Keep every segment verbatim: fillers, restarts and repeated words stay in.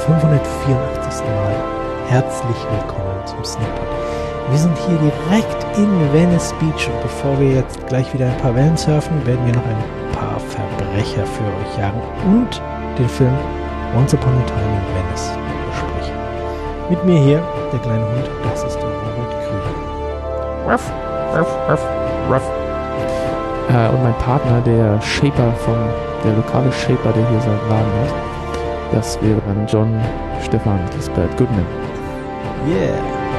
fünfhundertvierundachtzigsten Mal herzlich willkommen zum Sneakpot. Wir sind hier direkt in Venice Beach und bevor wir jetzt gleich wieder ein paar Wellen surfen, werden wir noch ein paar Verbrecher für euch jagen und den Film Once Upon a Time in Venice besprechen. Mit mir hier, der kleine Hund, das ist der Robert Krüger. Ruff, ruff, ruff, ruff. Äh, und mein Partner, der Shaper von, der lokale Shaper, der hier seinen Laden hat, das wäre dann John Stefan Gisbert Goodman. Yeah.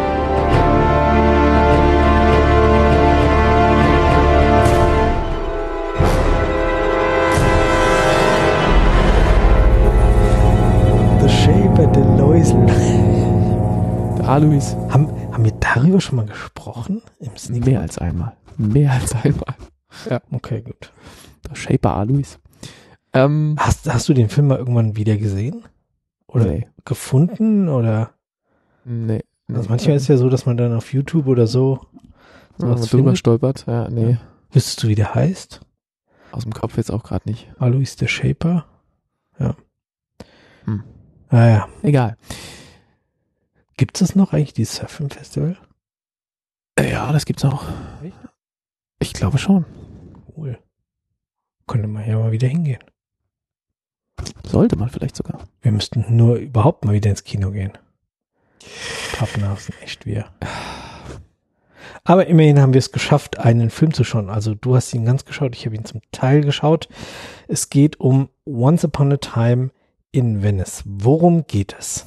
The Shaper, der Läusel. Der Alois. Haben, haben wir darüber schon mal gesprochen? Im Sneak Mehr als einmal. Mehr als einmal. Ja. Okay, gut. Der Shaper Alois. Ähm, hast, hast du den Film mal irgendwann wieder gesehen? Oder nee. gefunden? Oder? Nee. nee. Also manchmal ist es ja so, dass man dann auf YouTube oder so ja, drüber stolpert. Ja, nee. Ja. Wüsstest du, wie der heißt? Aus dem Kopf jetzt auch gerade nicht. Alois der Shaper? Ja. Hm. Naja. Egal. Gibt es noch eigentlich dieses Surfing Festival? Ja, das gibt's noch. Ich glaube schon. Cool. Könnte man ja mal wieder hingehen. Sollte man vielleicht sogar. Wir müssten nur überhaupt mal wieder ins Kino gehen. Pappnasen, echt wir. Aber immerhin haben wir es geschafft, einen Film zu schauen. Also du hast ihn ganz geschaut, ich habe ihn zum Teil geschaut. Es geht um Once Upon a Time in Venice. Worum geht es?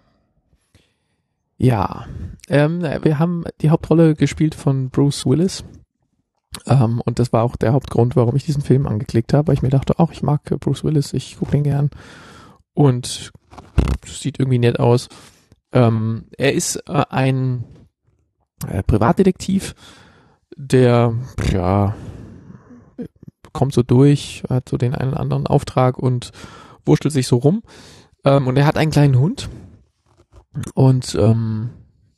Ja, ähm, wir haben die Hauptrolle gespielt von Bruce Willis. Ähm, und das war auch der Hauptgrund, warum ich diesen Film angeklickt habe, weil ich mir dachte, auch ich mag Bruce Willis, ich gucke ihn gern und es sieht irgendwie nett aus. Ähm, er ist äh, ein äh, Privatdetektiv, der ja kommt so durch, hat so den einen oder anderen Auftrag und wurschtelt sich so rum. Ähm, und er hat einen kleinen Hund und ähm,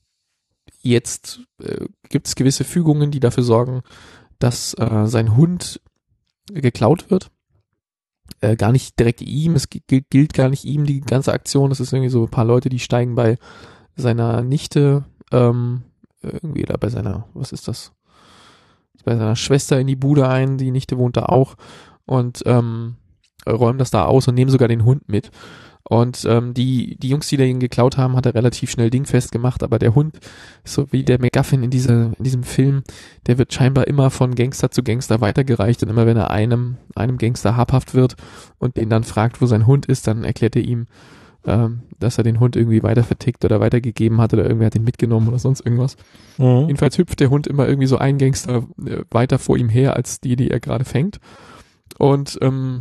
jetzt äh, gibt es gewisse Fügungen, die dafür sorgen, dass äh, sein Hund geklaut wird. Äh, gar nicht direkt ihm, es gilt, gilt gar nicht ihm die ganze Aktion. Es ist irgendwie so ein paar Leute, die steigen bei seiner Nichte, ähm, irgendwie da bei seiner, was ist das? Bei seiner Schwester in die Bude ein, die Nichte wohnt da auch und ähm, räumen das da aus und nehmen sogar den Hund mit. Und ähm, die die Jungs, die da ihn geklaut haben, hat er relativ schnell dingfest gemacht, aber der Hund, so wie der MacGuffin in, diese, in diesem Film, der wird scheinbar immer von Gangster zu Gangster weitergereicht und immer wenn er einem einem Gangster habhaft wird und den dann fragt, wo sein Hund ist, dann erklärt er ihm, ähm, dass er den Hund irgendwie weiter vertickt oder weitergegeben hat oder irgendwer hat ihn mitgenommen oder sonst irgendwas. Mhm. Jedenfalls hüpft der Hund immer irgendwie so ein Gangster äh, weiter vor ihm her, als die, die er gerade fängt. Und ähm,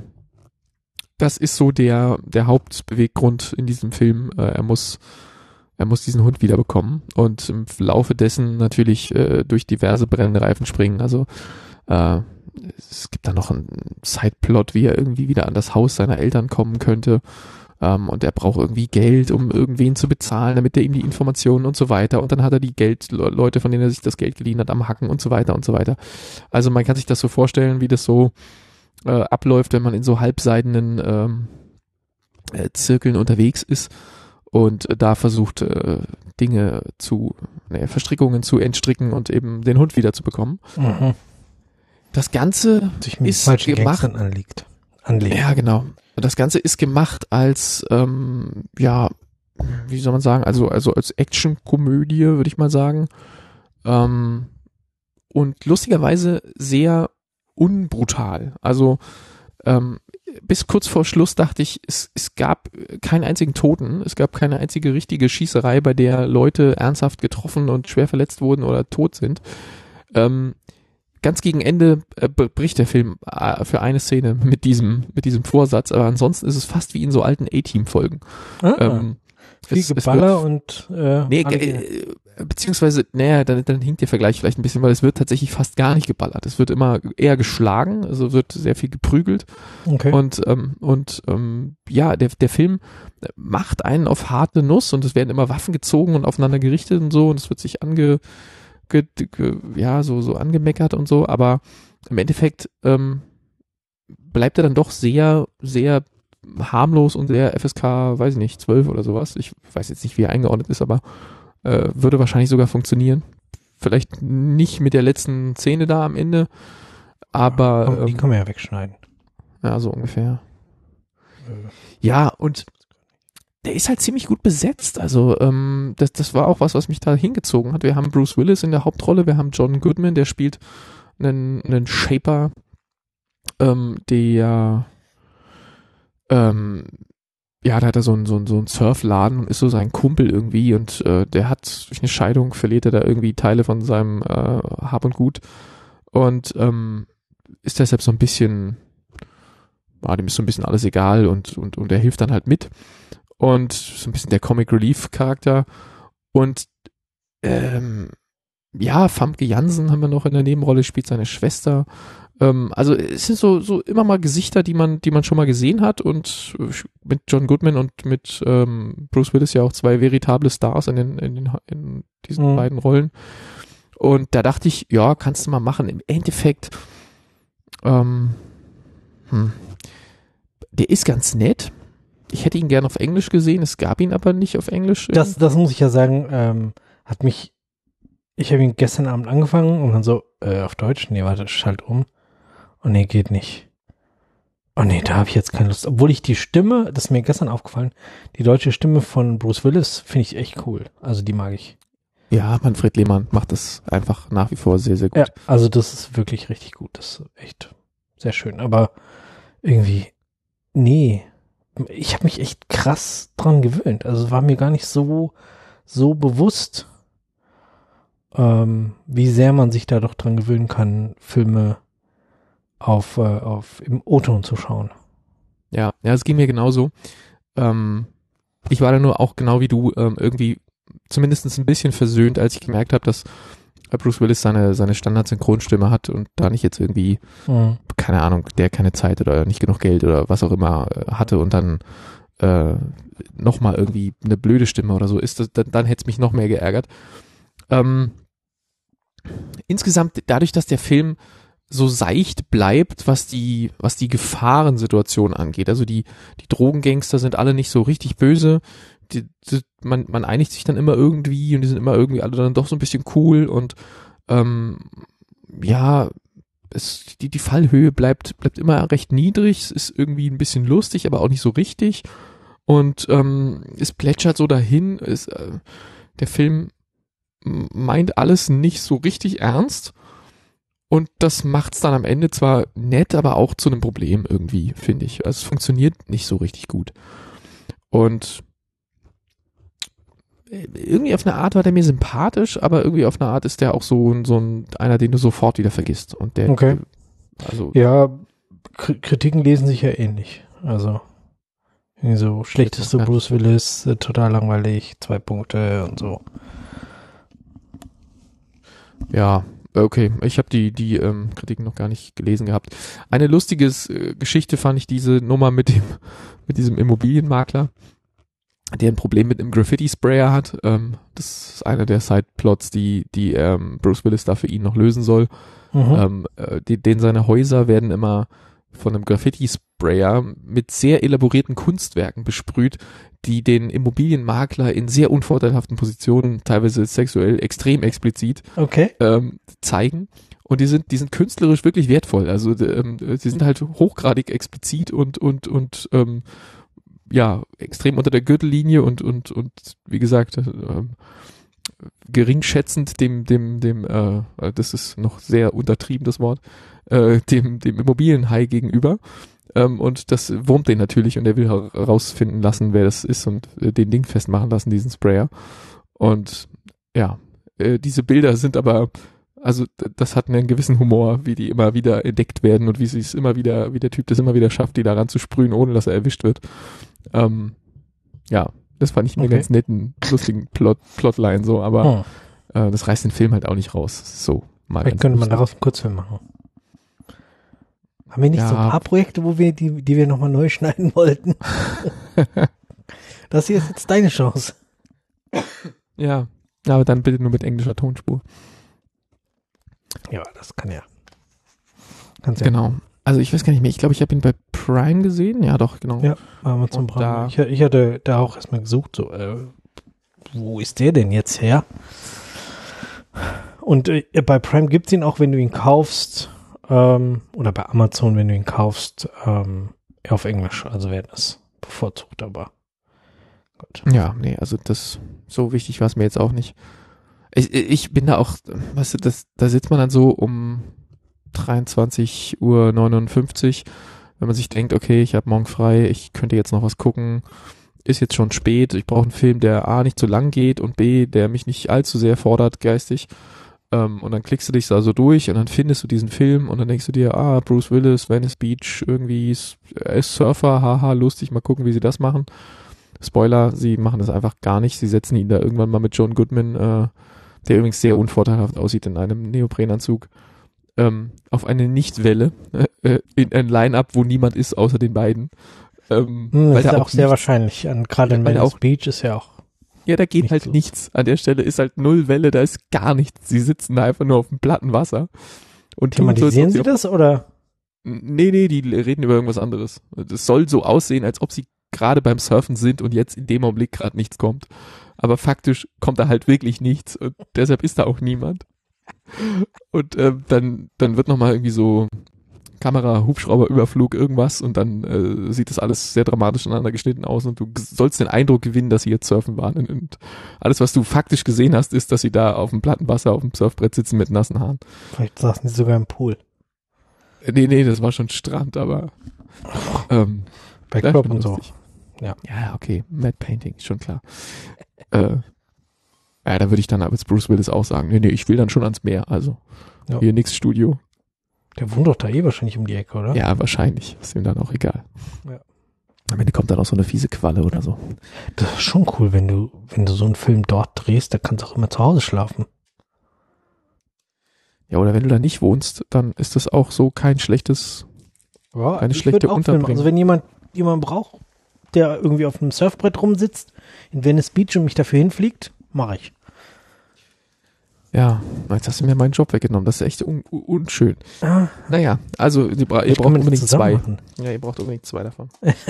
das ist so der der Hauptbeweggrund in diesem Film. Äh, er muss er muss diesen Hund wiederbekommen und im Laufe dessen natürlich äh, durch diverse brennende Reifen springen. Also äh, es gibt da noch einen Sideplot, wie er irgendwie wieder an das Haus seiner Eltern kommen könnte. Um, und er braucht irgendwie Geld, um irgendwen zu bezahlen, damit er ihm die Informationen und so weiter. Und dann hat er die Geldleute, von denen er sich das Geld geliehen hat, am Hacken und so weiter und so weiter. Also man kann sich das so vorstellen, wie das so äh, abläuft, wenn man in so halbseidenen ähm, äh, Zirkeln unterwegs ist und äh, da versucht, äh, Dinge zu, ne, Verstrickungen zu entstricken und eben den Hund wiederzubekommen. Mhm. Das Ganze sich mit ist falschen gemacht. Gangstern anliegt. Anlegen. Ja, genau. Das Ganze ist gemacht als, ähm, ja, wie soll man sagen, also also als Actionkomödie, würde ich mal sagen. Ähm, und lustigerweise sehr unbrutal. Also ähm, bis kurz vor Schluss dachte ich, es, es gab keinen einzigen Toten, es gab keine einzige richtige Schießerei, bei der Leute ernsthaft getroffen und schwer verletzt wurden oder tot sind. Ähm, Ganz gegen Ende äh, bricht der Film äh, für eine Szene mit diesem mit diesem Vorsatz, aber ansonsten ist es fast wie in so alten A-Team-Folgen. Ah, ähm, viel es, Geballer es wird, und äh, nee, äh, beziehungsweise, naja, dann, dann hinkt der Vergleich vielleicht ein bisschen, weil es wird tatsächlich fast gar nicht geballert. Es wird immer eher geschlagen, also wird sehr viel geprügelt. Okay. Und ähm, und ähm, ja, der der Film macht einen auf harte Nuss und es werden immer Waffen gezogen und aufeinander gerichtet und so und es wird sich ange Ge, ge, ja, so, so angemeckert und so, aber im Endeffekt ähm, bleibt er dann doch sehr, sehr harmlos und sehr F S K, weiß ich nicht, zwölf oder sowas. Ich weiß jetzt nicht, wie er eingeordnet ist, aber äh, würde wahrscheinlich sogar funktionieren. Vielleicht nicht mit der letzten Szene da am Ende, aber Komm, die ähm, kann man ja wegschneiden. ja, so ungefähr. Äh, Ja, und der ist halt ziemlich gut besetzt. Also ähm, das, das war auch was, was mich da hingezogen hat. Wir haben Bruce Willis in der Hauptrolle, wir haben John Goodman, der spielt einen, einen Shaper, ähm, der ähm, ja, da hat er so einen, so einen, so einen Surfladen und ist so sein Kumpel irgendwie und äh, der hat durch eine Scheidung verliert er da irgendwie Teile von seinem äh, Hab und Gut und ähm, ist deshalb so ein bisschen, ja, dem ist so ein bisschen alles egal und, und, und er hilft dann halt mit und so ein bisschen der Comic Relief Charakter und ähm, ja, Famke Jansen haben wir noch in der Nebenrolle, spielt seine Schwester. Ähm, also es sind so, so immer mal Gesichter, die man, die man schon mal gesehen hat und mit John Goodman und mit ähm, Bruce Willis ja auch zwei veritable Stars in, den, in, den, in diesen Mhm. beiden Rollen. Und da dachte ich, ja, kannst du mal machen. Im Endeffekt, ähm, hm, der ist ganz nett. Ich hätte ihn gern auf Englisch gesehen, es gab ihn aber nicht auf Englisch. Das, das muss ich ja sagen, ähm, hat mich, ich habe ihn gestern Abend angefangen und dann so, äh, auf Deutsch, nee, warte, schalt um. Oh nee, geht nicht. Oh nee, da habe ich jetzt keine Lust. Obwohl ich die Stimme, das ist mir gestern aufgefallen, die deutsche Stimme von Bruce Willis finde ich echt cool. Also die mag ich. Ja, Manfred Lehmann macht das einfach nach wie vor sehr, sehr gut. Ja, also das ist wirklich richtig gut. Das ist echt sehr schön. Aber irgendwie, nee, ich habe mich echt krass dran gewöhnt. Also war mir gar nicht so, so bewusst, ähm, wie sehr man sich da doch dran gewöhnen kann, Filme auf, äh, auf im O-Ton zu schauen. Ja, ja, es ging mir genauso. Ähm, ich war da nur auch genau wie du ähm, irgendwie zumindest ein bisschen versöhnt, als ich gemerkt habe, dass Bruce Willis seine, seine Standard-Synchronstimme hat und da nicht jetzt irgendwie, Mhm. keine Ahnung, der keine Zeit oder nicht genug Geld oder was auch immer äh, hatte und dann äh, nochmal irgendwie eine blöde Stimme oder so ist, das, dann, dann hätte es mich noch mehr geärgert. Ähm, insgesamt, dadurch, dass der Film so seicht bleibt, was die, was die Gefahrensituation angeht. Also die, die Drogengangster sind alle nicht so richtig böse. Die, die, man, man einigt sich dann immer irgendwie und die sind immer irgendwie alle dann doch so ein bisschen cool und ähm, ja, es, die, die Fallhöhe bleibt, bleibt immer recht niedrig. Es ist irgendwie ein bisschen lustig, aber auch nicht so richtig. Und ähm, es plätschert so dahin. Es, äh, der Film meint alles nicht so richtig ernst. Und das macht's dann am Ende zwar nett, aber auch zu einem Problem irgendwie, finde ich. Also es funktioniert nicht so richtig gut. Und irgendwie auf eine Art war der mir sympathisch, aber irgendwie auf eine Art ist der auch so, so ein, einer, den du sofort wieder vergisst. Und der, Okay. also, Ja, K- Kritiken lesen sich ja ähnlich. Also, irgendwie so schlechteste Ja. Bruce Willis, äh, total langweilig, zwei Punkte und so. ja, okay. Ich habe die, die ähm, Kritiken noch gar nicht gelesen gehabt. Eine lustige äh, Geschichte fand ich diese Nummer mit dem, mit diesem Immobilienmakler, der ein Problem mit einem Graffiti-Sprayer hat. Ähm, das ist einer der Sideplots, die, die ähm, Bruce Willis da für ihn noch lösen soll. Mhm. Ähm, äh, die, den seine Häuser werden immer von einem Graffiti-Sprayer mit sehr elaborierten Kunstwerken besprüht, die den Immobilienmakler in sehr unvorteilhaften Positionen, teilweise sexuell extrem explizit, Okay. ähm, zeigen. Und die sind, die sind künstlerisch wirklich wertvoll. Also ähm, sie sind halt hochgradig explizit und und und ähm, ja extrem unter der Gürtellinie und und und wie gesagt ähm, geringschätzend dem dem dem äh, das ist noch sehr untertrieben das Wort äh, dem dem Immobilienhai gegenüber. Ähm, und das wurmt den natürlich und er will herausfinden lassen, wer das ist und äh, den Ding festmachen lassen, diesen Sprayer. Und ja, äh, diese Bilder sind aber, also d- das hat einen gewissen Humor, wie die immer wieder entdeckt werden und wie sie es immer wieder, wie der Typ das immer wieder schafft, die da ranzusprühen, ohne dass er erwischt wird. Ähm, ja, das fand ich einen Okay. ganz netten, lustigen Plot, Plotline so, aber Hm. äh, das reißt den Film halt auch nicht raus. So, mal Vielleicht ganz könnte man lustig. daraus einen Kurzfilm machen. Haben wir nicht so ein Ja. paar Projekte, wo wir die, die wir nochmal neu schneiden wollten? Das hier ist jetzt deine Chance. Ja, aber dann bitte nur mit englischer Tonspur. Ja, das kann ja. Kannst ja. Genau. also ich weiß gar nicht mehr, ich glaube, ich habe ihn bei Prime gesehen, ja doch, genau. Ja, Amazon Und Prime. da- Ich, ich hatte da auch erstmal gesucht, so, äh, wo ist der denn jetzt her? Und äh, bei Prime gibt's ihn auch, wenn du ihn kaufst, ähm, oder bei Amazon, wenn du ihn kaufst, ähm, auf Englisch. Also wäre das bevorzugt, aber gut. Ja, nee, also das, so wichtig war es mir jetzt auch nicht. Ich, ich bin da auch, weißt du, das, da sitzt man dann so um dreiundzwanzig Uhr neunundfünfzig, wenn man sich denkt, okay, ich habe morgen frei, ich könnte jetzt noch was gucken, ist jetzt schon spät, ich brauche einen Film, der A, nicht zu lang geht und B, der mich nicht allzu sehr fordert geistig. Ähm, und dann klickst du dich da so durch und dann findest du diesen Film und dann denkst du dir, ah, Bruce Willis, Venice Beach, irgendwie ist, er ist Surfer, haha, lustig, mal gucken, wie sie das machen. Spoiler, sie machen das einfach gar nicht, sie setzen ihn da irgendwann mal mit John Goodman, äh, der übrigens sehr unvorteilhaft aussieht in einem Neoprenanzug, ähm, auf eine Nichtwelle, äh, in ein Line-Up, wo niemand ist außer den beiden. Ähm, Hm, weil das ist da auch sehr nicht, wahrscheinlich. An, gerade Ja, in weil Venice auch- Beach ist ja auch. ja, da geht nichts halt los. nichts. An der Stelle ist halt null Welle, da ist gar nichts. Sie sitzen da einfach nur auf dem platten Wasser. Und tun so, als ob Thematisieren Sie auf- das oder? Nee, nee, die reden über irgendwas anderes. Es soll so aussehen, als ob sie gerade beim Surfen sind und jetzt in dem Augenblick gerade nichts kommt. Aber faktisch kommt da halt wirklich nichts und deshalb ist da auch niemand. Und äh, dann, dann wird nochmal irgendwie so Kamera, Hubschrauber, Überflug, irgendwas und dann äh, sieht das alles sehr dramatisch ineinander geschnitten aus und du g- sollst den Eindruck gewinnen, dass sie jetzt surfen waren. Und, und alles, was du faktisch gesehen hast, ist, dass sie da auf dem platten Wasser auf dem Surfbrett sitzen mit nassen Haaren. Vielleicht saßen Sie sogar im Pool. Äh, Nee, nee, das war schon Strand, aber ähm, Backdrop schon und so. lustig. Ja. Ja, okay, Matte Painting, ist schon klar. äh, ja, da würde ich dann aber als Bruce Willis auch sagen, nee, nee, ich will dann schon ans Meer, also Ja. hier nix Studio. Der wohnt doch da eh wahrscheinlich um die Ecke, oder? Ja, wahrscheinlich, ist ihm dann auch egal. Ja. Am Ende kommt dann auch so eine fiese Qualle oder so. Das ist schon cool, wenn du, wenn du so einen Film dort drehst, da kannst du auch immer zu Hause schlafen. Ja, oder wenn du da nicht wohnst, dann ist das auch so kein schlechtes, Ja, Eine ich schlechte würd auch filmen. Unterbringung. Also wenn jemand jemand braucht, der irgendwie auf einem Surfbrett rumsitzt in Venice Beach und mich dafür hinfliegt, mache ich. ja, jetzt hast du mir meinen Job weggenommen, das ist echt un un unschön. Ah, Naja, also ihr, bra ihr vielleicht braucht können wir das unbedingt zusammen zwei. machen. Ja, ihr braucht unbedingt zwei davon.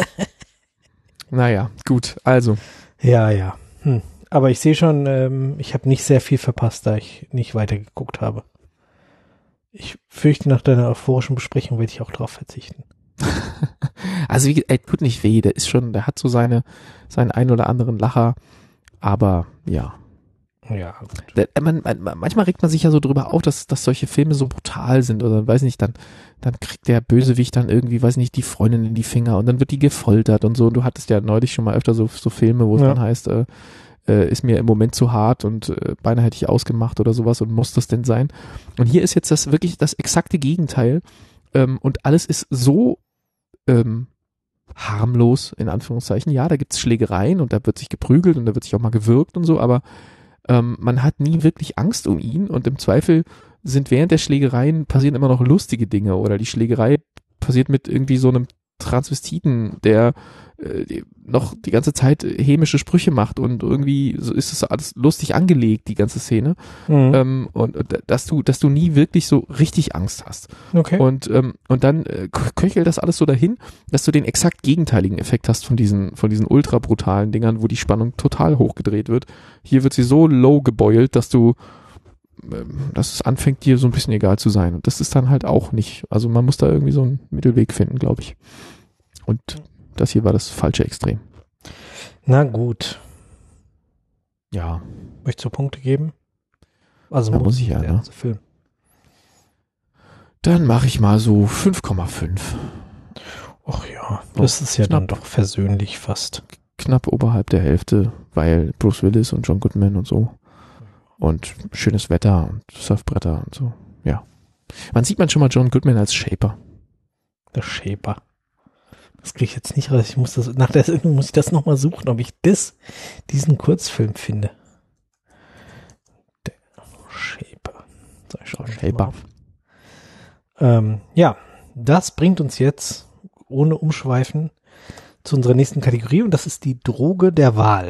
Naja, gut, also, Ja, ja. Hm. Aber ich sehe schon, ähm, ich habe nicht sehr viel verpasst, da ich nicht weitergeguckt habe. Ich fürchte, nach deiner euphorischen Besprechung werde ich auch darauf verzichten. also wie, ge- er tut nicht weh, der ist schon, der hat so seine, seinen ein oder anderen Lacher, aber ja. Ja, gut. Der, man, man, manchmal regt man sich ja so drüber auf, dass, dass solche Filme so brutal sind oder weiß nicht, dann, dann kriegt der Bösewicht dann irgendwie, weiß nicht, die Freundin in die Finger und dann wird die gefoltert und so. Und du hattest ja neulich schon mal öfter so, so Filme, wo es Ja. dann heißt, äh, äh, ist mir im Moment zu hart und äh, beinahe hätte ich ausgemacht oder sowas und muss das denn sein? Und hier ist jetzt das wirklich das exakte Gegenteil ähm, und alles ist so ähm, harmlos, in Anführungszeichen. Ja, da gibt's Schlägereien und da wird sich geprügelt und da wird sich auch mal gewürgt und so, aber ähm, man hat nie wirklich Angst um ihn und im Zweifel sind während der Schlägereien passieren immer noch lustige Dinge oder die Schlägerei passiert mit irgendwie so einem Transvestiten, der äh, noch die ganze Zeit hämische Sprüche macht und irgendwie so ist es alles lustig angelegt, die ganze Szene. Mhm. Ähm, und und dass du, dass du nie wirklich so richtig Angst hast. Okay. Und, ähm, und dann äh, köchelt das alles so dahin, dass du den exakt gegenteiligen Effekt hast von diesen, von diesen ultra brutalen Dingern, wo die Spannung total hochgedreht wird. Hier wird sie so low gebeult, dass du, ähm, dass es anfängt, dir so ein bisschen egal zu sein. Und das ist dann halt auch nicht. Also man muss da irgendwie so einen Mittelweg finden, glaube ich. Und das hier war das falsche Extrem. Na gut. Ja. Möchtest du Punkte geben? Also Da muss ich ja, der ne? ganze Film. Dann mache ich mal so fünf Komma fünf. Ach ja, das ist ja dann doch versöhnlich fast. Knapp oberhalb der Hälfte, weil Bruce Willis und John Goodman und so. Und schönes Wetter und Surfbretter und so. Ja. Wann sieht man schon mal John Goodman als Shaper? Der Shaper. Das kriege ich jetzt nicht raus. Ich muss das, nach der Sendung muss ich das nochmal suchen, ob ich das, diesen Kurzfilm finde. Der Shaper. So, ich schreibe Shaper. mal auf. Ähm, ja, das bringt uns jetzt, ohne Umschweifen, zu unserer nächsten Kategorie und das ist die Droge der Wahl.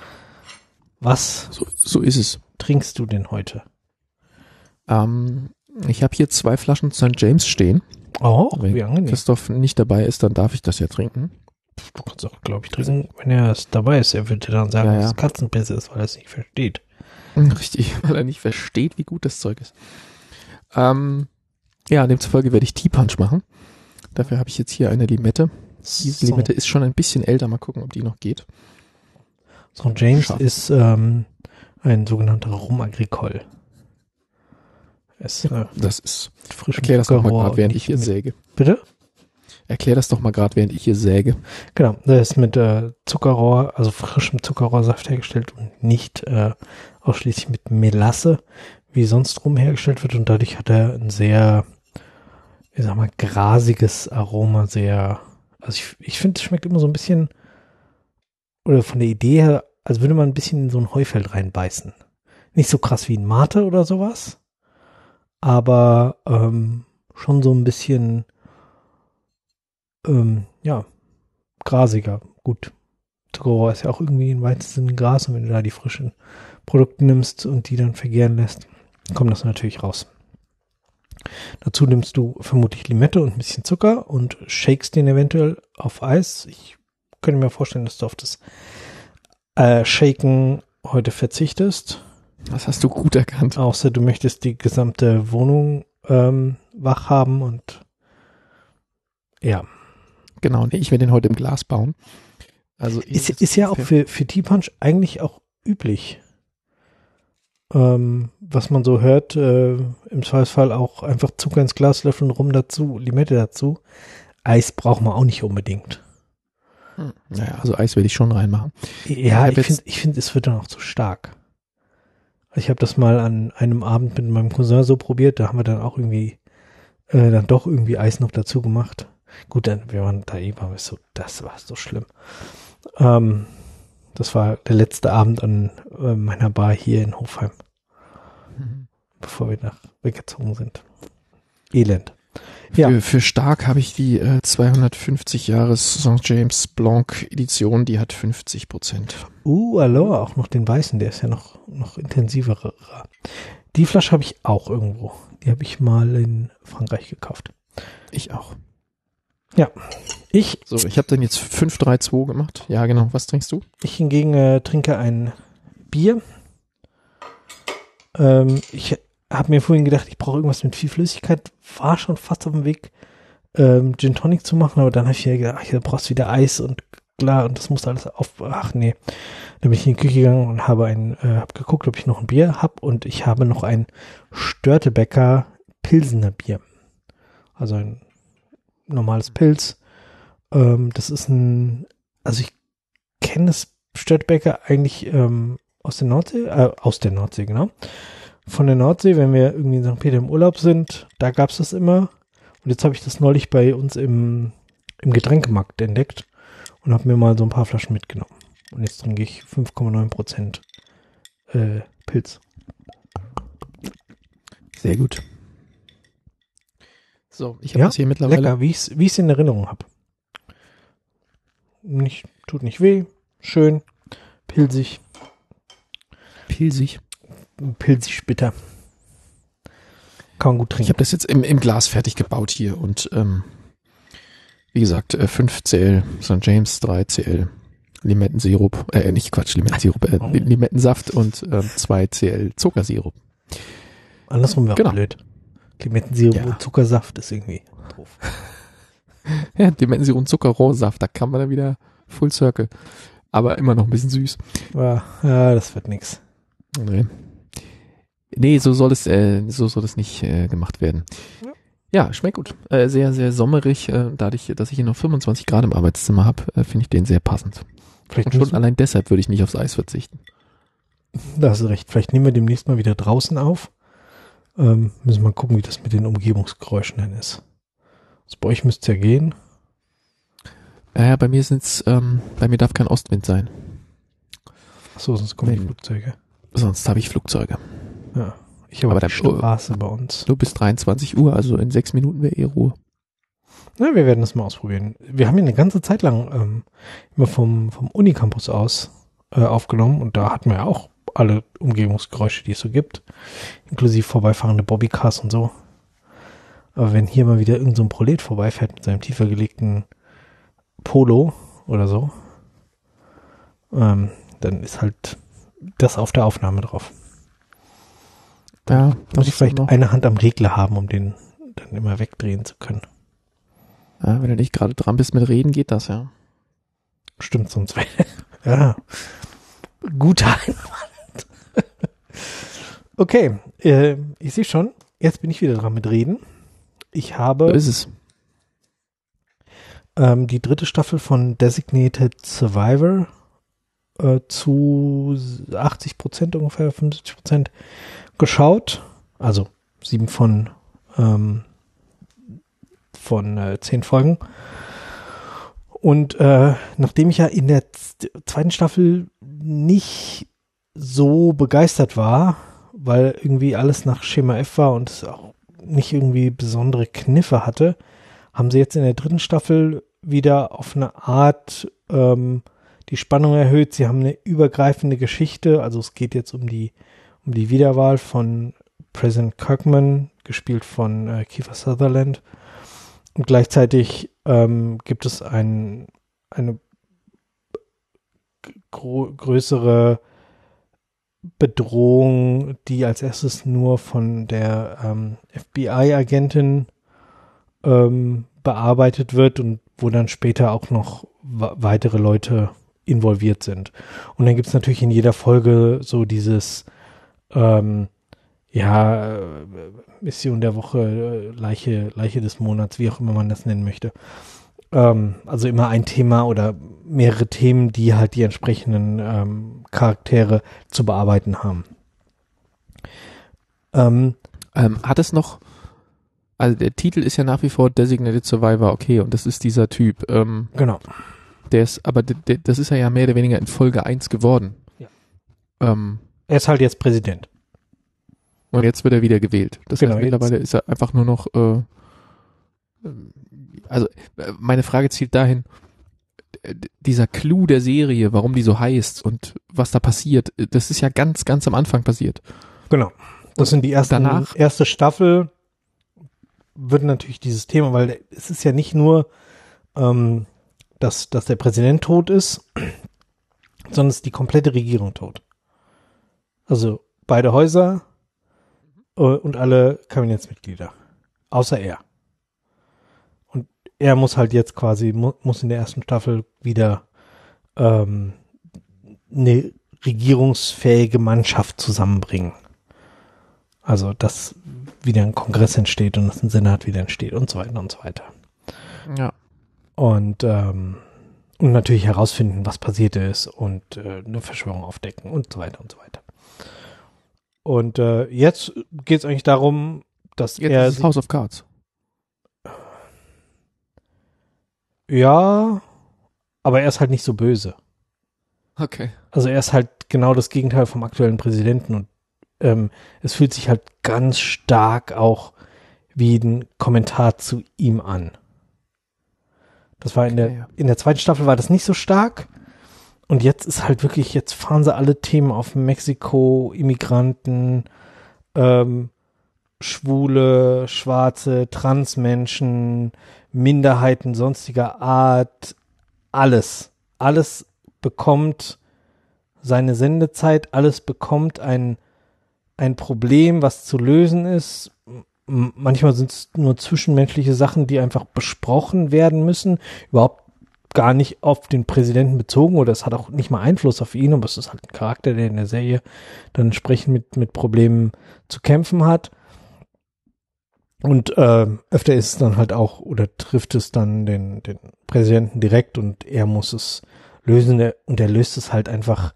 Was So, so ist es. trinkst du denn heute? Ähm, Ich habe hier zwei Flaschen Sankt James stehen. Oh, Wenn wie angenehm. Christoph nicht dabei ist, dann darf ich das ja trinken. Du kannst auch, glaube ich, trinken, wenn er es dabei ist. Er würde dann sagen, Ja, ja. dass es Katzenpisse ist, weil er es nicht versteht. Richtig, weil er nicht versteht, wie gut das Zeug ist. Ähm, ja, demzufolge werde ich Tea Punch machen. Dafür habe ich jetzt hier eine Limette. Diese So. Limette ist schon ein bisschen älter. Mal gucken, ob die noch geht. So, James Scharf. ist ähm, ein sogenannter Rum Agricole. Es äh, Das ist. frisch Erklär das doch mal Zuckerrohr gerade, und während nicht ich hier mit- säge. Bitte? Erklär das doch mal gerade, während ich hier säge. Genau, das ist mit äh, Zuckerrohr, also frischem Zuckerrohrsaft hergestellt und nicht äh, ausschließlich mit Melasse, wie sonst rum hergestellt wird. Und dadurch hat er ein sehr, ich sag mal, grasiges Aroma, sehr, also ich, ich finde, es schmeckt immer so ein bisschen, oder von der Idee her, als würde man ein bisschen in so ein Heufeld reinbeißen. Nicht so krass wie ein Mate oder sowas, aber ähm, schon so ein bisschen, ähm, ja, grasiger. Gut, Zuckerrohr ist ja auch irgendwie im weitesten Sinne Gras und wenn du da die frischen Produkte nimmst und die dann vergären lässt, kommt das natürlich raus. Dazu nimmst du vermutlich Limette und ein bisschen Zucker und shakest den eventuell auf Eis. Ich könnte mir vorstellen, dass du auf das äh, Shaken heute verzichtest. Das hast du gut erkannt. Außer du möchtest die gesamte Wohnung ähm, wach haben und ja. Genau, nee, ich werde den heute im Glas bauen. Also Ist, ist ja auch für, für Tea Punch eigentlich auch üblich. Ähm, was man so hört, äh, im Zweifelsfall auch einfach Zucker ins Glas löffeln, rum dazu, Limette dazu. Eis braucht man auch nicht unbedingt. Hm. Naja, also Eis werde ich schon reinmachen. Ja, Ich hab ich finde, jetzt- ich finde, es wird dann auch zu stark. Ich habe das mal an einem Abend mit meinem Cousin so probiert, da haben wir dann auch irgendwie, äh, dann doch irgendwie Eis noch dazu gemacht. Gut, dann, wir waren da eh, waren wir so, das war so schlimm. Ähm, das war der letzte Abend an äh, meiner Bar hier in Hofheim, Mhm. bevor wir nach weggezogen sind. Elend. Ja. Für, für stark habe ich die äh, zweihundertfünfzig Jahres Sankt James Blanc Edition, die hat fünfzig Prozent. Uh, Aloha, auch noch den weißen, der ist ja noch, noch intensiverer. Die Flasche habe ich auch irgendwo. Die habe ich mal in Frankreich gekauft. Ich auch. Ich, So, ich habe dann jetzt fünf drei zwei gemacht. Ja, genau. Was trinkst du? ich hingegen äh, trinke ein Bier. Ähm, ich habe mir vorhin gedacht, ich brauche irgendwas mit viel Flüssigkeit. War schon fast auf dem Weg, ähm, Gin Tonic zu machen, aber dann habe ich mir gedacht, ach, hier brauchst du wieder Eis und klar, und das muss alles auf. Ach nee. Dann bin ich in die Küche gegangen und habe ein, äh, habe geguckt, ob ich noch ein Bier habe und ich habe noch ein Störtebecker Pilsener Bier. Also ein normales Pilz. Ähm, das ist ein, also ich kenne das Störtebecker eigentlich ähm, aus der Nordsee, äh, aus der Nordsee, genau. Von der Nordsee, wenn wir irgendwie in Sankt Peter im Urlaub sind, da gab es das immer. Und jetzt habe ich das neulich bei uns im, im Getränkemarkt entdeckt und habe mir mal so ein paar Flaschen mitgenommen. Und jetzt trinke ich fünf Komma neun Prozent äh, Pilz. Sehr gut. So, ich habe Ja, das hier mittlerweile. Lecker, wie ich es wie ich's in Erinnerung habe. Nicht, tut nicht weh, schön, pilzig, Pilsig. pilzig bitter. Kann man gut Ich trinken. habe das jetzt im, im Glas fertig gebaut hier und ähm, wie gesagt, äh, fünf C L Sankt James, drei C L Limettensirup, äh, nicht Quatsch, Limettensirup, äh, Oh. Limettensaft und ähm, zwei C L Zuckersirup. Andersrum wäre Genau. auch blöd. Limettensirup Ja. und Zuckersaft ist irgendwie doof. Ja, Limettensirup und Zuckerrohrsaft, da kann man dann wieder Full Circle. Aber immer noch ein bisschen süß. Ja, ja, das wird nix. Nee, nee so soll es, äh, so soll es nicht äh, gemacht werden. Ja, schmeckt gut. Äh, sehr, sehr sommerig. Äh, dadurch, dass ich hier noch fünfundzwanzig Grad im Arbeitszimmer habe, äh, finde ich den sehr passend. Vielleicht Und schon müssen, allein deshalb würde ich nicht aufs Eis verzichten. da hast du recht. Vielleicht nehmen wir demnächst mal wieder draußen auf. Ähm, müssen wir mal gucken, wie das mit den Umgebungsgeräuschen dann ist. Also bei euch müsste es ja gehen. Ja, ja, bei mir sind's, ähm, bei mir darf kein Ostwind sein. Achso, sonst kommen die Wenn- Flugzeuge. Sonst habe ich Flugzeuge. Ja. Ich habe Aber die da- Straße bei uns. Nur bis dreiundzwanzig Uhr, also in sechs Minuten wäre eh Ruhe. Na, wir werden das mal ausprobieren. Wir haben ja eine ganze Zeit lang ähm, immer vom, vom Unicampus aus äh, aufgenommen und da hatten wir auch alle Umgebungsgeräusche, die es so gibt. Inklusive vorbeifahrende Bobbycars und so. Aber wenn hier mal wieder irgend so ein Prolet vorbeifährt mit seinem tiefer gelegten Polo oder so, ähm, dann ist halt das auf der Aufnahme drauf. Ja, da muss ich vielleicht noch eine Hand am Regler haben, um den dann immer wegdrehen zu können. Ja, wenn du nicht gerade dran bist mit Reden, geht das, ja. Stimmt, sonst wäre ja, guter Einwand. Okay, äh, ich sehe schon, jetzt bin ich wieder dran mit Reden. Ich habe So ist es. Ähm, die dritte Staffel von Designated Survivor äh, zu achtzig Prozent ungefähr, fünfundsiebzig Prozent geschaut. Also sieben von ähm, von äh, zehn Folgen. Und äh, nachdem ich ja in der z- zweiten Staffel nicht so begeistert war, weil irgendwie alles nach Schema F war und es auch nicht irgendwie besondere Kniffe hatte, haben sie jetzt in der dritten Staffel wieder auf eine Art ähm, die Spannung erhöht. Sie haben eine übergreifende Geschichte, also es geht jetzt um die um die Wiederwahl von Präsident Kirkman, gespielt von äh, Kiefer Sutherland. Und gleichzeitig ähm, gibt es ein, eine gro- größere Bedrohung, die als erstes nur von der ähm, F B I-Agentin ähm, bearbeitet wird und wo dann später auch noch wa- weitere Leute involviert sind. Und dann gibt es natürlich in jeder Folge so dieses ähm, ja, äh, Mission der Woche, äh, Leiche, Leiche des Monats, wie auch immer man das nennen möchte. Ähm, also immer ein Thema oder mehrere Themen, die halt die entsprechenden ähm, Charaktere zu bearbeiten haben. Ähm, Ähm, hat es noch, also der Titel ist ja nach wie vor Designated Survivor, okay, und das ist dieser Typ. Ähm, genau. der ist, aber de, de, das ist er ja mehr oder weniger in Folge eins geworden. Ja. Ähm, Er ist halt jetzt Präsident. Und jetzt wird er wieder gewählt. Das Genau, heißt, mittlerweile ist er einfach nur noch, äh, also äh, meine Frage zielt dahin, äh, dieser Clou der Serie, warum die so heißt und was da passiert, äh, das ist ja ganz, ganz am Anfang passiert. Genau. Das sind die ersten, danach? erste Staffel wird natürlich dieses Thema, weil es ist ja nicht nur, ähm, dass, dass der Präsident tot ist, sondern es ist die komplette Regierung tot. Also beide Häuser äh, und alle Kabinettsmitglieder. Außer er. Und er muss halt jetzt quasi, mu muss in der ersten Staffel wieder ähm, eine regierungsfähige Mannschaft zusammenbringen. Also, dass wieder ein Kongress entsteht und dass ein Senat wieder entsteht und so weiter und so weiter. Ja. Und, ähm, und natürlich herausfinden, was passiert ist und äh, eine Verschwörung aufdecken und so weiter und so weiter. Und äh, jetzt geht es eigentlich darum, dass Jetzt er... ist es House of Cards. Ja, aber er ist halt nicht so böse. Okay. Also er ist halt genau das Gegenteil vom aktuellen Präsidenten und ähm, es fühlt sich halt ganz stark auch wie ein Kommentar zu ihm an. Das war in der, Okay, ja. in der zweiten Staffel war das nicht so stark und jetzt ist halt wirklich, jetzt fahren sie alle Themen auf Mexiko, Immigranten, ähm, Schwule, Schwarze, Transmenschen, Minderheiten sonstiger Art, alles, alles bekommt seine Sendezeit, alles bekommt ein ein Problem, was zu lösen ist. M- manchmal sind es nur zwischenmenschliche Sachen, die einfach besprochen werden müssen, überhaupt gar nicht auf den Präsidenten bezogen oder es hat auch nicht mal Einfluss auf ihn, aber es ist halt ein Charakter, der in der Serie dann entsprechend mit, mit Problemen zu kämpfen hat. Und äh, öfter ist es dann halt auch, oder trifft es dann den, den Präsidenten direkt und er muss es lösen und er löst es halt einfach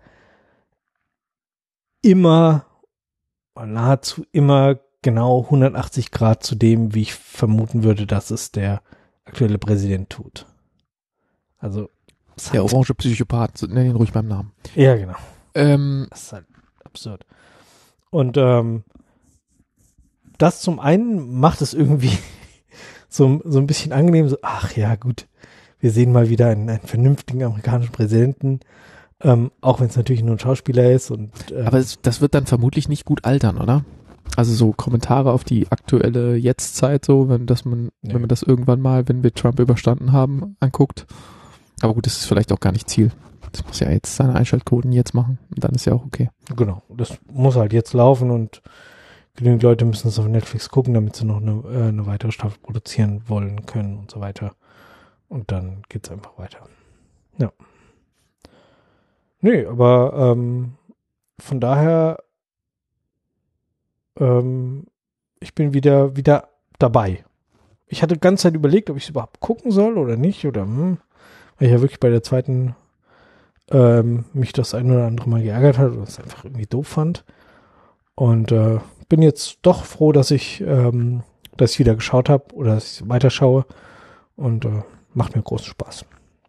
immer, nahezu immer genau hundertachtzig Grad zu dem, wie ich vermuten würde, dass es der aktuelle Präsident tut. Also Der orange Psychopath, nenn ihn ruhig beim Namen. ja, genau. Ähm, Das ist halt absurd. Und ähm, das zum einen macht es irgendwie so, so ein bisschen angenehm, so, ach ja, gut, wir sehen mal wieder einen, einen vernünftigen amerikanischen Präsidenten, ähm, auch wenn es natürlich nur ein Schauspieler ist. Und ähm, aber es, das wird dann vermutlich nicht gut altern, oder? Also so Kommentare auf die aktuelle Jetztzeit, so, wenn das man, Nee. wenn man das irgendwann mal, wenn wir Trump überstanden haben, anguckt. Aber gut, das ist vielleicht auch gar nicht Ziel. Das muss ja jetzt seine Einschaltquoten jetzt machen. Und dann ist ja auch okay. Genau, das muss halt jetzt laufen und genügend Leute müssen es auf Netflix gucken, damit sie noch eine, äh, eine weitere Staffel produzieren wollen können und so weiter. Und dann geht's einfach weiter. Ja. Nee, aber ähm, von daher ähm, ich bin wieder wieder dabei. Ich hatte die ganze Zeit überlegt, ob ich es überhaupt gucken soll oder nicht, oder hm, weil ich ja wirklich bei der zweiten ähm, mich das ein oder andere Mal geärgert hat oder es einfach irgendwie doof fand. Und äh, bin jetzt doch froh, dass ich ähm, dass ich wieder geschaut habe oder dass ich weiterschaue und äh, macht mir großen Spaß.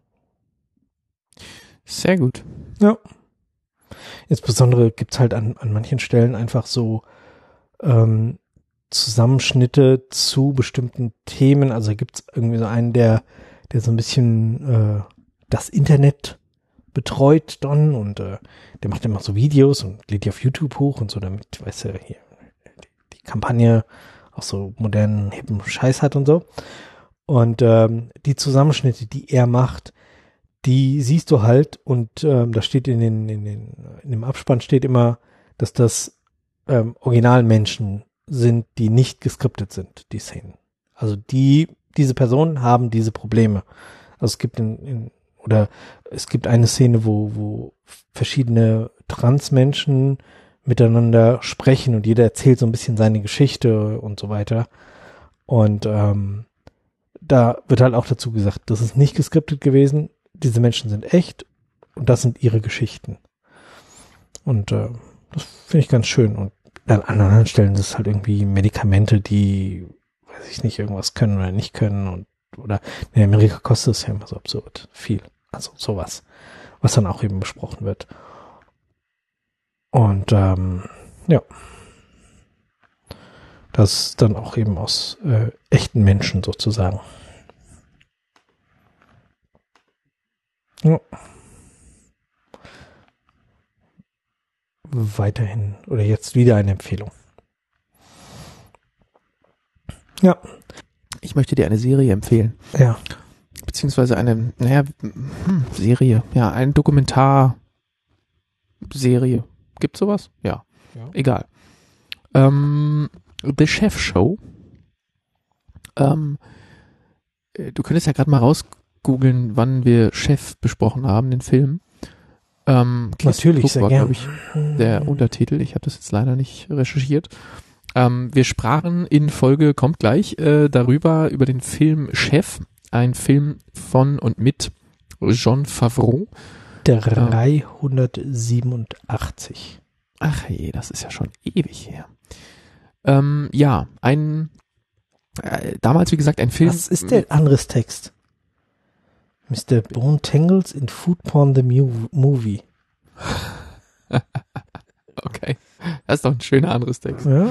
Sehr gut. Ja. Insbesondere gibt's halt an, an manchen Stellen einfach so ähm, Zusammenschnitte zu bestimmten Themen. Also gibt's irgendwie so einen, der, der so ein bisschen äh, das Internet betreut dann und äh, der macht immer so Videos und lädt die auf YouTube hoch und so, damit, weißt du, hier die, die Kampagne auch so modernen, hippen Scheiß hat und so. Und ähm, die Zusammenschnitte, die er macht, die siehst du halt und ähm, da steht in den, in den, in dem Abspann steht immer, dass das ähm, Originalmenschen sind, die nicht geskriptet sind, die Szenen. Also die, diese Personen haben diese Probleme. Also es gibt in, in oder es gibt eine Szene, wo, wo verschiedene Transmenschen miteinander sprechen und jeder erzählt so ein bisschen seine Geschichte und so weiter. Und ähm, da wird halt auch dazu gesagt, das ist nicht geskriptet gewesen, diese Menschen sind echt und das sind ihre Geschichten. Und äh, das finde ich ganz schön. Und an anderen Stellen ist es halt irgendwie Medikamente, die, weiß ich nicht, irgendwas können oder nicht können. Und oder in Amerika kostet es ja immer so absurd viel. Also sowas, was dann auch eben besprochen wird. Und ähm, ja, das dann auch eben aus äh, echten Menschen sozusagen. Ja. Weiterhin oder jetzt wieder eine Empfehlung. Ja. Ich möchte dir eine Serie empfehlen. Ja. Beziehungsweise eine, naja, hm, Serie. Ja, eine Dokumentarserie. Gibt's sowas? Ja. Ja. Egal. Ähm, The Chef Show. Ähm, du könntest ja gerade mal rausgoogeln, wann wir Chef besprochen haben, den Film. Ähm, Natürlich, Cook sehr war, gern. glaube ich, der Untertitel. Ich habe das jetzt leider nicht recherchiert. Ähm, wir sprachen in Folge, kommt gleich, äh, darüber, über den Film Chef. Ein Film von und mit Jon Favreau. dreihundertsiebenundachtzig. Ach je, das ist ja schon ewig her. Ähm, ja, ein, äh, damals wie gesagt ein Film. Was ist der anderes Text? Mister Bone Tangles in Food Porn the Mu- Movie. Okay, das ist doch ein schöner anderes Text. Ja.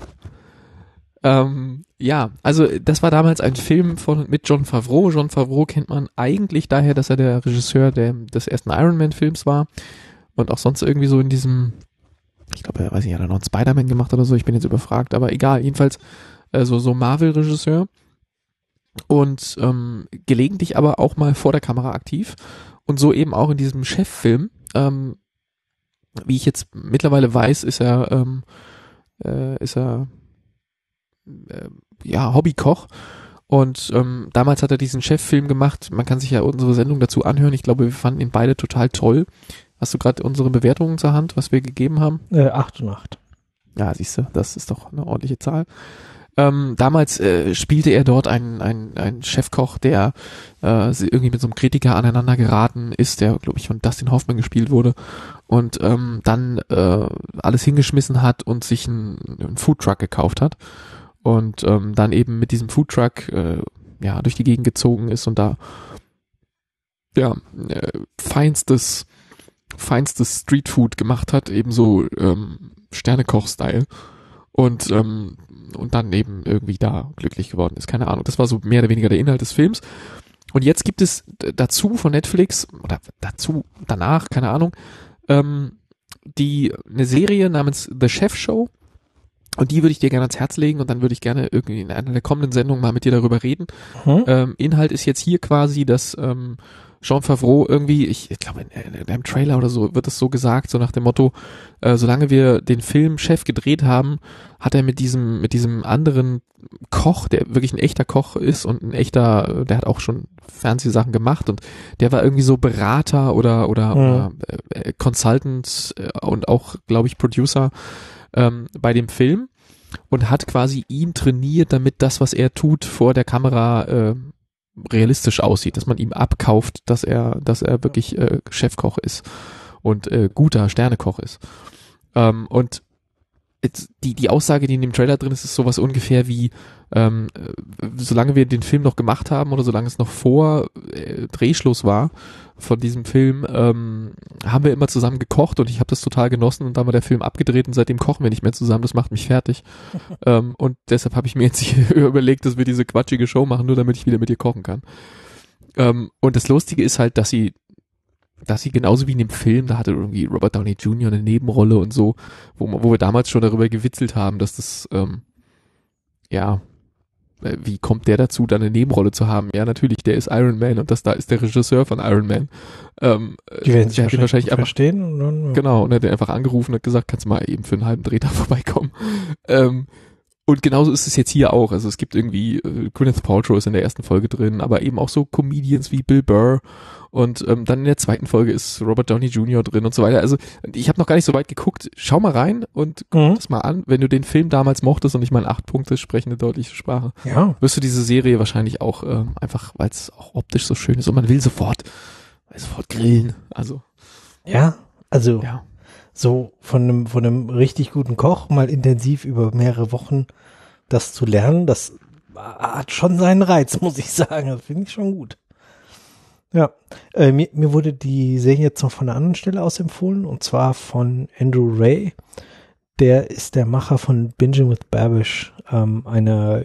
Ähm, ja, also das war damals ein Film von mit Jon Favreau. Jon Favreau kennt man eigentlich daher, dass er der Regisseur der, des ersten Iron Man Films war und auch sonst irgendwie so in diesem, ich glaube, er weiß nicht, hat er noch einen Spider-Man gemacht oder so, ich bin jetzt überfragt, aber egal, jedenfalls äh, so, so Marvel-Regisseur und ähm, gelegentlich aber auch mal vor der Kamera aktiv und so eben auch in diesem Chef-Film. Ähm, wie ich jetzt mittlerweile weiß, ist er ähm, äh, ist er äh, ja Hobbykoch und ähm, damals hat er diesen Chef-Film gemacht. Man kann sich ja unsere Sendung dazu anhören. Ich glaube, wir fanden ihn beide total toll. Hast du gerade unsere Bewertungen zur Hand, was wir gegeben haben? Äh, acht und acht. Ja, siehst du, das ist doch eine ordentliche Zahl. Ähm, damals äh, spielte er dort einen, einen, einen Chefkoch, der äh, irgendwie mit so einem Kritiker aneinander geraten ist, der, glaube ich, von Dustin Hoffman gespielt wurde und ähm, dann äh, alles hingeschmissen hat und sich einen, einen Foodtruck gekauft hat und ähm, dann eben mit diesem Foodtruck äh, ja, durch die Gegend gezogen ist und da ja, äh, feinstes feinstes Streetfood gemacht hat, ebenso ähm, Sternekoch-Style und ähm, und dann eben irgendwie da glücklich geworden ist. Keine Ahnung. Das war so mehr oder weniger der Inhalt des Films. Und jetzt gibt es dazu von Netflix, oder dazu, danach, keine Ahnung, ähm, die eine Serie namens The Chef Show. Und die würde ich dir gerne ans Herz legen und dann würde ich gerne irgendwie in einer der kommenden Sendungen mal mit dir darüber reden. Hm? Ähm, Inhalt ist jetzt hier quasi, dass ähm, Jon Favreau irgendwie, ich, ich glaube in, in einem Trailer oder so wird es so gesagt, so nach dem Motto, äh, solange wir den Film Chef gedreht haben, hat er mit diesem mit diesem anderen Koch, der wirklich ein echter Koch ist und ein echter, der hat auch schon Fernsehsachen gemacht und der war irgendwie so Berater oder oder, Mhm. oder äh, Consultant äh, und auch, glaube ich, Producer ähm, bei dem Film und hat quasi ihn trainiert, damit das, was er tut, vor der Kamera äh, realistisch aussieht, dass man ihm abkauft, dass er, dass er wirklich äh, Chefkoch ist und äh, guter Sternekoch ist. Ähm, und jetzt die die Aussage, die in dem Trailer drin ist, ist sowas ungefähr wie, ähm, äh, solange wir den Film noch gemacht haben oder solange es noch vor äh, Drehschluss war von diesem Film, ähm, haben wir immer zusammen gekocht und ich habe das total genossen und dann war der Film abgedreht und seitdem kochen wir nicht mehr zusammen, das macht mich fertig. ähm, und deshalb habe ich mir jetzt hier überlegt, dass wir diese quatschige Show machen, nur damit ich wieder mit ihr kochen kann. Ähm, und das Lustige ist halt, dass sie dass sie genauso wie in dem Film, da hatte irgendwie Robert Downey Junior eine Nebenrolle und so, wo, wo wir damals schon darüber gewitzelt haben, dass das, ähm, ja, äh, wie kommt der dazu, da eine Nebenrolle zu haben? Ja, natürlich, der ist Iron Man und das da ist der Regisseur von Iron Man. Ähm, Die werden sich der hat ihn wahrscheinlich einfach, verstehen. Und dann, ja. genau, und er hat ihn einfach angerufen und hat gesagt, kannst du mal eben für einen halben Dreh da vorbeikommen. Ähm, und genauso ist es jetzt hier auch. Also es gibt irgendwie, äh, Gwyneth Paltrow ist in der ersten Folge drin, aber eben auch so Comedians wie Bill Burr und ähm, dann in der zweiten Folge ist Robert Downey Junior drin und so weiter. Also ich habe noch gar nicht so weit geguckt. Schau mal rein und guck Mhm. das mal an. Wenn du den Film damals mochtest und ich meine acht Punkte sprechen eine deutliche Sprache, Ja. wirst du diese Serie wahrscheinlich auch ähm, einfach, weil es auch optisch so schön ist und man will sofort, sofort grillen. Also Ja, also ja. so von einem, von einem richtig guten Koch mal intensiv über mehrere Wochen das zu lernen, das hat schon seinen Reiz, muss ich sagen. Das finde ich schon gut. Ja, äh, mir, mir wurde die Serie jetzt noch von einer anderen Stelle aus empfohlen, und zwar von Andrew Ray. Der ist der Macher von Binging with Babish, ähm, einer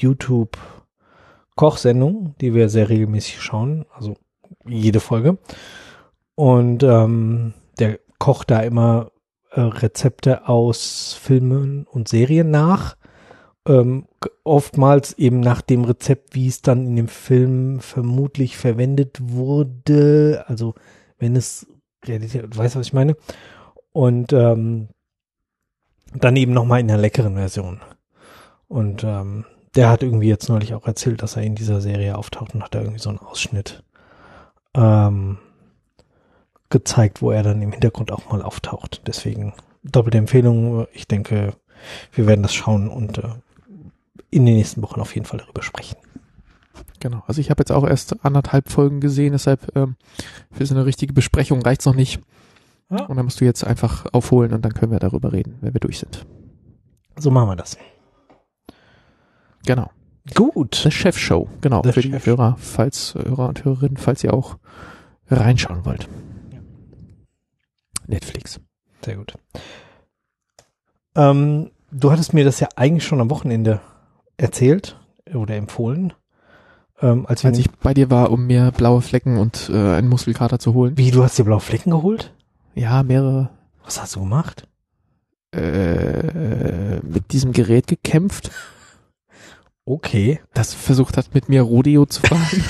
YouTube-Kochsendung, die wir sehr regelmäßig schauen, also jede Folge. Und ähm, der kocht da immer äh, Rezepte aus Filmen und Serien nach. Ähm, oftmals eben nach dem Rezept, wie es dann in dem Film vermutlich verwendet wurde. Also wenn es Realität, du weißt, was ich meine. Und ähm, dann eben nochmal in einer leckeren Version. Und ähm, der hat irgendwie jetzt neulich auch erzählt, dass er in dieser Serie auftaucht und hat da irgendwie so einen Ausschnitt ähm, gezeigt, wo er dann im Hintergrund auch mal auftaucht. Deswegen doppelte Empfehlung. Ich denke, wir werden das schauen und äh, in den nächsten Wochen auf jeden Fall darüber sprechen. Genau, also ich habe jetzt auch erst anderthalb Folgen gesehen, deshalb ähm, für so eine richtige Besprechung reicht's noch nicht. Ja. Und dann musst du jetzt einfach aufholen und dann können wir darüber reden, wenn wir durch sind. So machen wir das. Genau. Gut. The Chef Show, genau, The für die Chef. Hörer, falls Hörer und Hörerinnen, falls ihr auch reinschauen wollt. Ja. Netflix. Sehr gut. Ähm, du hattest mir das ja eigentlich schon am Wochenende erzählt oder empfohlen. Ähm, als wir Als ich bei dir war, um mir blaue Flecken und äh, einen Muskelkater zu holen. Wie, du hast dir blaue Flecken geholt? Ja, mehrere. Was hast du gemacht? Äh, mit diesem Gerät gekämpft, Okay. das versucht hat, mit mir Rodeo zu fahren.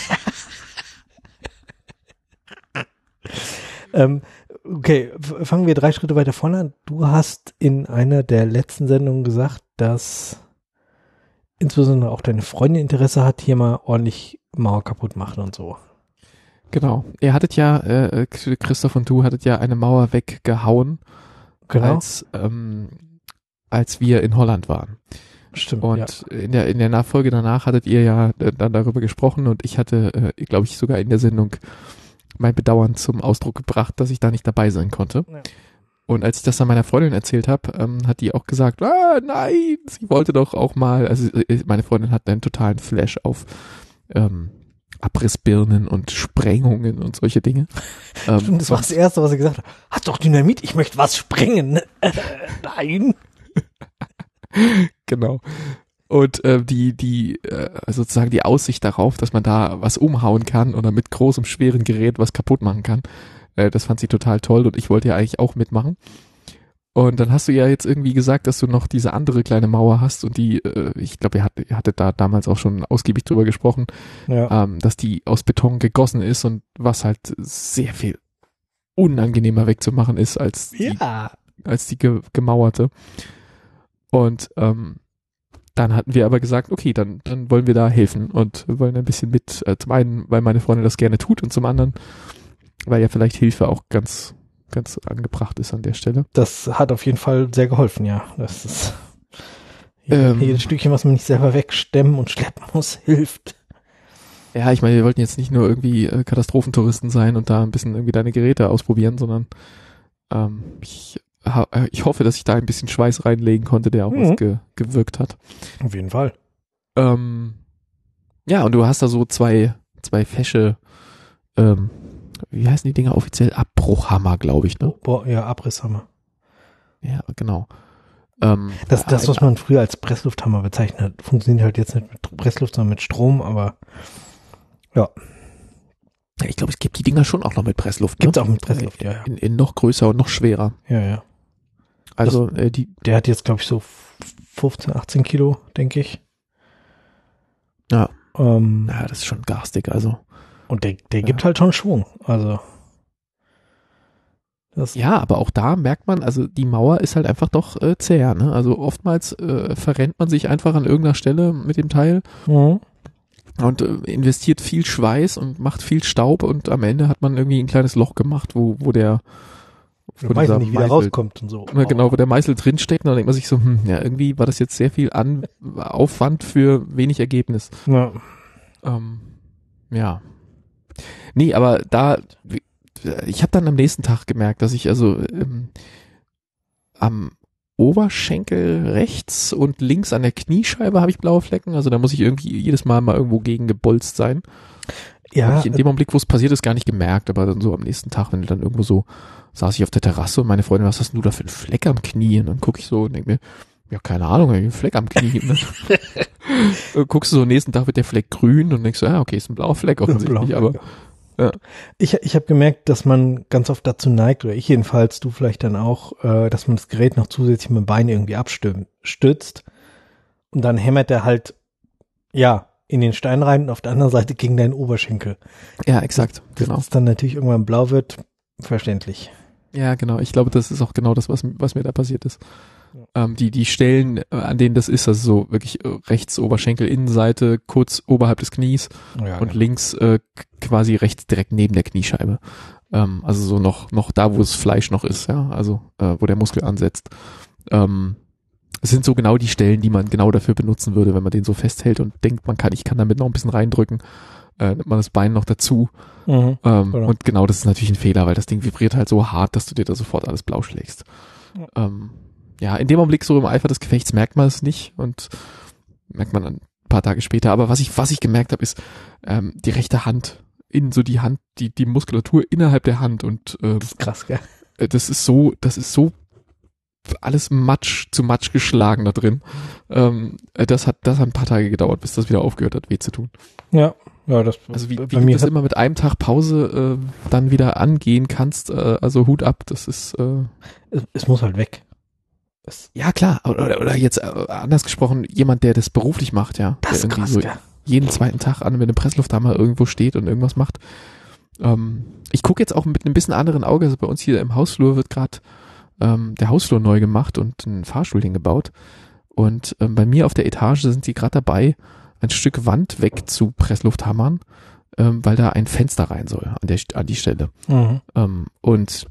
Ähm, okay, f- fangen wir drei Schritte weiter vorne an. Du hast in einer der letzten Sendungen gesagt, dass insbesondere auch deine Freundin Interesse hat, hier mal ordentlich Mauer kaputt machen und so. Genau. Ihr hattet ja, äh, Christoph und du hattet ja eine Mauer weggehauen, Genau. als, ähm, als wir in Holland waren. Stimmt. Und ja. in der in der Nachfolge danach hattet ihr ja äh, dann darüber gesprochen und ich hatte, äh, glaube ich, sogar in der Sendung mein Bedauern zum Ausdruck gebracht, dass ich da nicht dabei sein konnte. Ja. Und als ich das dann meiner Freundin erzählt habe, ähm, hat die auch gesagt, ah, nein, sie wollte doch auch mal, also äh, meine Freundin hat einen totalen Flash auf ähm, Abrissbirnen und Sprengungen und solche Dinge. Ähm, Stimmt, das war das Erste, was er gesagt hat. Hat doch Dynamit, ich möchte was sprengen. Äh, Nein. Genau. Und äh, die, die, äh, sozusagen die Aussicht darauf, dass man da was umhauen kann oder mit großem, schweren Gerät was kaputt machen kann, äh, das fand sie total toll und ich wollte ja eigentlich auch mitmachen. Und dann hast du ja jetzt irgendwie gesagt, dass du noch diese andere kleine Mauer hast und die, äh, ich glaube, ihr, hattet, ihr hattet da damals auch schon ausgiebig drüber gesprochen, Ja. ähm, dass die aus Beton gegossen ist und was halt sehr viel unangenehmer wegzumachen ist als die, Ja. als die ge- gemauerte. Und ähm, dann hatten wir aber gesagt, okay, dann, dann wollen wir da helfen und wir wollen ein bisschen mit, äh, zum einen, weil meine Freundin das gerne tut und zum anderen, weil ja vielleicht Hilfe auch ganz, ganz angebracht ist an der Stelle. Das hat auf jeden Fall sehr geholfen, ja. Das ist Ähm. jedes Stückchen, was man nicht selber wegstemmen und schleppen muss, hilft. Ja, ich meine, wir wollten jetzt nicht nur irgendwie äh, Katastrophentouristen sein und da ein bisschen irgendwie deine Geräte ausprobieren, sondern ähm, ich, ha, ich hoffe, dass ich da ein bisschen Schweiß reinlegen konnte, der auch Mhm. was ge, gewirkt hat. Auf jeden Fall. Ähm, ja, und du hast da so zwei, zwei fesche, ähm, wie heißen die Dinger offiziell? Abbruchhammer, glaube ich, ne? Oh, boah, ja, Abrisshammer. Ja, genau. Ähm, Das, das, ein- was man früher als Presslufthammer bezeichnet hat, funktioniert halt jetzt nicht mit Pressluft, sondern mit Strom, aber ja, ja, ich glaube, es gibt die Dinger schon auch noch mit Pressluft. gibt's ne? auch mit Pressluft, ja, ja. In, in noch größer und noch schwerer. Ja, ja. Also äh, die, Der hat jetzt, glaube ich, so fünfzehn, achtzehn Kilo, denke ich. Ja. Ähm, ja, das ist schon garstig, also. und der, der gibt halt schon Schwung, also. Das, Ja, aber auch da merkt man, also die Mauer ist halt einfach doch äh, zäh, ne? Also oftmals äh, verrennt man sich einfach an irgendeiner Stelle mit dem Teil Mhm. und äh, investiert viel Schweiß und macht viel Staub und am Ende hat man irgendwie ein kleines Loch gemacht, wo, wo der wo Ich weiß dieser nicht, wie der Meißel- rauskommt und so. Ja, genau, wo der Meißel drinsteckt und dann denkt man sich so, hm, ja, irgendwie war das jetzt sehr viel An Aufwand für wenig Ergebnis. Ja. Ähm, ja. Nee, aber da, ich habe dann am nächsten Tag gemerkt, dass ich also ähm, am Oberschenkel rechts und links an der Kniescheibe habe ich blaue Flecken, also da muss ich irgendwie jedes Mal mal irgendwo gegen gebolzt sein. Habe Ja, ich in dem Augenblick, wo es passiert ist, gar nicht gemerkt, aber dann so am nächsten Tag, wenn du dann irgendwo so, saß ich auf der Terrasse und meine Freundin, was hast denn du da für einen Fleck am Knie? Und dann gucke ich so und denke mir, ja, keine Ahnung, ich hab einen Fleck am Knie. Und dann guckst du so, nächsten Tag wird der Fleck grün und denkst so, ja, okay, ist ein blauer Fleck offensichtlich, Blau, aber ja. Ich, ich habe gemerkt, dass man ganz oft dazu neigt, oder ich jedenfalls, du vielleicht dann auch, äh, dass man das Gerät noch zusätzlich mit dem Bein irgendwie abstützt und dann hämmert er halt, ja, in den Stein rein und auf der anderen Seite gegen deinen Oberschenkel. Ja, exakt, Dass genau. es dann natürlich irgendwann blau wird, verständlich. Ja, genau. Ich glaube, das ist auch genau das, was, was mir da passiert ist. Ähm, die, die Stellen, äh, an denen das ist, also so wirklich äh, rechts Oberschenkel, Innenseite, kurz oberhalb des Knies Ja, und links äh, k- quasi rechts direkt neben der Kniescheibe. Ähm, also so noch, noch da, wo das Fleisch noch ist, ja, also äh, wo der Muskel ansetzt. Ähm, es sind so genau die Stellen, die man genau dafür benutzen würde, wenn man den so festhält und denkt, man kann, ich kann damit noch ein bisschen reindrücken, äh, nimmt man das Bein noch dazu. Mhm. Ähm, Genau. Und genau das ist natürlich ein Fehler, weil das Ding vibriert halt so hart, dass du dir da sofort alles blau schlägst. Ja. Ähm, ja, in dem Augenblick so im Eifer des Gefechts merkt man es nicht und merkt man dann ein paar Tage später. Aber was ich, was ich gemerkt habe, ist ähm, die rechte Hand, in so die Hand, die, die Muskulatur innerhalb der Hand und äh, Das ist krass, gell? äh, das ist so, das ist so alles Matsch zu Matsch geschlagen da drin. Ähm, äh, das hat, das hat ein paar Tage gedauert, bis das wieder aufgehört hat, weh zu tun. Ja, ja, das Also wie, bei wie du mir das hat, immer mit einem Tag Pause äh, dann wieder angehen kannst, äh, also Hut ab, das ist äh, es, es muss halt weg. Es, ja klar, oder, oder jetzt äh, anders gesprochen, jemand, der das beruflich macht, ja, das der ist irgendwie krass, so gell? jeden zweiten Tag an, wenn eine Presslufthammer irgendwo steht und irgendwas macht. Ähm, ich gucke jetzt auch mit einem bisschen anderen Auge, also bei uns hier im Hausflur wird gerade ähm, der Hausflur neu gemacht und ein Fahrstuhl hingebaut und ähm, bei mir auf der Etage sind die gerade dabei, ein Stück Wand weg zu Presslufthammern, ähm, weil da ein Fenster rein soll an der an die Stelle. Mhm. Ähm, und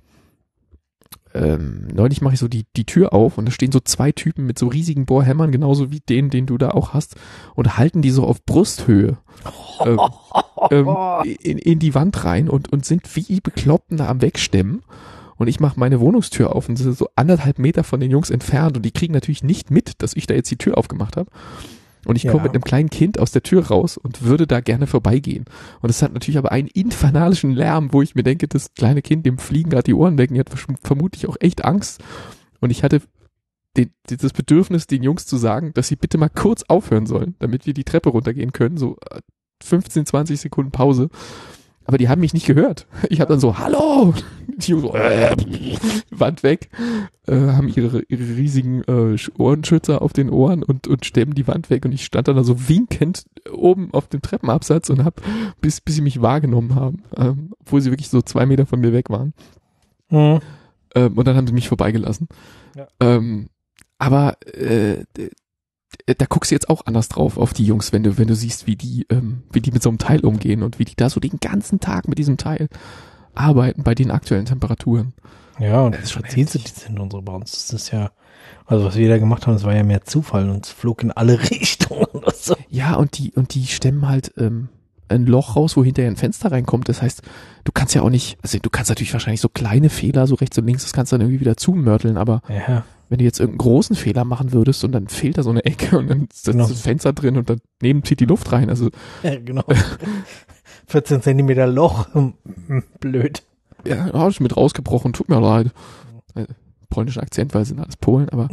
ähm, neulich mache ich so die die Tür auf und da stehen so zwei Typen mit so riesigen Bohrhämmern, genauso wie den, den du da auch hast, und halten die so auf Brusthöhe ähm, ähm, in, in die Wand rein und und sind wie Bekloppten da am Wegstemmen. Und ich mache meine Wohnungstür auf und sind so anderthalb Meter von den Jungs entfernt und die kriegen natürlich nicht mit, dass ich da jetzt die Tür aufgemacht habe. Und ich komme Ja. mit einem kleinen Kind aus der Tür raus und würde da gerne vorbeigehen. Und es hat natürlich aber einen infernalischen Lärm, wo ich mir denke, das kleine Kind, dem fliegen gerade die Ohren weg, und die hat vermutlich auch echt Angst. Und ich hatte den, das Bedürfnis, den Jungs zu sagen, dass sie bitte mal kurz aufhören sollen, damit wir die Treppe runtergehen können, so fünfzehn, zwanzig Sekunden Pause. Aber die haben mich nicht gehört. Ich habe dann so, hallo! Die Jungs so, äh, Wand weg, äh, haben ihre, ihre riesigen äh, Ohrenschützer auf den Ohren und, und stemmen die Wand weg. Und ich stand dann da so winkend oben auf dem Treppenabsatz und hab, bis, bis sie mich wahrgenommen haben, ähm, obwohl sie wirklich so zwei Meter von mir weg waren. Mhm. Ähm, und dann haben sie mich vorbeigelassen. Ja. Ähm, aber äh, da guckst du jetzt auch anders drauf auf die Jungs, wenn du, wenn du siehst, wie die, ähm, wie die mit so einem Teil umgehen und wie die da so den ganzen Tag mit diesem Teil arbeiten bei den aktuellen Temperaturen. Ja, und das ist schon präzise die sind unsere bei uns. Das ist ja, also was wir da gemacht haben, das war ja mehr Zufall und es flog in alle Richtungen oder so. Ja, und die, und die stemmen halt ähm, ein Loch raus, wo hinterher ein Fenster reinkommt. Das heißt, du kannst ja auch nicht, also du kannst natürlich wahrscheinlich so kleine Fehler, so rechts und links, das kannst du dann irgendwie wieder zumörteln, aber Ja. wenn du jetzt irgendeinen großen Fehler machen würdest und dann fehlt da so eine Ecke und dann ist Genau. das Fenster drin und daneben zieht die Luft rein. Also Ja, genau. vierzehn Zentimeter Loch. Blöd. ja, hab ich mit rausgebrochen, tut mir leid. Äh, polnischen Akzent, weil es sind alles Polen, aber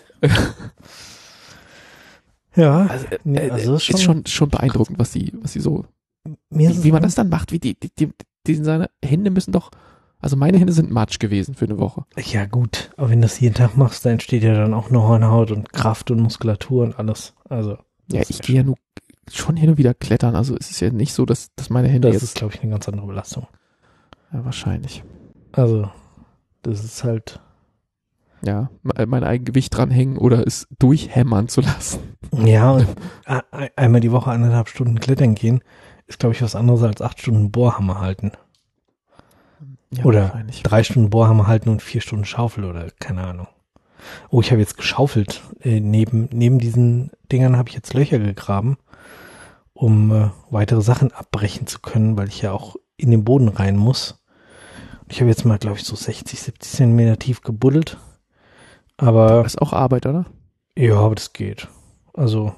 Ja, also, äh, nee, also ist, schon, ist schon schon beeindruckend, was die, was die so, mir wie, wie man das dann macht, wie die, die, die, die seine Hände müssen doch, also meine Hände sind Matsch gewesen für eine Woche. Ja gut, aber wenn du das jeden Tag machst, dann entsteht ja dann auch eine Hornhaut und Kraft und Muskulatur und alles. Also Ja, das ich ist gehe ja nur schon hin und wieder klettern, also es ist ja nicht so, dass, dass meine Hände Das jetzt, ist, glaube ich, eine ganz andere Belastung. ja, wahrscheinlich, Also, das ist halt, ja, me- mein Eigengewicht dranhängen oder es durchhämmern zu lassen. ja, und a- a- einmal die Woche eineinhalb Stunden klettern gehen, ist, glaube ich, was anderes als acht Stunden Bohrhammer halten. Ja, Oder wahrscheinlich. drei Stunden Bohrhammer halten und vier Stunden Schaufel oder keine Ahnung. Oh, ich habe jetzt geschaufelt. Äh, neben, neben diesen Dingern habe ich jetzt Löcher gegraben, um äh, weitere Sachen abbrechen zu können, weil ich ja auch in den Boden rein muss. Ich habe jetzt mal, glaube ich, so sechzig, siebzig Zentimeter tief gebuddelt. Aber Das ist auch Arbeit, oder? ja, aber das geht. Also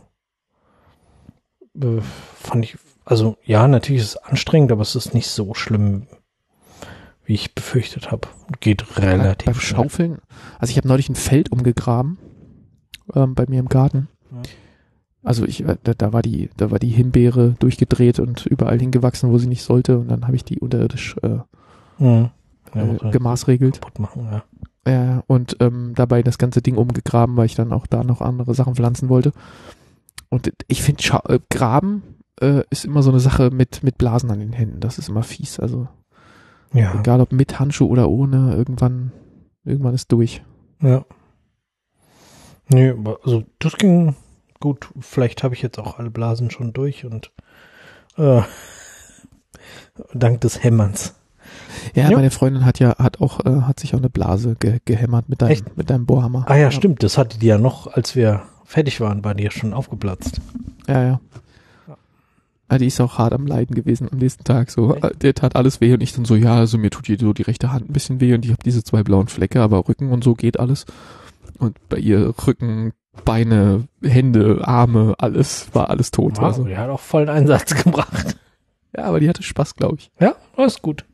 äh, fand ich, also ja, natürlich ist es anstrengend, aber es ist nicht so schlimm, wie ich befürchtet habe. Geht relativ Beim schnell. Schaufeln, also ich habe neulich ein Feld umgegraben, ähm, bei mir im Garten. Ja. Also ich, äh, da, da war die, da war die Himbeere durchgedreht und überall hingewachsen, wo sie nicht sollte, und dann habe ich die unterirdisch äh, Mhm. Ja, äh, muss man gemaßregelt. kaputt machen, ja. Äh, und ähm, dabei das ganze Ding umgegraben, weil ich dann auch da noch andere Sachen pflanzen wollte. Und ich finde, äh, Graben äh, ist immer so eine Sache mit mit Blasen an den Händen. Das ist immer fies. Also Ja, egal ob mit Handschuh oder ohne, irgendwann irgendwann ist durch. ja. Nee, aber also das ging gut. Vielleicht habe ich jetzt auch alle Blasen schon durch und äh, dank des Hämmerns. Ja, Ja. meine Freundin hat ja hat auch äh, hat sich auch eine Blase ge gehämmert mit deinem Echt? mit deinem Bohrhammer. Ah ja, stimmt. Das hatte die ja noch, als wir fertig waren, war die ja schon aufgeplatzt. Ja, ja. Ja. Ah, die ist auch hart am Leiden gewesen am nächsten Tag. So, Echt? äh, der tat alles weh und ich dann so, ja, also mir tut hier so die rechte Hand ein bisschen weh und ich habe diese zwei blauen Flecke, aber Rücken und so geht alles. Und bei ihr Rücken, Beine, Hände, Arme, alles war alles tot. Wow, Also. die hat auch vollen Einsatz gebracht. Ja, aber die hatte Spaß, glaube ich. Ja, das ist gut.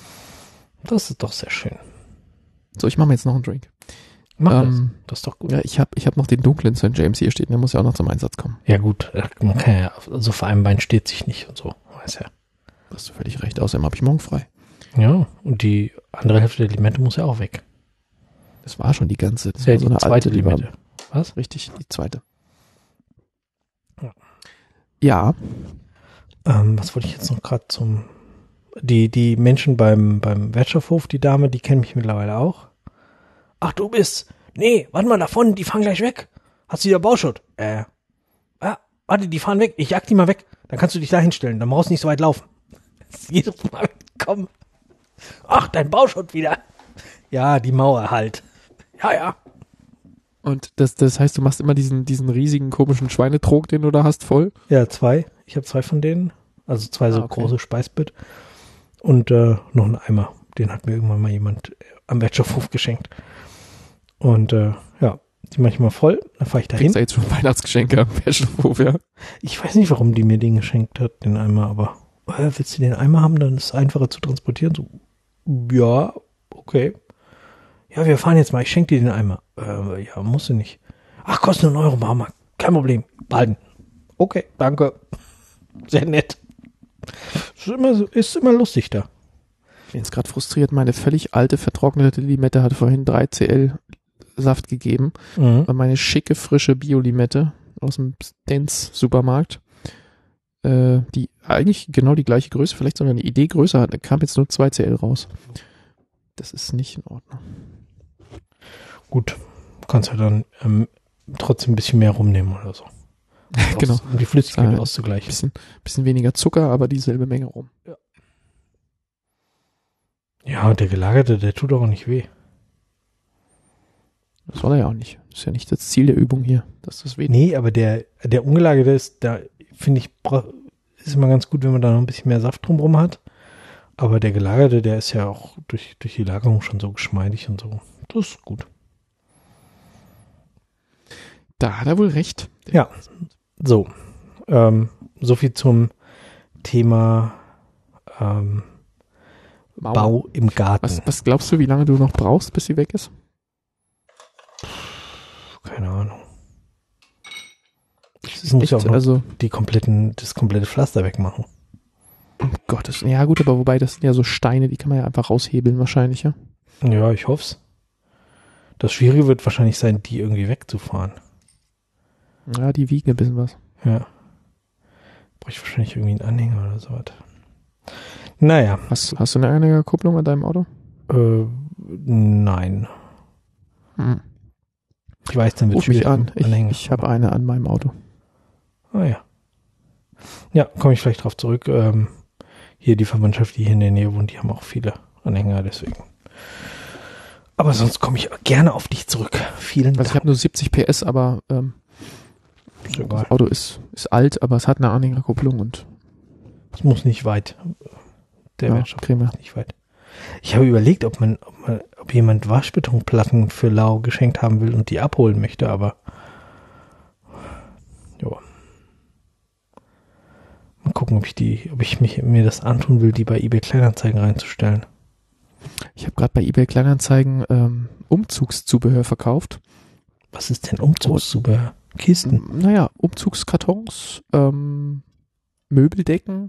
Das ist doch sehr schön. So, ich mache mir jetzt noch einen Drink. Mach Ähm, das. Das ist doch gut. Ja, ich habe ich hab noch den dunklen Sankt James hier stehen, der muss ja auch noch zum Einsatz kommen. Ja gut, äh, man kann ja, also vor einem Bein steht sich nicht und so, weiß ja. Da hast du völlig recht, außerdem habe ich morgen frei. Ja, und die andere Hälfte der Limette muss ja auch weg. Das war schon die ganze, das Das ist ja war so die eine zweite alte, die war- Limette. Was? Richtig, die zweite. Ja. Ja, Ähm, was wollte ich jetzt noch gerade zum, die, die Menschen beim, beim Wertstoffhof, die Dame, die kennen mich mittlerweile auch. Ach, du bist, nee, warte mal davon, die fahren gleich weg. Hast du wieder Bauschutt? Äh, ah, warte, die fahren weg, ich jag die mal weg. Dann kannst du dich da hinstellen, dann brauchst du nicht so weit laufen. Jedes Mal, komm. Ach, dein Bauschutt wieder. Ja, die Mauer halt. Ja, ja. und das, das heißt, du machst immer diesen, diesen riesigen komischen Schweinetrog, den du da hast, voll? Ja, zwei. Ich habe zwei von denen. Also zwei so Ah, okay. große Speisbett. Und äh, noch einen Eimer. Den hat mir irgendwann mal jemand äh, am Wertstoffhof geschenkt. Und äh, ja, die mache ich mal voll. Dann fahre ich da hin. Kriegst du jetzt schon Weihnachtsgeschenke am Wertstoffhof, ja? Ich weiß nicht, warum die mir den geschenkt hat, den Eimer. Aber äh, willst du den Eimer haben, dann ist es einfacher zu transportieren. So, ja, okay. Ja, wir fahren jetzt mal. Ich schenke dir den Eimer. Äh, ja, musst du nicht. Ach, kostet einen Euro, Mama. Kein Problem. Behalten. Okay, danke. Sehr nett. Ist immer, so- ist immer lustig da. Ich bin jetzt gerade frustriert. Meine völlig alte, vertrocknete Limette hat vorhin drei C L Saft gegeben. Mhm. Und meine schicke, frische Bio-Limette aus dem Dance-Supermarkt, äh, die eigentlich genau die gleiche Größe, vielleicht sogar eine Idee größer hat, kam jetzt nur zwei C L raus. Das ist nicht in Ordnung. Gut, du kannst ja dann ähm, trotzdem ein bisschen mehr rumnehmen oder so. Genau. Um die Flüssigkeit Ja. auszugleichen. Bisschen, bisschen weniger Zucker, aber dieselbe Menge rum. Ja, und der gelagerte, der tut auch nicht weh. Das soll er ja auch nicht. Das ist ja nicht das Ziel der Übung hier, dass das weh tut. Nee, aber der, der ungelagerte ist, da finde ich, bra- ist immer ganz gut, wenn man da noch ein bisschen mehr Saft drumherum hat. Aber der gelagerte, der ist ja auch durch, durch die Lagerung schon so geschmeidig und so. Das ist gut. Da hat er wohl recht. Ja. So. Ähm, so viel zum Thema ähm, Mauer. Bau im Garten. Was, was glaubst du, wie lange du noch brauchst, bis sie weg ist? Keine Ahnung. Es muss Echt? ja auch noch Also, die kompletten, das komplette Pflaster wegmachen. um Gottes, ja gut, aber wobei, das sind ja so Steine, die kann man ja einfach raushebeln wahrscheinlich, ja. Ja, ich hoff's. Das Schwierige wird wahrscheinlich sein, die irgendwie wegzufahren. Ja, die wiegen ein bisschen was. Ja. Brauche ich wahrscheinlich irgendwie einen Anhänger oder so was. Naja. Hast, hast du eine Anhängerkupplung an deinem Auto? Äh, nein. Hm. Ich weiß, dann wird Ruf mich schwierig an. mit Ich, Anhänger. ich habe eine an meinem Auto. Ah ja. Ja, komme ich vielleicht drauf zurück. Ähm, hier die Verwandtschaft, die hier in der Nähe wohnt, die haben auch viele Anhänger, deswegen. Aber sonst komme ich gerne auf dich zurück. Vielen Also ich Dank. habe nur siebzig P S, aber ähm, Ist egal. das Auto ist, ist alt, aber es hat eine Anhängerkupplung und Es muss nicht weit. Der ja, Wirtschaft kriegen wir. ist nicht weit. Ich habe überlegt, ob man, ob man, ob jemand Waschbetonplatten für Lau geschenkt haben will und die abholen möchte, aber ja. Mal gucken, ob ich die, ob ich mich, mir das antun will, die bei eBay Kleinanzeigen reinzustellen. Ich habe gerade bei eBay Kleinanzeigen ähm, Umzugszubehör verkauft. Was ist denn Umzugszubehör? Kisten. Naja, Umzugskartons, ähm, Möbeldecken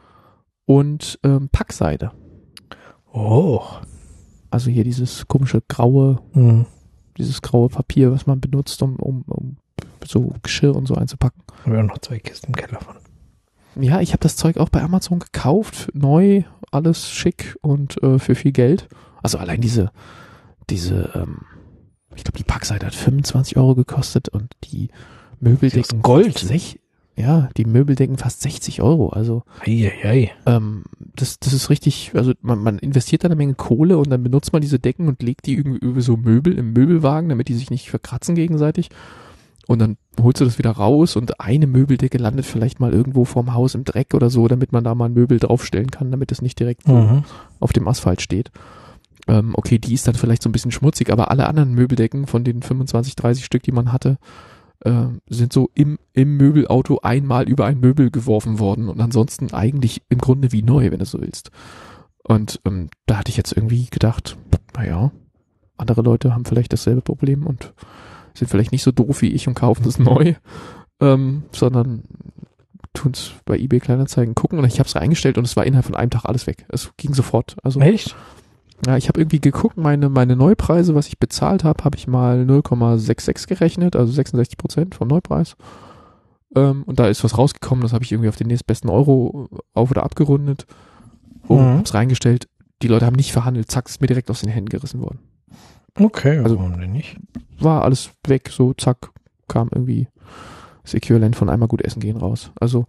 und ähm, Packseide. Oh. Also hier dieses komische graue, Hm. dieses graue Papier, was man benutzt, um, um, um so Geschirr und so einzupacken. Haben wir auch noch zwei Kisten im Keller von. Ja, ich habe das Zeug auch bei Amazon gekauft, neu, alles schick und äh, für viel Geld. Also allein diese, diese, ähm, ich glaube, die Packseite hat fünfundzwanzig Euro gekostet und die Möbeldecken aus Gold? Sech, ja, die Möbeldecken fast sechzig Euro. Also Eieiei. ähm, das, das ist richtig, also man, man investiert da eine Menge Kohle und dann benutzt man diese Decken und legt die irgendwie über so Möbel im Möbelwagen, damit die sich nicht verkratzen gegenseitig. Und dann holst du das wieder raus und eine Möbeldecke landet vielleicht mal irgendwo vorm Haus im Dreck oder so, damit man da mal ein Möbel draufstellen kann, damit es nicht direkt so Mhm. auf dem Asphalt steht. Ähm, okay, die ist dann vielleicht so ein bisschen schmutzig, aber alle anderen Möbeldecken von den fünfundzwanzig, dreißig Stück, die man hatte, äh, sind so im, im Möbelauto einmal über ein Möbel geworfen worden und ansonsten eigentlich im Grunde wie neu, wenn du so willst. Und ähm, da hatte ich jetzt irgendwie gedacht, naja, andere Leute haben vielleicht dasselbe Problem und sind vielleicht nicht so doof wie ich und kaufen es neu, ähm, sondern tun es bei eBay Kleinanzeigen gucken und ich habe es reingestellt und es war innerhalb von einem Tag alles weg. Es ging sofort. Also Echt? ja, ich habe irgendwie geguckt, meine meine Neupreise, was ich bezahlt habe, habe ich mal null Komma sechsundsechzig gerechnet, also sechsundsechzig Prozent vom Neupreis. Ähm, und da ist was rausgekommen, das habe ich irgendwie auf den nächstbesten Euro auf- oder abgerundet und Mhm. hab's reingestellt. Die Leute haben nicht verhandelt, zack, ist mir direkt aus den Händen gerissen worden. Okay, Also- warum denn nicht? War alles weg, so zack, kam irgendwie das Äquivalent von einmal gut essen gehen raus. Also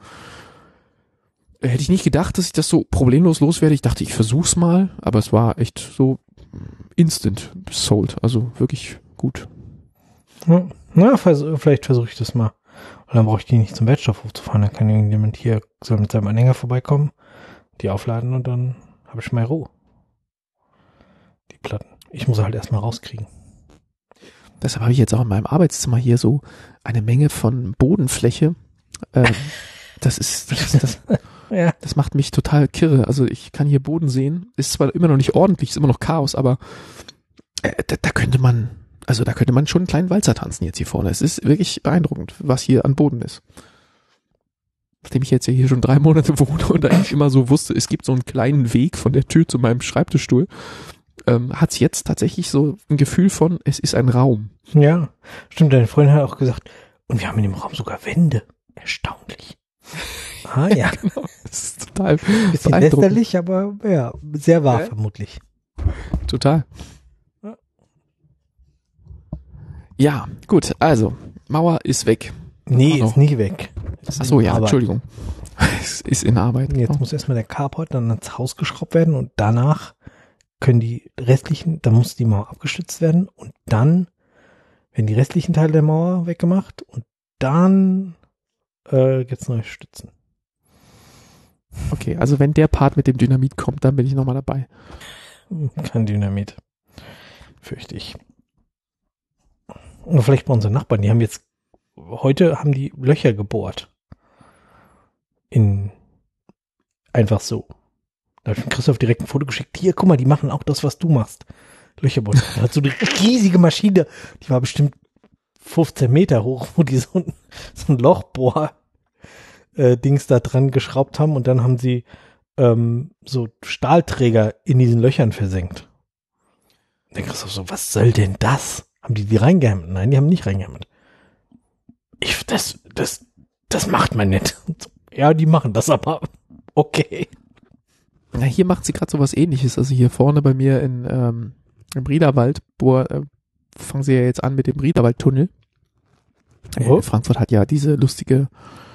äh, hätte ich nicht gedacht, dass ich das so problemlos loswerde. Ich dachte, ich versuch's mal, aber es war echt so instant sold, also wirklich gut. Ja. Na, vers vielleicht versuche ich das mal. Und dann brauche ich die nicht zum Wertstoffhof zu fahren. Dann kann irgendjemand hier soll mit seinem Anhänger vorbeikommen, die aufladen und dann habe ich mal Ruhe. Die Platten. Ich muss halt erstmal rauskriegen. Deshalb habe ich jetzt auch in meinem Arbeitszimmer hier so eine Menge von Bodenfläche. Ähm, das ist, das, ist das, Ja. das macht mich total kirre. Also ich kann hier Boden sehen. Ist zwar immer noch nicht ordentlich, ist immer noch Chaos, aber äh, da, da könnte man, also da könnte man schon einen kleinen Walzer tanzen jetzt hier vorne. Es ist wirklich beeindruckend, was hier an Boden ist. nachdem ich jetzt ja hier schon drei Monate wohne und eigentlich immer so wusste, es gibt so einen kleinen Weg von der Tür zu meinem Schreibtischstuhl, ähm, hat es jetzt tatsächlich so ein Gefühl von, es ist ein Raum. Ja, stimmt, deine Freundin hat auch gesagt, und wir haben in dem Raum sogar Wände. Erstaunlich. Ah ja. Genau. Das ist total bisschen beeindruckend. lästerlich, aber ja, sehr wahr Ja. vermutlich. Total. Ja. Ja, gut, also, Mauer ist weg. Nee, Auch ist nie weg. Ist Ach so, in ja, Arbeit. Entschuldigung. Es ist in Arbeit. Jetzt genau. muss erstmal der Carport dann ans Haus geschraubt werden und danach können die restlichen, dann muss die Mauer abgestützt werden und dann werden die restlichen Teile der Mauer weggemacht und dann äh, gibt's neue Stützen. Okay, also wenn der Part mit dem Dynamit kommt, dann bin ich nochmal dabei. Hm, Kein Dynamit. Fürchte ich. Oder vielleicht bei unseren Nachbarn, die haben jetzt, heute haben die Löcher gebohrt. In, einfach so. Da hat Christoph direkt ein Foto geschickt. Hier, guck mal, die machen auch das, was du machst. Löcher bohren. Da hat so eine riesige Maschine, die war bestimmt fünfzehn Meter hoch, wo die so ein, so ein Lochbohr äh, Dings da dran geschraubt haben und dann haben sie ähm, so Stahlträger in diesen Löchern versenkt. Der Christoph so, was soll denn das? Haben die die reingehämmert? Nein, die haben nicht reingehämmert. Ich, das, das, das macht man nicht. So, ja, die machen das aber. Okay. Na, hier macht sie gerade so was Ähnliches. Also hier vorne bei mir in, ähm, im Riederwald, boah, äh, fangen sie ja jetzt an mit dem Riederwaldtunnel. Oh. Äh, Frankfurt hat ja diese lustige,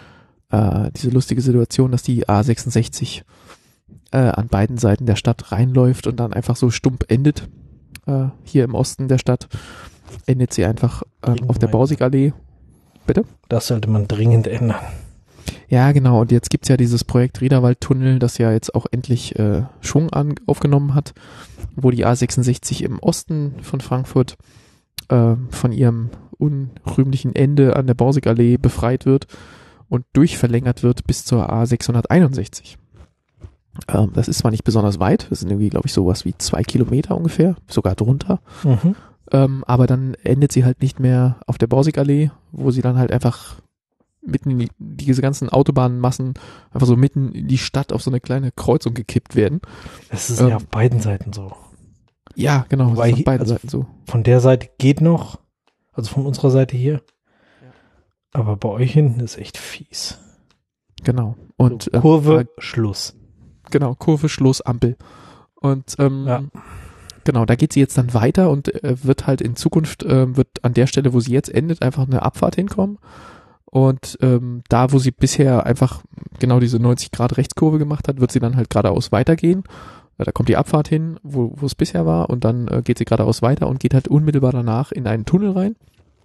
äh, diese lustige Situation, dass die A sechsundsechzig äh, an beiden Seiten der Stadt reinläuft und dann einfach so stumpf endet. Äh, hier im Osten der Stadt endet sie einfach äh, auf der Bausigallee. Bitte? Das sollte man dringend ändern. Ja, genau. Und jetzt gibt's ja dieses Projekt Riederwaldtunnel, das ja jetzt auch endlich äh, Schwung an, aufgenommen hat, wo die A sechsundsechzig im Osten von Frankfurt äh, von ihrem unrühmlichen Ende an der Bausigallee befreit wird und durchverlängert wird bis zur A sechshunderteinundsechzig. Ähm, das ist zwar nicht besonders weit, das sind irgendwie, glaube ich, sowas wie zwei Kilometer ungefähr, sogar drunter. Mhm. Ähm, aber dann endet sie halt nicht mehr auf der Bausigallee, wo sie dann halt einfach mitten in die, diese ganzen Autobahnenmassen einfach so mitten in die Stadt auf so eine kleine Kreuzung gekippt werden. Das ist Ähm, ja auf beiden Seiten so. Ja, genau, das Wobei ist auf hier- beiden also Seiten so. Von der Seite geht noch, also von unserer Seite hier. Ja. Aber bei euch hinten ist echt fies. Genau. Und ähm, Kurve, äh, Schluss. genau, Kurve, Schluss, Ampel. Und ähm, Ja. genau, da geht sie jetzt dann weiter und äh, wird halt in Zukunft, äh, wird an der Stelle, wo sie jetzt endet, einfach eine Abfahrt hinkommen. Und ähm, da, wo sie bisher einfach genau diese neunzig Grad Rechtskurve gemacht hat, wird sie dann halt geradeaus weitergehen. Äh, Da kommt die Abfahrt hin, wo wo es bisher war, und dann äh, geht sie geradeaus weiter und geht halt unmittelbar danach in einen Tunnel rein.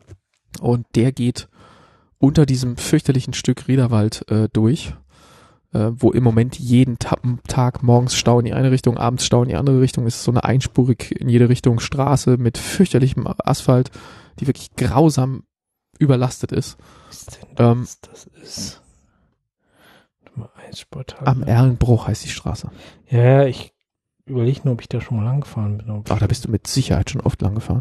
Und der geht unter diesem fürchterlichen Stück Riederwald äh, durch, äh, wo im Moment jeden Ta- Tag morgens Stau in die eine Richtung, abends Stau in die andere Richtung. Es ist so eine einspurig in jede Richtung Straße mit fürchterlichem Asphalt, die wirklich grausam überlastet ist. Was ist denn Ähm, das? Das ist Nummer eins Sporthalle. Am Erlenbruch heißt die Straße. Ja, ja, ich überlege nur, ob ich da schon mal lang gefahren bin. Ob Ach, da bist du mit Sicherheit schon oft lang gefahren.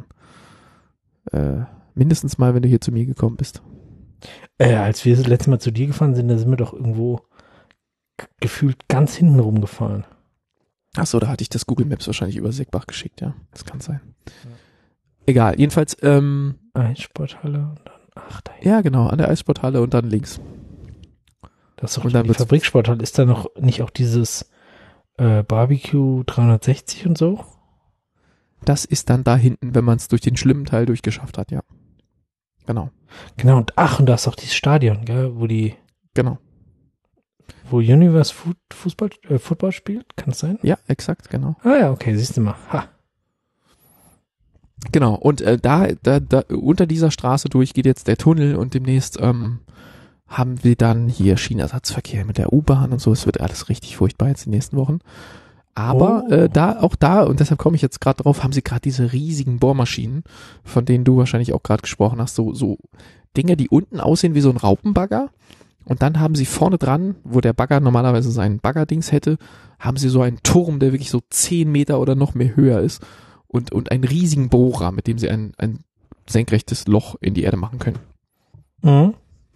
Äh, mindestens mal, wenn du hier zu mir gekommen bist. Äh, als wir das letzte Mal zu dir gefahren sind, da sind wir doch irgendwo g- gefühlt ganz hinten rumgefahren. Ach so, da hatte ich das Google Maps wahrscheinlich über Seckbach geschickt, ja. Das kann sein. Egal, jedenfalls, ähm, Eissporthalle und dann, ach, da hinten. ja genau, an der Eissporthalle und dann links. Das ist doch und dann die wird's- Fabriksporthalle. Ist da noch nicht auch dieses äh, Barbecue dreihundertsechzig und so? Das ist dann da hinten, wenn man es durch den schlimmen Teil durchgeschafft hat, ja. Genau, Genau, und ach, und da ist auch dieses Stadion, gell, wo die, genau. wo Universe Food, Fußball, äh, Football spielt, kann es sein? Ja, exakt, genau. Ah ja, okay, siehst du mal. Ha. Genau, und äh, da, da, da unter dieser Straße durch geht jetzt der Tunnel und demnächst ähm, haben wir dann hier Schienenersatzverkehr mit der U-Bahn und so. Es wird alles richtig furchtbar jetzt in den nächsten Wochen. Aber Oh. äh, da, auch da, und deshalb komme ich jetzt gerade drauf, haben sie gerade diese riesigen Bohrmaschinen, von denen du wahrscheinlich auch gerade gesprochen hast, so, so Dinge, die unten aussehen wie so ein Raupenbagger. Und dann haben sie vorne dran, wo der Bagger normalerweise sein Baggerdings hätte, haben sie so einen Turm, der wirklich so zehn Meter oder noch mehr höher ist. Und, und einen riesigen Bohrer, mit dem sie ein, ein senkrechtes Loch in die Erde machen können. Mhm.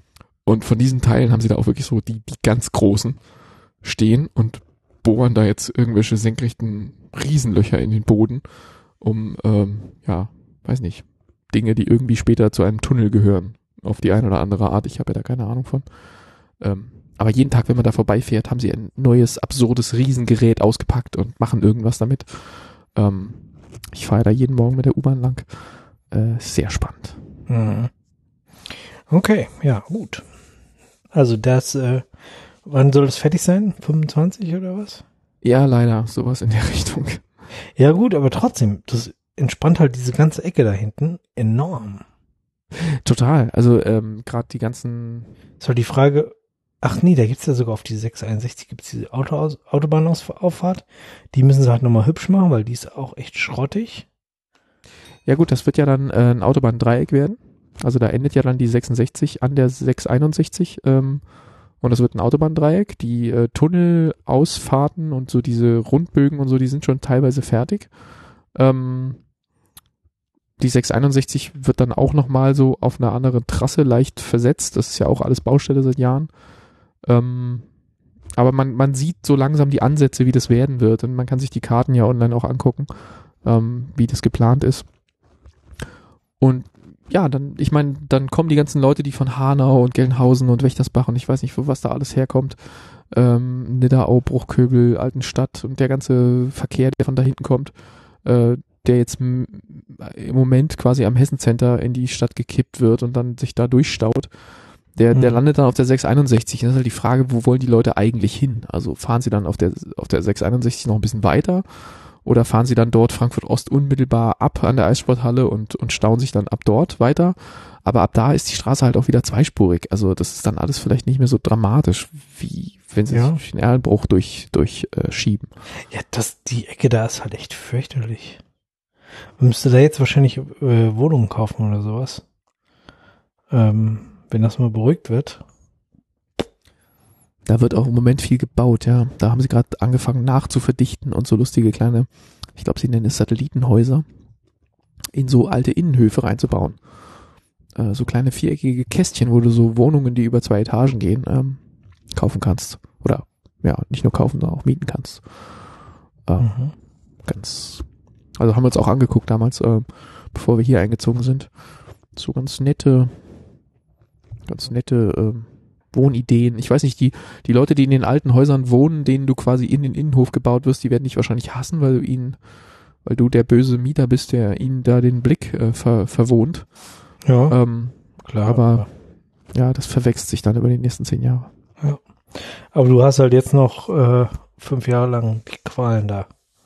Und von diesen Teilen haben sie da auch wirklich so die, die ganz großen stehen und bohren da jetzt irgendwelche senkrechten Riesenlöcher in den Boden, um, ähm, ja, weiß nicht, Dinge, die irgendwie später zu einem Tunnel gehören, auf die eine oder andere Art. Ich habe ja da keine Ahnung von. Ähm, aber jeden Tag, wenn man da vorbeifährt, haben sie ein neues, absurdes Riesengerät ausgepackt und machen irgendwas damit. Ähm, ich fahre da jeden Morgen mit der U-Bahn lang. Äh, sehr spannend. Mhm. Okay, ja, gut. Also das, äh, wann soll das fertig sein? fünfundzwanzig oder was? Ja, leider, sowas in der Richtung. Ja gut, aber trotzdem, das entspannt halt diese ganze Ecke da hinten enorm. Total, also ähm, gerade die ganzen... Ist halt die Frage, ach nee, da gibt's ja sogar auf die sechs einundsechzig gibt's diese Auto Autobahnauffahrt. Die müssen sie halt nochmal hübsch machen, weil die ist auch echt schrottig. Ja gut, das wird ja dann äh, ein Autobahndreieck werden. Also da endet ja dann die sechsundsechzig an der sechs einundsechzig ähm, und das wird ein Autobahndreieck. Die äh, Tunnelausfahrten und so diese Rundbögen und so, die sind schon teilweise fertig. Ähm, die sechs einundsechzig wird dann auch nochmal so auf einer anderen Trasse leicht versetzt. Das ist ja auch alles Baustelle seit Jahren. Ähm, aber man, man sieht so langsam die Ansätze, wie das werden wird. Und man kann sich die Karten ja online auch angucken, ähm, wie das geplant ist. Und ja, dann, ich meine, dann kommen die ganzen Leute, die von Hanau und Gelnhausen und Wächtersbach und ich weiß nicht, wo was da alles herkommt. Ähm, Nidderau, Bruchköbel, Altenstadt und der ganze Verkehr, der von da hinten kommt, äh, der jetzt m- im Moment quasi am Hessen-Center in die Stadt gekippt wird und dann sich da durchstaut. Der, der Mhm. landet dann auf der sechs einundsechzig. Und das ist halt die Frage, wo wollen die Leute eigentlich hin? Also fahren sie dann auf der, auf der sechs einundsechzig noch ein bisschen weiter? Oder fahren sie dann dort Frankfurt Ost unmittelbar ab an der Eissporthalle und, und stauen sich dann ab dort weiter? Aber ab da ist die Straße halt auch wieder zweispurig. Also das ist dann alles vielleicht nicht mehr so dramatisch, wie wenn sie Ja. sich durch den Erlenbruch durch, durch äh, schieben. Ja, das, die Ecke da ist halt echt fürchterlich. Man müsste da jetzt wahrscheinlich äh, Wohnungen kaufen oder sowas. Ähm, wenn das mal beruhigt wird. Da wird auch im Moment viel gebaut, ja. Da haben sie gerade angefangen nachzuverdichten und so lustige kleine, ich glaube, sie nennen es Satellitenhäuser, in so alte Innenhöfe reinzubauen. Äh, so kleine viereckige Kästchen, wo du so Wohnungen, die über zwei Etagen gehen, ähm, kaufen kannst. Oder, ja, nicht nur kaufen, sondern auch mieten kannst. Äh, Mhm. Ganz, also haben wir uns auch angeguckt damals, äh, bevor wir hier eingezogen sind. So ganz nette, ganz nette, ähm, Wohnideen. Ich weiß nicht, die, die Leute, die in den alten Häusern wohnen, denen du quasi in den Innenhof gebaut wirst, die werden dich wahrscheinlich hassen, weil du ihnen, weil du der böse Mieter bist, der ihnen da den Blick äh, ver, verwohnt. Ja, Ähm, klar. aber ja, das verwechselt sich dann über die nächsten zehn Jahre. Ja. Aber du hast halt jetzt noch äh, fünf Jahre lang die Qualen da.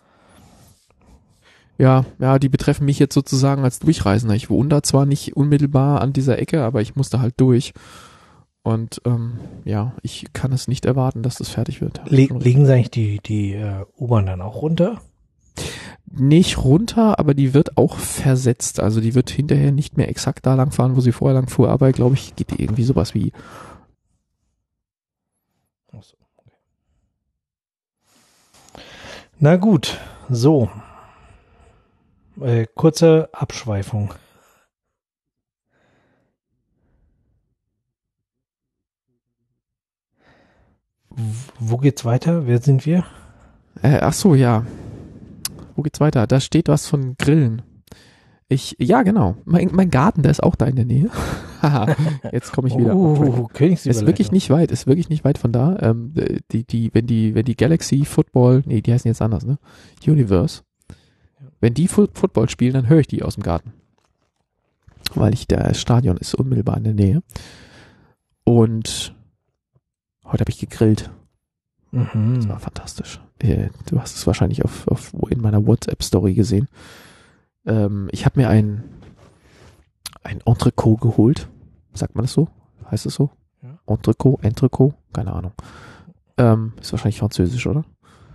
Ja, ja, die betreffen mich jetzt sozusagen als Durchreisender. Ich wohne da zwar nicht unmittelbar an dieser Ecke, aber ich muss da halt durch. Und ähm, ja, ich kann es nicht erwarten, dass das fertig wird. Le legen sie eigentlich die, die äh, U-Bahn dann auch runter? Nicht runter, aber die wird auch versetzt. Also die wird hinterher nicht mehr exakt da lang fahren, wo sie vorher lang fuhr, aber glaube ich, geht die irgendwie sowas wie. Ach so, okay. Na gut, so. Äh, kurze Abschweifung. Wo geht's weiter? Wer sind wir? Äh, ach so, ja. Wo geht's weiter? Da steht was von Grillen. Ich, ja, genau. Mein, mein Garten, der ist auch da in der Nähe. Haha, jetzt komme ich wieder. Oh, Königsüberleitung. Ist wirklich nicht weit, ist wirklich nicht weit von da. Ähm, die, die, wenn die, wenn die Galaxy Football, nee, die heißen jetzt anders, ne? Universe. Wenn die Fu- Football spielen, dann höre ich die aus dem Garten. Weil ich, das Stadion ist unmittelbar in der Nähe. Und heute habe ich gegrillt. Das Mhm. war fantastisch. Äh, Du hast es wahrscheinlich auf, auf in meiner WhatsApp-Story gesehen. Ähm, ich habe mir ein, ein Entrecot geholt. Sagt man das so? Heißt es so? Ja. Entrecot, Entrecot? Keine Ahnung. Ähm, ist wahrscheinlich französisch, oder?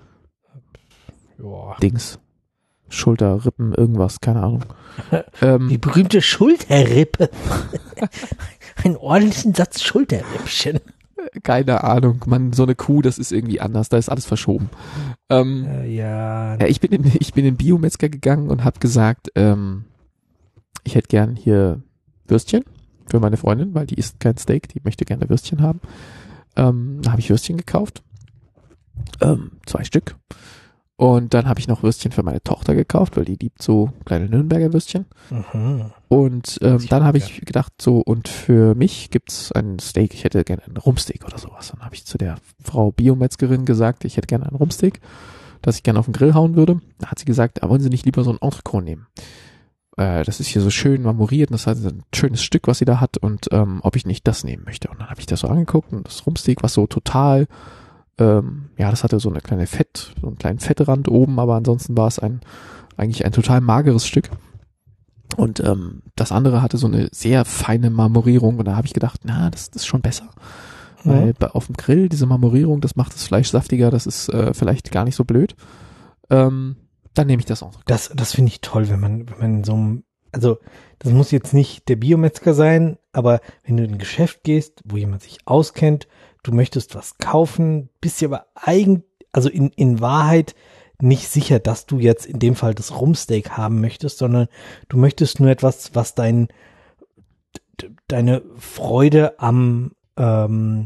Ja. Dings. Schulter, Rippen, irgendwas, keine Ahnung. ähm, Die berühmte Schulterrippe. Einen ordentlichen Satz Schulterrippchen. keine Ahnung. Man, so eine Kuh, das ist irgendwie anders. Da ist alles verschoben. Ähm, Äh, ja. Ja, ich bin in, ich bin in den Biometzger gegangen und habe gesagt, ähm, ich hätte gern hier Würstchen. für meine Freundin, weil die isst kein Steak, die möchte gerne Würstchen haben. Ähm, da habe ich Würstchen gekauft. Ähm, zwei Stück. Und dann habe ich noch Würstchen für meine Tochter gekauft, weil die liebt so kleine Nürnberger Würstchen. Mhm. Und ähm, dann habe ich gedacht, so, und für mich gibt's ein Steak, ich hätte gerne ein Rumpsteak oder sowas. Dann habe ich zu der Frau Biometzgerin gesagt, ich hätte gerne ein Rumpsteak, das ich gerne auf den Grill hauen würde. Da hat sie gesagt, wollen Sie nicht lieber so ein Entrecot nehmen? Äh, das ist hier so schön marmoriert und das hat ein schönes Stück, was sie da hat und ähm, ob ich nicht das nehmen möchte. Und dann habe ich das so angeguckt und das Rumpsteak, was so total Ähm, ja, das hatte so eine kleine Fett, so einen kleinen Fettrand oben, aber ansonsten war es ein, eigentlich ein total mageres Stück. Und ähm, das andere hatte so eine sehr feine Marmorierung und da habe ich gedacht, na, das, das ist schon besser. Mhm. Weil bei, auf dem Grill, diese Marmorierung, das macht das Fleisch saftiger, das ist äh, vielleicht gar nicht so blöd. Ähm, dann nehme ich das auch. Das, das finde ich toll, wenn man, wenn man in so einem, also das muss jetzt nicht der Biometzger sein, aber wenn du in ein Geschäft gehst, wo jemand sich auskennt, du möchtest was kaufen, bist dir aber eigentlich, also in, in Wahrheit nicht sicher, dass du jetzt in dem Fall das Rumpsteak haben möchtest, sondern du möchtest nur etwas, was dein, deine Freude am, ähm,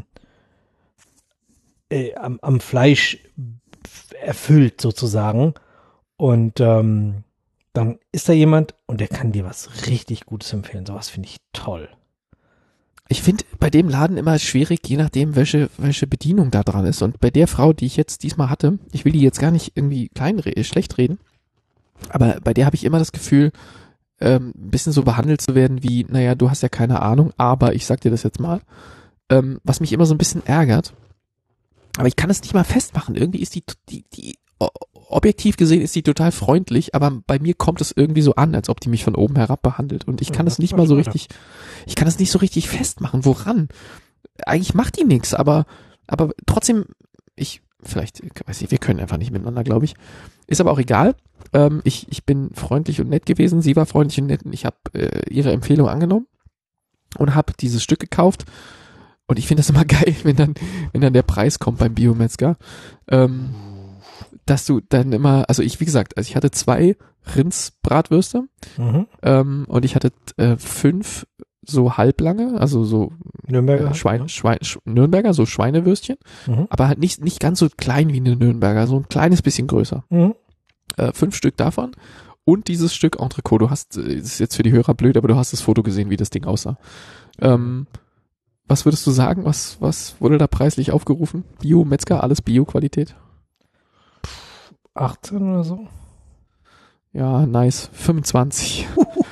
äh, am, am Fleisch erfüllt sozusagen. Und ähm, dann ist da jemand und der kann dir was richtig Gutes empfehlen. Sowas finde ich toll. Ich finde bei dem Laden immer schwierig, je nachdem, welche, welche Bedienung da dran ist. Und bei der Frau, die ich jetzt diesmal hatte, ich will die jetzt gar nicht irgendwie klein schlecht reden, aber bei der habe ich immer das Gefühl, ähm, ein bisschen so behandelt zu werden wie, naja, du hast ja keine Ahnung, aber ich sag dir das jetzt mal, ähm, was mich immer so ein bisschen ärgert. Aber ich kann es nicht mal festmachen. Irgendwie ist die, die, die, objektiv gesehen ist die total freundlich, aber bei mir kommt es irgendwie so an, als ob die mich von oben herab behandelt. Und ich kann es ja, nicht mal so richtig, ich kann es nicht so richtig festmachen. Woran? Eigentlich macht die nichts, aber, aber trotzdem, ich, vielleicht, weiß ich, wir können einfach nicht miteinander, glaube ich. Ist aber auch egal. Ähm, ich, ich bin freundlich und nett gewesen. Sie war freundlich und nett und ich habe äh, ihre Empfehlung angenommen und habe dieses Stück gekauft. Und ich finde das immer geil, wenn dann, wenn dann der Preis kommt beim Biometzger. Ähm, dass du dann immer, also ich, wie gesagt, also ich hatte zwei Rindsbratwürste mhm. ähm, und ich hatte äh, fünf so halblange, also so Nürnberger, äh, Schwein, ja. Schwein, Sch- Nürnberger, so Schweinewürstchen, mhm. aber halt nicht nicht ganz so klein wie eine Nürnberger, so ein kleines bisschen größer. Mhm. Äh, fünf Stück davon und dieses Stück Entrecot. Du hast, das ist jetzt für die Hörer blöd, aber du hast das Foto gesehen, wie das Ding aussah. Ähm, was würdest du sagen, was was wurde da preislich aufgerufen? Bio, Metzger, alles Bio-Qualität? achtzehn oder so? Ja, nice. fünfundzwanzig.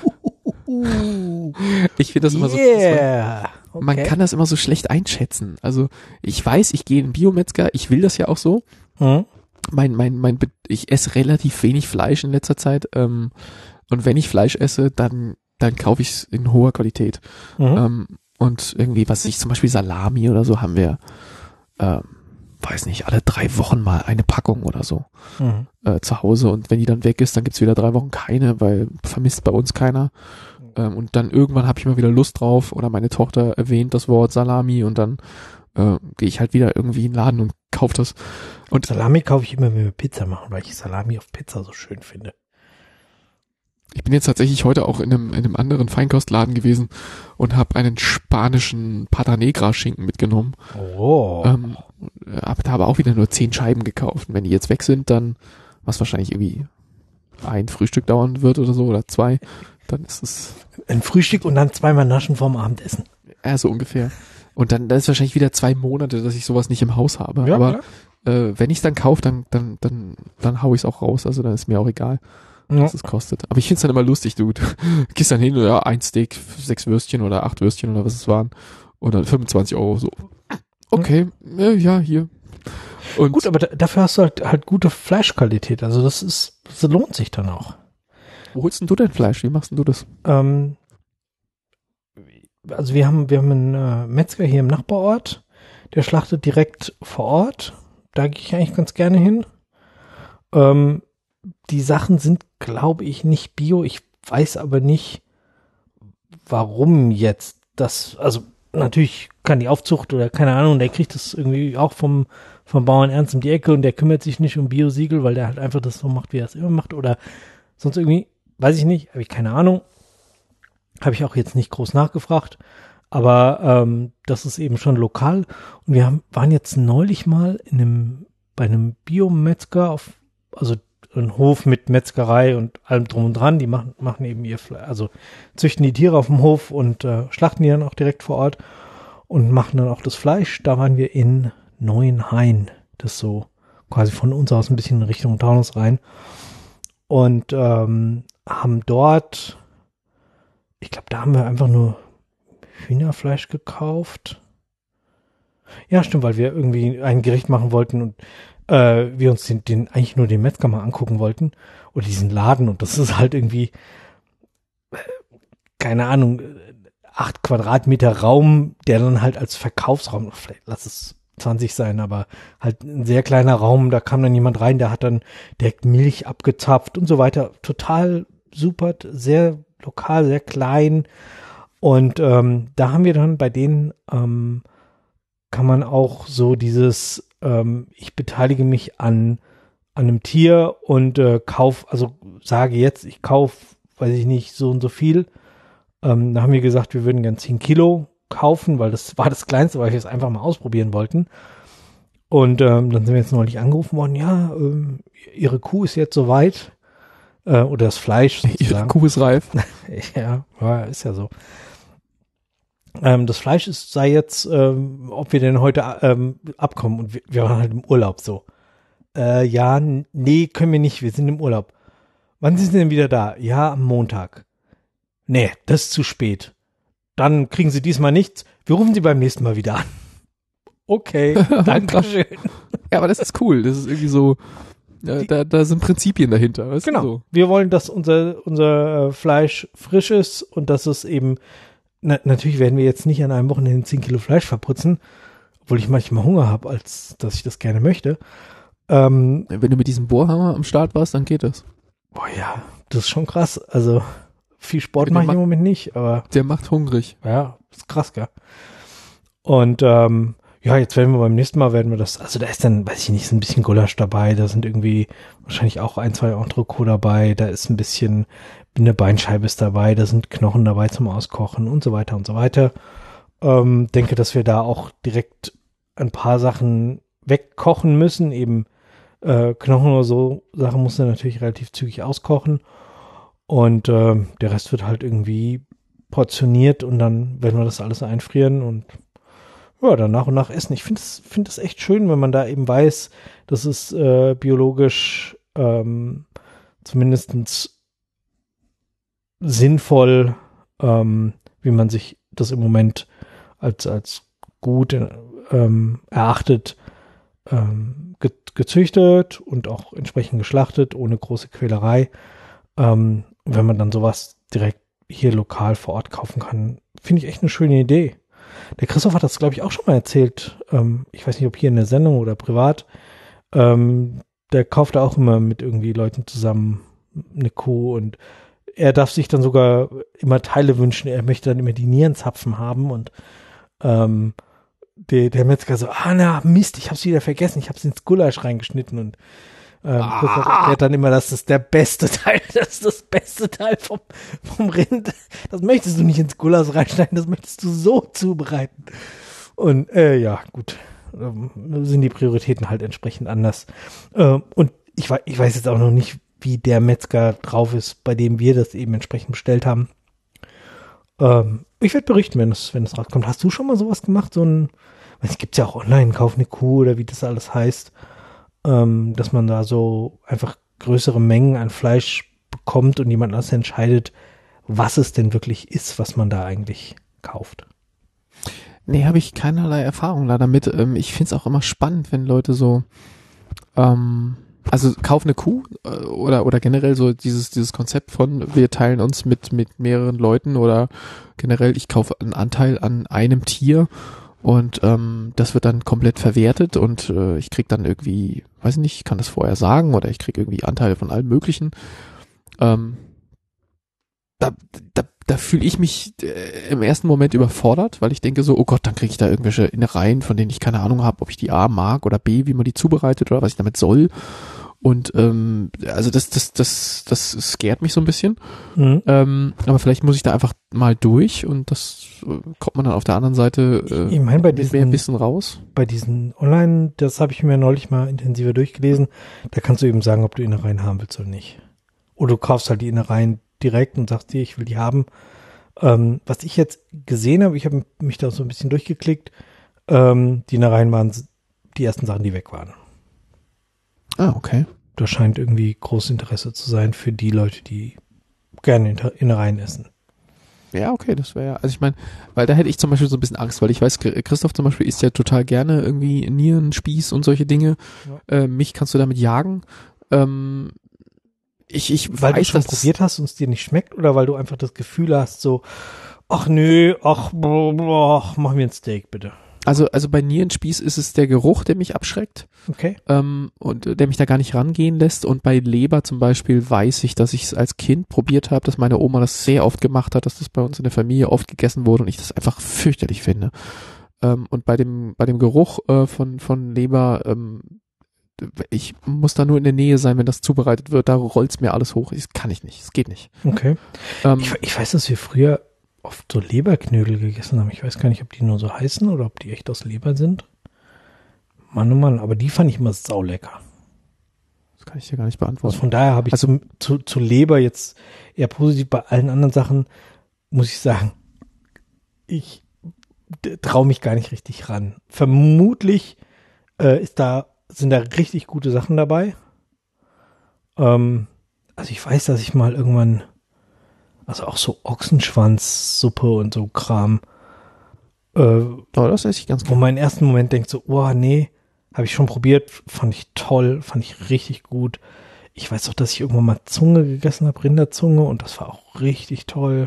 Ich finde das immer yeah. so, man, man okay. kann das immer so schlecht einschätzen. Also ich weiß, ich gehe in den Biometzger, ich will das ja auch so. Hm. Mein, mein, mein, ich esse relativ wenig Fleisch in letzter Zeit. Ähm, und wenn ich Fleisch esse, dann, dann kaufe ich es in hoher Qualität. Mhm. Ähm, und irgendwie, was ich zum Beispiel Salami oder so haben wir, ähm, weiß nicht, alle drei Wochen mal eine Packung oder so mhm. äh, zu Hause und wenn die dann weg ist, dann gibt's wieder drei Wochen keine, weil vermisst bei uns keiner ähm, und dann irgendwann habe ich mal wieder Lust drauf oder meine Tochter erwähnt das Wort Salami und dann äh, gehe ich halt wieder irgendwie in den Laden und kaufe das. Und Salami kaufe ich immer, wenn wir Pizza machen, weil ich Salami auf Pizza so schön finde. Ich bin jetzt tatsächlich heute auch in einem, in einem anderen Feinkostladen gewesen und habe einen spanischen Pata Negra Schinken mitgenommen. Oh. Ähm, hab da aber auch wieder nur zehn Scheiben gekauft. Und wenn die jetzt weg sind, dann, was wahrscheinlich irgendwie ein Frühstück dauern wird oder so, oder zwei, dann ist es... Ein Frühstück und dann zweimal naschen vorm Abendessen. Ja, so ungefähr. Und dann, das ist wahrscheinlich wieder zwei Monate, dass ich sowas nicht im Haus habe. Ja, aber äh, wenn ich es dann kaufe, dann, dann, dann, dann hau ich es auch raus. Also dann ist mir auch egal, was ja. es kostet. Aber ich finde es dann immer lustig, du, du gehst dann hin, ja, ein Steak, sechs Würstchen oder acht Würstchen oder was es waren. Oder fünfundzwanzig Euro so. Okay, ja, ja hier. Und gut, aber da, dafür hast du halt, halt gute Fleischqualität. Also das ist, das lohnt sich dann auch. Wo holst denn du dein Fleisch? Wie machst denn du das? Ähm, also wir haben, wir haben einen äh, Metzger hier im Nachbarort. Der schlachtet direkt vor Ort. Da gehe ich eigentlich ganz gerne hin. Ähm, die Sachen sind, glaube ich, nicht bio. Ich weiß aber nicht, warum jetzt das, also natürlich kann die Aufzucht oder keine Ahnung, der kriegt das irgendwie auch vom, vom Bauern ernst um die Ecke und der kümmert sich nicht um Biosiegel, weil der halt einfach das so macht, wie er es immer macht oder sonst irgendwie, weiß ich nicht, habe ich keine Ahnung. Habe ich auch jetzt nicht groß nachgefragt, aber ähm, das ist eben schon lokal. Und wir haben, waren jetzt neulich mal in einem, bei einem Biometzger auf, also ein Hof mit Metzgerei und allem drum und dran. Die machen, machen eben ihr Fleisch, also züchten die Tiere auf dem Hof und äh, schlachten die dann auch direkt vor Ort und machen dann auch das Fleisch. Da waren wir in Neuenhain. Das ist so quasi von uns aus ein bisschen in Richtung Taunus rein. Und ähm, haben dort, ich glaube, da haben wir einfach nur Hühnerfleisch gekauft. Ja, stimmt, weil wir irgendwie ein Gericht machen wollten und äh, wir uns den, den eigentlich nur den Metzger mal angucken wollten oder diesen Laden und das ist halt irgendwie äh, keine Ahnung, acht Quadratmeter Raum, der dann halt als Verkaufsraum, vielleicht lass es zwanzig sein, aber halt ein sehr kleiner Raum, da kam dann jemand rein, der hat dann direkt Milch abgezapft und so weiter, total super, sehr lokal, sehr klein und ähm, da haben wir dann bei denen ähm, kann man auch so dieses ähm, ich beteilige mich an an einem Tier und äh, kauf, also sage jetzt, ich kaufe, weiß ich nicht, so und so viel. Ähm, da haben wir gesagt, wir würden gern zehn Kilo kaufen, weil das war das Kleinste, weil wir es einfach mal ausprobieren wollten. Und ähm, dann sind wir jetzt neulich angerufen worden, ja, ähm, ihre Kuh ist jetzt soweit. Äh, oder das Fleisch sozusagen. Ihre Kuh ist reif. ja, ja, ist ja so. Ähm, das Fleisch ist, sei jetzt, ähm, ob wir denn heute ähm, abkommen. Und wir, wir waren halt im Urlaub so. Äh, ja, nee, können wir nicht, wir sind im Urlaub. Wann sind Sie denn wieder da? Ja, am Montag. Nee, das ist zu spät. Dann kriegen Sie diesmal nichts. Wir rufen Sie beim nächsten Mal wieder an. Okay, danke schön. Ja, aber das ist cool. Das ist irgendwie so, ja, da, da sind Prinzipien dahinter. Weißt genau. du, so. Wir wollen, dass unser, unser äh, Fleisch frisch ist und dass es eben, na, natürlich werden wir jetzt nicht an einem Wochenende zehn Kilo Fleisch verputzen, obwohl ich manchmal Hunger habe, als dass ich das gerne möchte. Ähm, Wenn du mit diesem Bohrhammer am Start warst, dann geht das. Boah, ja, das ist schon krass. Also, viel Sport Der mache ich macht- im Moment nicht, aber Der macht hungrig. ja, ist krass, gell? Und ähm, ja, jetzt werden wir beim nächsten Mal werden wir das, also da ist dann, weiß ich nicht, ist ein bisschen Gulasch dabei, da sind irgendwie wahrscheinlich auch ein, zwei Entrecôte dabei, da ist ein bisschen, eine Beinscheibe ist dabei, da sind Knochen dabei zum Auskochen und so weiter und so weiter. Ähm, denke, dass wir da auch direkt ein paar Sachen wegkochen müssen, eben äh, Knochen oder so Sachen muss man natürlich relativ zügig auskochen und ähm, der Rest wird halt irgendwie portioniert und dann werden wir das alles einfrieren und ja, dann nach und nach essen. Ich finde es finde es echt schön, wenn man da eben weiß, dass es äh, biologisch ähm, zumindest sinnvoll, ähm, wie man sich das im Moment als als gut ähm, erachtet, ähm, ge gezüchtet und auch entsprechend geschlachtet, ohne große Quälerei. Ähm, wenn man dann sowas direkt hier lokal vor Ort kaufen kann, finde ich echt eine schöne Idee. Der Christoph hat das, glaube ich, auch schon mal erzählt. Ähm, ich weiß nicht, ob hier in der Sendung oder privat. Ähm, der kauft auch immer mit irgendwie Leuten zusammen eine Kuh und er darf sich dann sogar immer Teile wünschen. Er möchte dann immer die Nierenzapfen haben und ähm, der, der Metzger so, ah na, Mist, ich hab's wieder vergessen, ich hab's ins Gulasch reingeschnitten und ähm, Ah. Christoph erklärt dann immer, dass das der beste Teil, das ist das beste Teil vom, vom Rind. Das möchtest du nicht ins Gulasch reinschneiden, das möchtest du so zubereiten. Und äh, ja, gut, ähm, sind die Prioritäten halt entsprechend anders. Ähm, und ich, we ich weiß jetzt auch noch nicht, wie der Metzger drauf ist, bei dem wir das eben entsprechend bestellt haben. Ähm, ich werde berichten, wenn es wenn es rauskommt. Hast du schon mal sowas gemacht? So ein, es gibt ja auch online, kauf eine Kuh oder wie das alles heißt, ähm, dass man da so einfach größere Mengen an Fleisch bekommt und jemand anders entscheidet, was es denn wirklich ist, was man da eigentlich kauft. Nee, habe ich keinerlei Erfahrung leider mit. Ähm, ich find's auch immer spannend, wenn Leute so, ähm, also kauf eine Kuh äh, oder oder generell so dieses dieses Konzept von wir teilen uns mit mit mehreren Leuten oder generell ich kaufe einen Anteil an einem Tier und ähm, das wird dann komplett verwertet und äh, ich krieg dann irgendwie, weiß nicht, ich kann das vorher sagen oder ich krieg irgendwie Anteile von allem Möglichen. Ähm, da da da fühle ich mich äh, im ersten Moment überfordert, weil ich denke so, oh Gott, dann kriege ich da irgendwelche Innereien, von denen ich keine Ahnung habe, ob ich die A mag oder B, wie man die zubereitet oder was ich damit soll. Und ähm, also das, das, das, das scared mich so ein bisschen. Mhm. Ähm, aber vielleicht muss ich da einfach mal durch und das äh, kommt man dann auf der anderen Seite äh, Ich meine, bei mit diesen, mehr Wissen raus. bei diesen Online, das habe ich mir neulich mal intensiver durchgelesen, da kannst du eben sagen, ob du Innereien haben willst oder nicht. Oder du kaufst halt die Innereien direkt und sagst dir, ich will die haben. Ähm, was ich jetzt gesehen habe, ich habe mich da so ein bisschen durchgeklickt, ähm, die Innereien waren die ersten Sachen, die weg waren. Ah, okay. Da scheint irgendwie großes Interesse zu sein für die Leute, die gerne Innereien essen. Ja, okay, das wäre ja, also ich meine, weil da hätte ich zum Beispiel so ein bisschen Angst, weil ich weiß, Christoph zum Beispiel isst ja total gerne irgendwie Nieren, Spieß und solche Dinge. Ja. Äh, mich kannst du damit jagen. Ähm, ich, ich weil weiß, du schon dass probiert hast und es dir nicht schmeckt oder weil du einfach das Gefühl hast, so, ach nö, ach, boah, boah, mach mir ein Steak bitte. Also, also bei Nierenspieß ist es der Geruch, der mich abschreckt. Okay. Ähm, und der mich da gar nicht rangehen lässt. Und bei Leber zum Beispiel weiß ich, dass ich es als Kind probiert habe, dass meine Oma das sehr oft gemacht hat, dass das bei uns in der Familie oft gegessen wurde und ich das einfach fürchterlich finde. Ähm, und bei dem, bei dem Geruch äh, von, von Leber, ähm, ich muss da nur in der Nähe sein, wenn das zubereitet wird, da rollt's mir alles hoch. Das kann ich nicht, es geht nicht. Okay. Ähm, ich, ich weiß, dass wir früher oft so Leberknödel gegessen haben. Ich weiß gar nicht, ob die nur so heißen oder ob die echt aus Leber sind. Mann, oh Mann, aber die fand ich immer saulecker. Das kann ich dir gar nicht beantworten. Also von daher habe ich also, zu, zu, zu Leber jetzt eher positiv. Bei allen anderen Sachen muss ich sagen, ich traue mich gar nicht richtig ran. Vermutlich äh, ist da, sind da richtig gute Sachen dabei. Ähm, also ich weiß, dass ich mal irgendwann also auch so Ochsenschwanzsuppe und so Kram. Äh, oh, das esse ich ganz gut. Wo man im ersten Moment denkt so, oh nee, habe ich schon probiert, fand ich toll, fand ich richtig gut. Ich weiß auch, dass ich irgendwann mal Zunge gegessen habe, Rinderzunge, und das war auch richtig toll.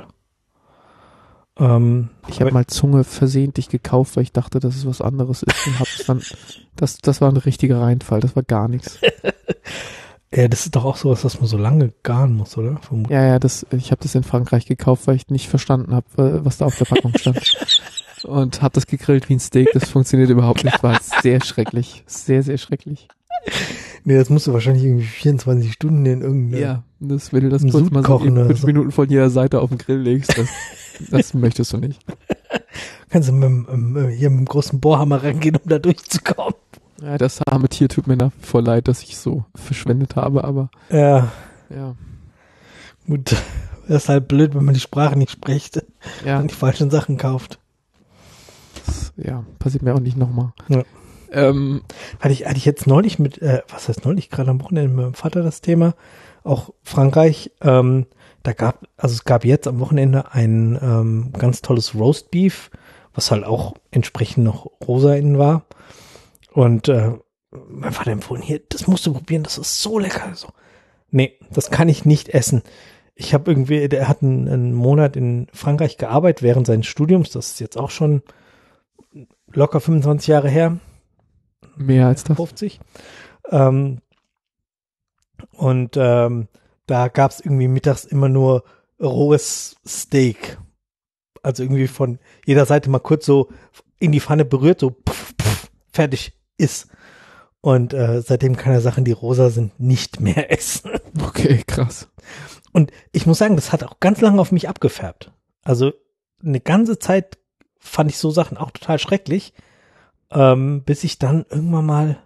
Ähm, ich habe mal Zunge versehentlich gekauft, weil ich dachte, dass es was anderes ist und hab's dann, das, das war ein richtiger Reinfall, das war gar nichts. Ja, das ist doch auch sowas, was man so lange garen muss, oder? Vermutlich. Ja, ja, das, ich habe das in Frankreich gekauft, weil ich nicht verstanden habe, was da auf der Packung stand. Und habe das gegrillt wie ein Steak, das funktioniert überhaupt nicht, war sehr schrecklich, sehr, sehr schrecklich. Nee, das musst du wahrscheinlich irgendwie vierundzwanzig Stunden in irgendeinem Ja, das, wenn du das kurz Sud mal so fünf so. Minuten von jeder Seite auf den Grill legst, das, das möchtest du nicht. Kannst du mit, mit, hier mit dem großen Bohrhammer rangehen, um da durchzukommen. Ja, das arme Tier tut mir nach wie vor leid, dass ich so verschwendet habe, aber ja. Ja. Gut, das ist halt blöd, wenn man die Sprache nicht spricht ja. und die falschen Sachen kauft. Das, ja, passiert mir auch nicht nochmal. Ja. Ähm, hatte ich, hatte ich jetzt neulich mit, äh, was heißt neulich, gerade am Wochenende mit meinem Vater das Thema, auch Frankreich, ähm, da gab, also es gab jetzt am Wochenende ein ähm, ganz tolles Roast Beef, was halt auch entsprechend noch rosa innen war. Und äh, mein Vater empfohlen, hier, das musst du probieren, das ist so lecker. So, nee, das kann ich nicht essen. Ich habe irgendwie, der hat einen, einen Monat in Frankreich gearbeitet während seines Studiums, das ist jetzt auch schon locker fünfundzwanzig Jahre her. Mehr als das. fünfzig. Ähm, und ähm, da gab es irgendwie mittags immer nur rohes Steak. Also irgendwie von jeder Seite mal kurz so in die Pfanne berührt, so pff, pff, fertig ist. Und äh, seitdem kann er Sachen, die rosa sind, nicht mehr essen. Okay, krass. Und ich muss sagen, das hat auch ganz lange auf mich abgefärbt. Also eine ganze Zeit fand ich so Sachen auch total schrecklich. Ähm, bis ich dann irgendwann mal,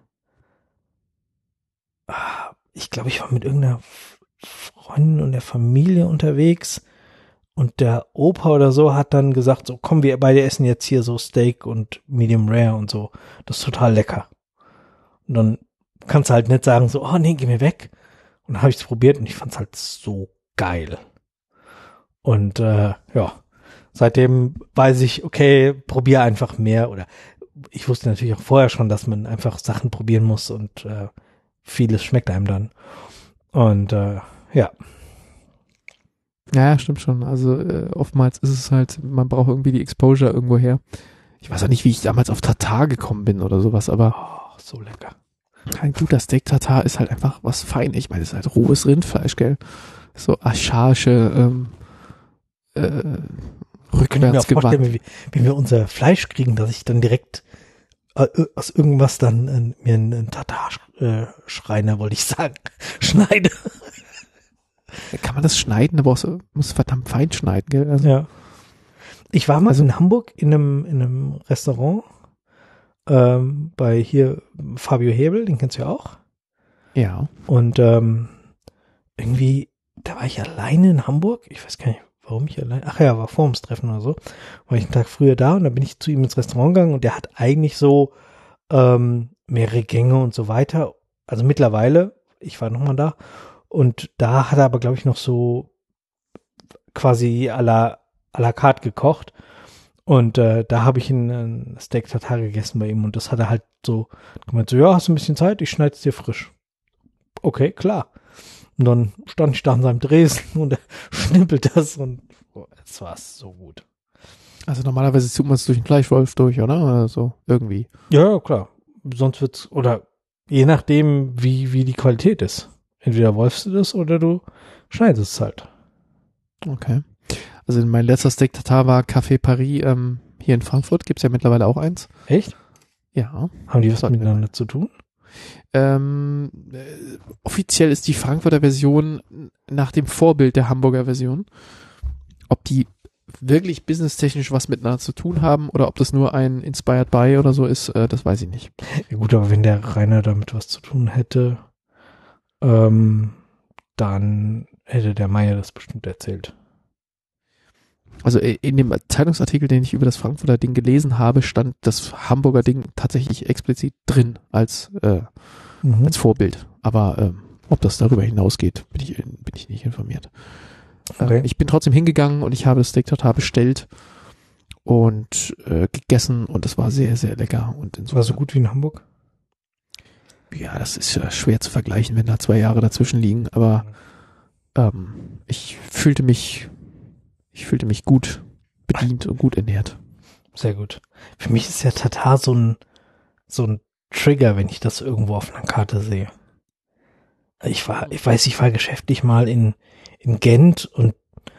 ich glaube, ich war mit irgendeiner Freundin und der Familie unterwegs und der Opa oder so hat dann gesagt, so komm, wir beide essen jetzt hier so Steak und Medium Rare und so, das ist total lecker. Und dann kannst du halt nicht sagen so, oh nee, geh mir weg. Und dann habe ich es probiert und ich fand es halt so geil. Und äh, ja, seitdem weiß ich, okay, probier einfach mehr oder ich wusste natürlich auch vorher schon, dass man einfach Sachen probieren muss und äh, vieles schmeckt einem dann. Und äh, ja. Ja, stimmt schon. Also äh, oftmals ist es halt, man braucht irgendwie die Exposure irgendwo her. Ich weiß auch nicht, wie ich damals auf Tatar gekommen bin oder sowas, aber oh, so lecker. Ein guter Steak Tatar ist halt einfach was fein. Ich meine, es ist halt rohes Rindfleisch, gell? So Acharge, ähm, äh, rückwärts gewandt. Wenn wir, wenn wir unser Fleisch kriegen, dass ich dann direkt äh, aus irgendwas dann äh, mir einen, einen Tatar-Schreiner, wollte ich sagen, schneide. Kann man das schneiden? Aber auch muss verdammt fein schneiden, gell? Also, ja. Ich war mal also, in Hamburg in einem, in einem Restaurant ähm, bei hier Fabio Hebel, den kennst du ja auch. Ja. Und ähm, irgendwie, da war ich alleine in Hamburg. Ich weiß gar nicht, warum ich alleine. Ach ja, war Formstreffen oder so. War ich einen Tag früher da und dann bin ich zu ihm ins Restaurant gegangen und der hat eigentlich so ähm, mehrere Gänge und so weiter. Also mittlerweile, ich war nochmal da und da hat er aber, glaube ich, noch so quasi à la, à la carte gekocht. Und äh, da habe ich ein, ein Steak Tartare gegessen bei ihm und das hat er halt so gemeint, so, ja, hast du ein bisschen Zeit? Ich schneide es dir frisch. Okay, klar. Und dann stand ich da an seinem Dresen und er schnippelt das und oh, es war so gut. Also normalerweise tut man es durch den Fleischwolf durch, oder? Oder so, irgendwie. Ja, ja, klar. Sonst wird's, oder je nachdem, wie, wie die Qualität ist. Entweder wolfst du das oder du schneidest es halt. Okay. Also mein letzter Steak Tartare war Café Paris, ähm, hier in Frankfurt. Gibt's ja mittlerweile auch eins. Echt? Ja. Haben die was miteinander zu tun? Ähm, äh, offiziell ist die Frankfurter Version nach dem Vorbild der Hamburger Version. Ob die wirklich businesstechnisch was miteinander zu tun haben oder ob das nur ein Inspired by oder so ist, äh, das weiß ich nicht. Ja gut, aber wenn der Rainer damit was zu tun hätte, ähm, dann hätte der Meier das bestimmt erzählt. Also in dem Zeitungsartikel, den ich über das Frankfurter Ding gelesen habe, stand das Hamburger Ding tatsächlich explizit drin als, äh, mhm. als Vorbild. Aber ähm, ob das darüber hinausgeht, bin ich, bin ich nicht informiert. Okay. Äh, ich bin trotzdem hingegangen und ich habe das Steak Tartare bestellt und äh, gegessen und es war sehr, sehr lecker. Und war so gut wie in Hamburg? Ja, das ist ja schwer zu vergleichen, wenn da zwei Jahre dazwischen liegen. Aber ähm, ich fühlte mich Ich fühlte mich gut bedient und gut ernährt. Sehr gut. Für mich ist ja Tatar so ein, so ein Trigger, wenn ich das irgendwo auf einer Karte sehe. Ich war, ich weiß, ich war geschäftlich mal in, in Gent und,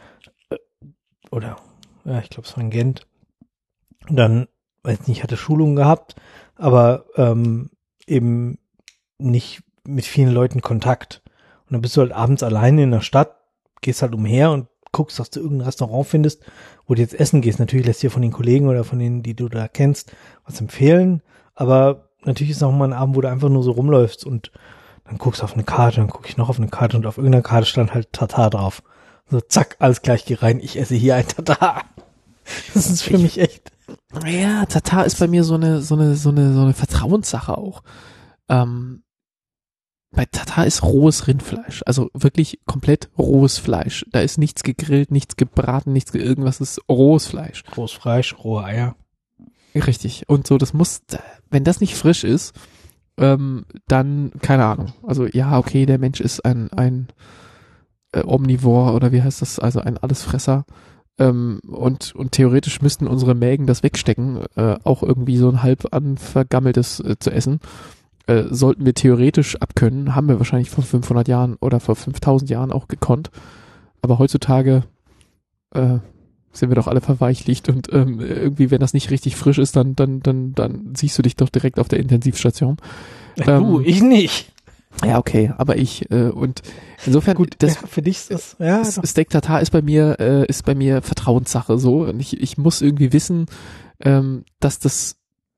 oder, ja, ich glaube, es war in Gent. Und dann, weiß nicht, ich hatte Schulungen gehabt, aber ähm, eben nicht mit vielen Leuten Kontakt. Und dann bist du halt abends alleine in der Stadt, gehst halt umher und guckst, dass du irgendein Restaurant findest, wo du jetzt essen gehst. Natürlich lässt dir von den Kollegen oder von denen, die du da kennst, was empfehlen. Aber natürlich ist auch mal ein Abend, wo du einfach nur so rumläufst und dann guckst du auf eine Karte, dann guck ich noch auf eine Karte und auf irgendeiner Karte stand halt Tatar drauf. So zack, alles gleich, geh rein, ich esse hier ein Tatar. Das ist für ich, mich echt. Ja, Tatar ist bei mir so eine, so eine, so eine, so eine Vertrauenssache auch. Ähm, Bei Tatar ist rohes Rindfleisch, also wirklich komplett rohes Fleisch. Da ist nichts gegrillt, nichts gebraten, nichts, irgendwas ist rohes Fleisch. Rohes Fleisch, rohe Eier. Richtig. Und so, das muss, wenn das nicht frisch ist, ähm, dann, keine Ahnung. Also ja, okay, der Mensch ist ein, ein äh, Omnivor oder wie heißt das, also ein Allesfresser. Ähm, und, und theoretisch müssten unsere Mägen das wegstecken, äh, auch irgendwie so ein halb an vergammeltes äh, zu essen. Äh, sollten wir theoretisch abkönnen, haben wir wahrscheinlich vor fünfhundert Jahren oder vor fünftausend Jahren auch gekonnt. Aber heutzutage äh, sind wir doch alle verweichlicht und ähm, irgendwie, wenn das nicht richtig frisch ist, dann dann dann dann siehst du dich doch direkt auf der Intensivstation. Ja, du, ähm, ich nicht. Ja, okay, aber ich äh, und insofern gut, das ja, für dich ist das, ja, das Steak Tartare ist bei mir äh, ist bei mir Vertrauenssache so und ich ich muss irgendwie wissen, ähm, dass das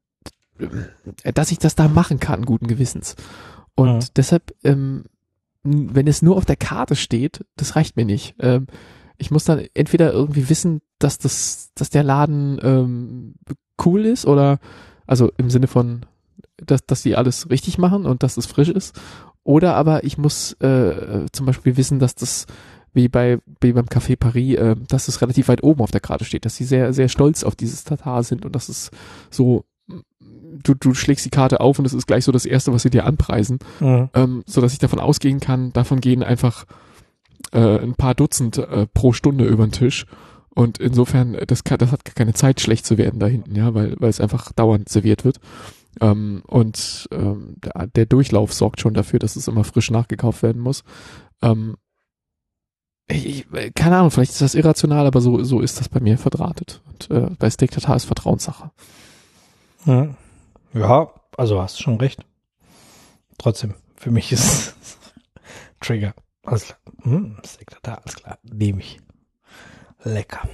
dass ich das da machen kann, guten Gewissens. Und ja. deshalb, ähm, wenn es nur auf der Karte steht, das reicht mir nicht. Ähm, ich muss dann entweder irgendwie wissen, dass das, dass der Laden ähm, cool ist oder, also im Sinne von, dass, dass die alles richtig machen und dass es frisch ist. Oder aber ich muss äh, zum Beispiel wissen, dass das wie bei wie beim Café Paris, äh, dass es relativ weit oben auf der Karte steht, dass sie sehr sehr stolz auf dieses Tatar sind und dass es so Du, du schlägst die Karte auf und es ist gleich so das Erste, was sie dir anpreisen, mhm. ähm, so dass ich davon ausgehen kann, davon gehen einfach äh, ein paar Dutzend äh, pro Stunde über den Tisch und insofern, das, kann, das hat keine Zeit, schlecht zu werden da hinten, ja, weil weil es einfach dauernd serviert wird ähm, und ähm, der, der Durchlauf sorgt schon dafür, dass es immer frisch nachgekauft werden muss. Ähm, ich, ich, keine Ahnung, vielleicht ist das irrational, aber so so ist das bei mir verdrahtet und äh, bei Steak Tartare ist Vertrauenssache. Ja. Ja, also hast schon recht. Trotzdem, für mich ist Trigger. Alles klar. Hm, Steak Tartar, alles klar. Nehme ich. Lecker.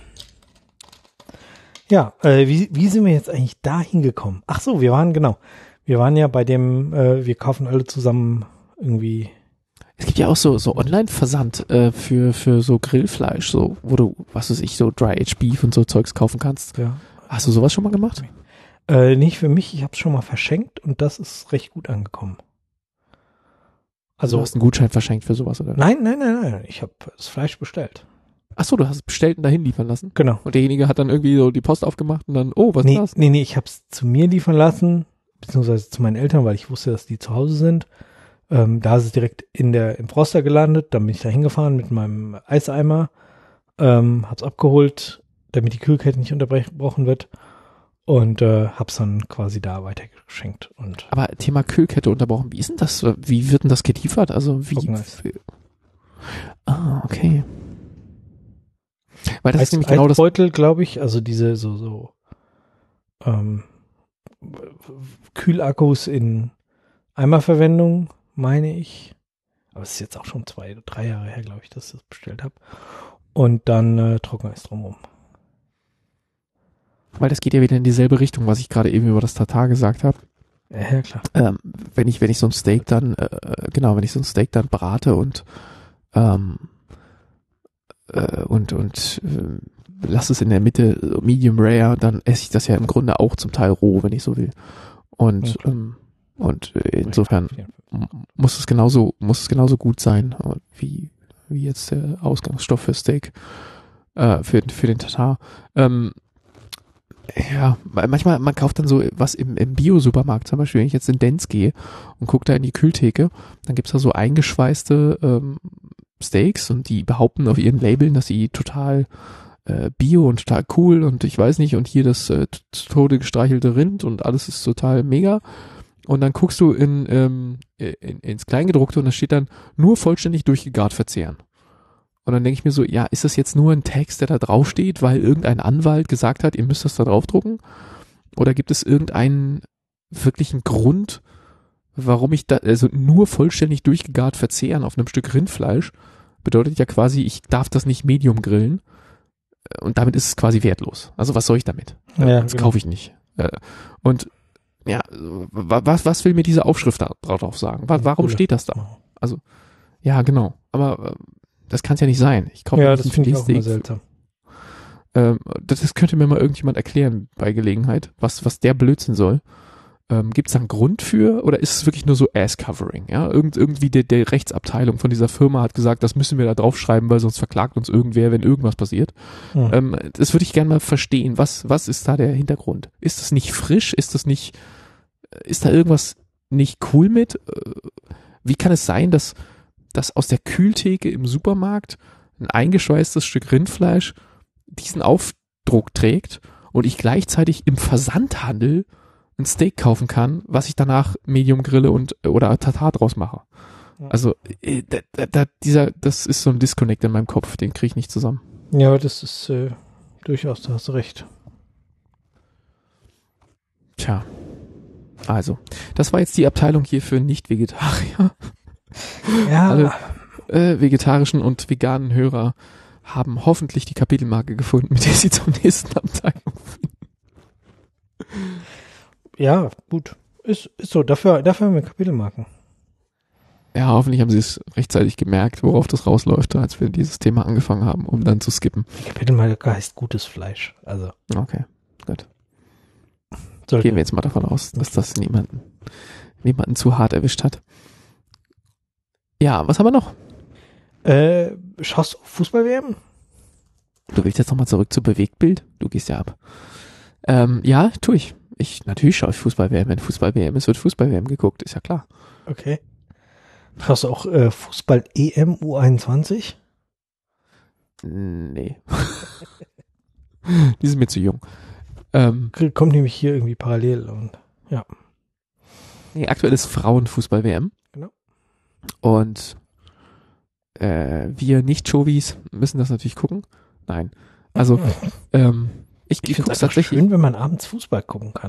Ja, äh, wie, wie sind wir jetzt eigentlich da hingekommen? Ach so, wir waren, genau. Wir waren ja bei dem, äh, wir kaufen alle zusammen irgendwie. Es gibt ja auch so, so Online-Versand äh, für, für so Grillfleisch, so, wo du, was weiß ich, so Dry-Aged Beef und so Zeugs kaufen kannst. Ja. Hast du sowas schon mal gemacht? Äh, nicht für mich, ich habe es schon mal verschenkt und das ist recht gut angekommen. Also du hast einen Gutschein verschenkt für sowas, oder? Nein, nein, nein, nein, ich habe das Fleisch bestellt. Ach so, du hast es bestellt und dahin liefern lassen? Genau. Und derjenige hat dann irgendwie so die Post aufgemacht und dann, oh, was nee, ist das? Nee, nee, ich habe es zu mir liefern lassen, beziehungsweise zu meinen Eltern, weil ich wusste, dass die zu Hause sind. Ähm, da ist es direkt in der, im Froster gelandet, dann bin ich da hingefahren mit meinem Eiseimer, ähm, hab's abgeholt, damit die Kühlkette nicht unterbrochen wird und äh, hab's dann quasi da weitergeschenkt. Und aber Thema Kühlkette unterbrochen, wie ist denn das? Wie wird denn das geliefert? Also wie? Trockeneis. Ah, okay. Weil das Eis, ist nämlich genau das. Eisbeutel, glaube ich, also diese so, so ähm, Kühlakkus in Eimerverwendung, meine ich. Aber es ist jetzt auch schon zwei, drei Jahre her, glaube ich, dass ich das bestellt habe. Und dann äh, Trockeneis drumherum. Weil das geht ja wieder in dieselbe Richtung, was ich gerade eben über das Tartar gesagt habe. Ja, ja, klar. Ähm, wenn ich, wenn ich so ein Steak dann, äh, genau, wenn ich so ein Steak dann brate und ähm, äh, und und äh, lasse es in der Mitte medium rare, dann esse ich das ja im Grunde auch zum Teil roh, wenn ich so will. Und Okay. ähm, und äh, insofern muss es genauso muss es genauso gut sein wie wie jetzt der Ausgangsstoff für Steak äh, für für den Tartar. Ähm, Ja, manchmal, man kauft dann so was im, im Bio-Supermarkt, zum Beispiel, wenn ich jetzt in Dents gehe und gucke da in die Kühltheke, dann gibt's da so eingeschweißte ähm, Steaks und die behaupten auf ihren Labeln, dass sie total äh, bio und total cool und ich weiß nicht und hier das äh, zu Tode gestreichelte Rind und alles ist total mega und dann guckst du in, ähm, in ins Kleingedruckte und da steht dann nur vollständig durchgegart verzehren. Und dann denke ich mir so, ja, ist das jetzt nur ein Text, der da draufsteht, weil irgendein Anwalt gesagt hat, ihr müsst das da draufdrucken? Oder gibt es irgendeinen wirklichen Grund, warum ich da, also nur vollständig durchgegart verzehren auf einem Stück Rindfleisch, bedeutet ja quasi, ich darf das nicht medium grillen und damit ist es quasi wertlos. Also was soll ich damit? Ja, das genau. kaufe ich nicht. Und ja, was, was will mir diese Aufschrift da drauf sagen? Warum Coole. steht das da? Also, ja, genau. Aber das kann es ja nicht sein. Ich kaufe Ja, nicht das finde ich auch immer Steak. seltsam. Ähm, das, das könnte mir mal irgendjemand erklären bei Gelegenheit, was, was der Blödsinn soll. Ähm, Gibt es da einen Grund für oder ist es wirklich nur so Ass-Covering? Ja? Irgend, irgendwie der, der Rechtsabteilung von dieser Firma hat gesagt, das müssen wir da draufschreiben, weil sonst verklagt uns irgendwer, wenn irgendwas passiert. Hm. Ähm, das würde ich gerne mal verstehen. Was, was ist da der Hintergrund? Ist das nicht frisch? Ist das nicht, ist da irgendwas nicht cool mit? Wie kann es sein, dass dass aus der Kühltheke im Supermarkt ein eingeschweißtes Stück Rindfleisch diesen Aufdruck trägt und ich gleichzeitig im Versandhandel ein Steak kaufen kann, was ich danach Medium grille und oder Tartar draus mache. Also äh, da, da, dieser, das ist so ein Disconnect in meinem Kopf, den kriege ich nicht zusammen. Ja, das ist äh, durchaus, da hast du recht. Tja, also, das war jetzt die Abteilung hier für Nicht-Vegetarier. Ja, Alle äh, vegetarischen und veganen Hörer haben hoffentlich die Kapitelmarke gefunden, mit der sie zur nächsten Abteilung finden. ja, gut. Ist, ist so, dafür, dafür haben wir Kapitelmarken. Ja, hoffentlich haben sie es rechtzeitig gemerkt, worauf das rausläuft, als wir dieses Thema angefangen haben, um dann zu skippen. Die Kapitelmarke heißt gutes Fleisch. Also. Okay, gut. Sollte. Gehen wir jetzt mal davon aus, dass das niemanden, niemanden zu hart erwischt hat. Ja, was haben wir noch? Äh, schaust du Fußball-W M? Du willst jetzt nochmal zurück zu Bewegtbild? Du gehst ja ab. Ähm, ja, tue ich. Ich, natürlich schaue ich Fußball-W M. Wenn Fußball-W M ist, wird Fußball-W M geguckt, ist ja klar. Okay. Schaust du auch äh, Fußball-E M U einundzwanzig? Nee. Die sind mir zu jung. Ähm, Kommt nämlich hier irgendwie parallel und ja. nee, aktuell ist Frauenfußball-W M. Genau. Und äh, wir Nicht-Chovis müssen das natürlich gucken. Nein. Also, ähm, ich, Ich ich finde gucke es einfach tatsächlich. schön, wenn man abends Fußball gucken kann.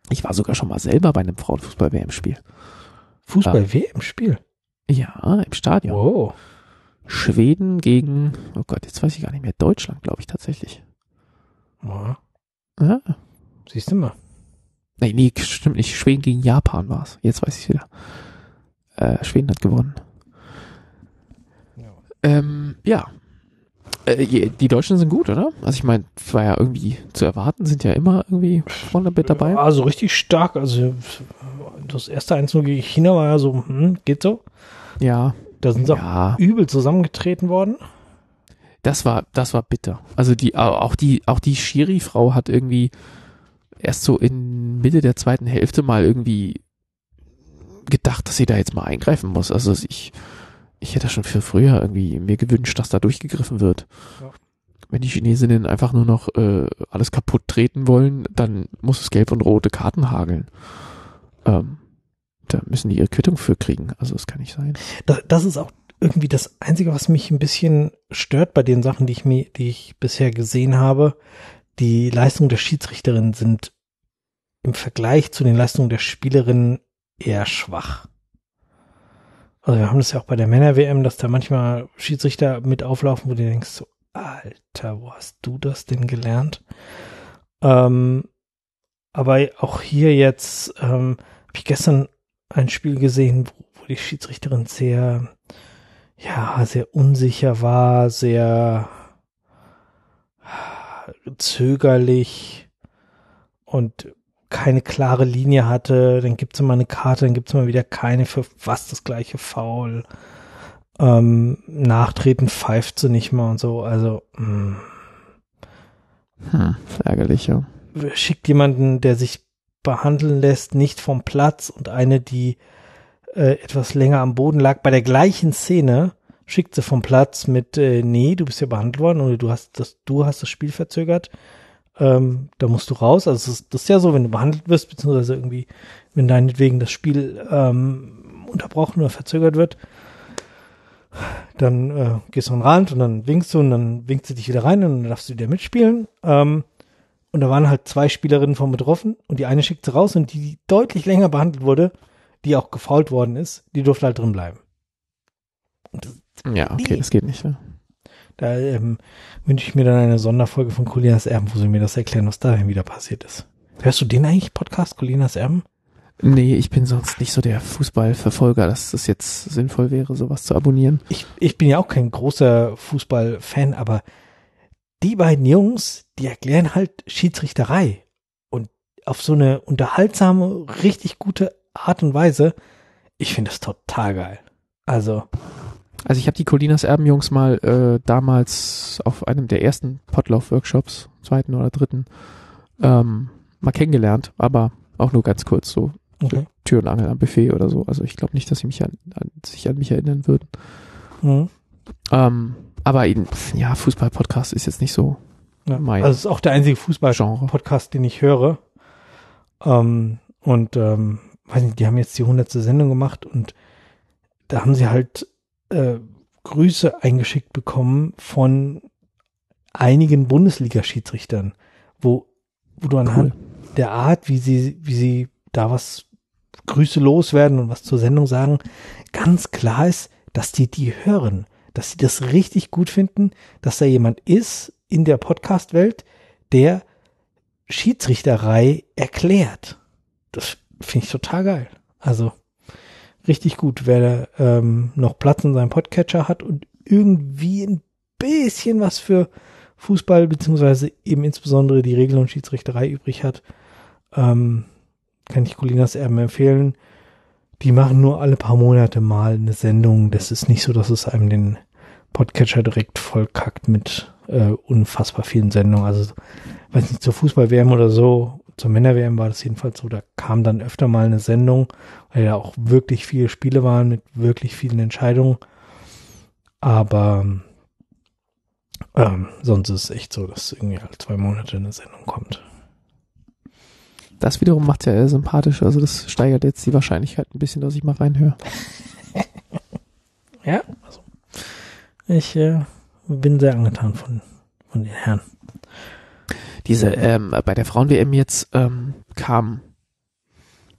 Ich war sogar schon mal selber bei einem Frauenfußball-W M-Spiel. Fußball-W M-Spiel? Ja, im Stadion. Wow. Schweden gegen, oh Gott, jetzt weiß ich gar nicht mehr, Deutschland, glaube ich tatsächlich. Ja. Ja. Siehst du mal. Nee, nee, stimmt nicht. Schweden gegen Japan war es. Jetzt weiß ich wieder. Äh, Schweden hat gewonnen. Ja. Ähm, ja. Äh, die Deutschen sind gut, oder? Also ich meine, es war ja irgendwie zu erwarten, sind ja immer irgendwie vorne mit dabei. Also richtig stark. Also das erste eins null gegen China war ja so, hm, geht so. Ja. Da sind sie ja. auch übel zusammengetreten worden. Das war, das war bitter. Also die, auch die, auch die Schiri-Frau hat irgendwie erst so in Mitte der zweiten Hälfte mal irgendwie gedacht, dass sie da jetzt mal eingreifen muss. Also ich, ich hätte schon viel früher irgendwie mir gewünscht, dass da durchgegriffen wird. Ja. Wenn die Chinesinnen einfach nur noch äh, alles kaputt treten wollen, dann muss es gelb und rote Karten hageln. Ähm, da müssen die ihre Quittung für kriegen. Also das kann nicht sein. Das, das ist auch irgendwie das Einzige, was mich ein bisschen stört bei den Sachen, die ich mir, die ich bisher gesehen habe. Die Leistungen der Schiedsrichterinnen sind im Vergleich zu den Leistungen der Spielerinnen eher schwach. Also wir haben das ja auch bei der Männer-W M, dass da manchmal Schiedsrichter mit auflaufen, wo du denkst so, Alter, wo hast du das denn gelernt? Ähm, aber auch hier jetzt ähm, habe ich gestern ein Spiel gesehen, wo, wo die Schiedsrichterin sehr, ja, sehr unsicher war, sehr zögerlich und keine klare Linie hatte. Dann gibt's immer eine Karte, dann gibt's mal wieder keine für fast das gleiche Foul. Ähm, Nachtreten pfeift sie nicht mal und so. Also mh. Hm, ärgerlich, ja. Schickt jemanden, der sich behandeln lässt, nicht vom Platz und eine, die äh, etwas länger am Boden lag, bei der gleichen Szene schickt sie vom Platz mit, äh, nee, du bist ja behandelt worden oder du hast das, du hast das Spiel verzögert. Ähm, da musst du raus. Also das ist, das ist ja so, wenn du behandelt wirst, beziehungsweise irgendwie, wenn deinetwegen das Spiel ähm, unterbrochen oder verzögert wird, dann äh, gehst du an den Rand und dann winkst du und dann winkt sie dich wieder rein und dann darfst du wieder mitspielen. Ähm, und da waren halt zwei Spielerinnen von betroffen und die eine schickt sie raus und die, die deutlich länger behandelt wurde, die auch gefoult worden ist, die durfte halt drin bleiben. Das, ja, okay, die, das geht nicht. Ja. Da ähm, wünsche ich mir dann eine Sonderfolge von Colinas Erben, wo sie mir das erklären, was da denn wieder passiert ist. Hörst du den eigentlich, Podcast, Colinas Erben? Nee, ich bin sonst nicht so der Fußballverfolger, dass das jetzt sinnvoll wäre, sowas zu abonnieren. Ich, ich bin ja auch kein großer Fußballfan, aber die beiden Jungs, die erklären halt Schiedsrichterei. Und auf so eine unterhaltsame, richtig gute Art und Weise. Ich finde das total geil. Also... Also ich habe die Colinas Erben-Jungs mal äh, damals auf einem der ersten Potlauf-Workshops, zweiten oder dritten, ähm, mal kennengelernt, aber auch nur ganz kurz, so okay. Tür und Angel am Buffet oder so. Also ich glaube nicht, dass sie mich an, an, sich an mich erinnern würden. Mhm. Ähm, aber eben, ja, Fußball-Podcast ist jetzt nicht so ja. mein Also es ist auch der einzige Fußball-Podcast, den ich höre. Ähm, und ähm, weiß nicht, die haben jetzt die hundertste Sendung gemacht und da haben sie halt Äh, Grüße eingeschickt bekommen von einigen Bundesliga-Schiedsrichtern, wo, wo du anhand cool. der Art, wie sie, wie sie da was Grüße loswerden und was zur Sendung sagen, ganz klar ist, dass die die hören, dass sie das richtig gut finden, dass da jemand ist in der Podcast-Welt, der Schiedsrichterei erklärt. Das finde ich total geil. Also richtig gut, wer ähm, noch Platz in seinem Podcatcher hat und irgendwie ein bisschen was für Fußball, beziehungsweise eben insbesondere die Regel- und Schiedsrichterei übrig hat, ähm, kann ich Colinas Erben empfehlen. Die machen nur alle paar Monate mal eine Sendung. Das ist nicht so, dass es einem den Podcatcher direkt vollkackt mit äh, unfassbar vielen Sendungen. Also, weiß nicht, zur Fußball-W M oder so, zur Männer-W M war das jedenfalls so, da kam dann öfter mal eine Sendung, weil ja auch wirklich viele Spiele waren mit wirklich vielen Entscheidungen. Aber ähm, sonst ist es echt so, dass irgendwie halt zwei Monate eine Sendung kommt. Das wiederum macht es ja eher sympathisch, also das steigert jetzt die Wahrscheinlichkeit ein bisschen, dass ich mal reinhöre. Ja, also ich äh, bin sehr angetan von, von den Herren. Diese, ähm, bei der Frauen-W M jetzt ähm, kam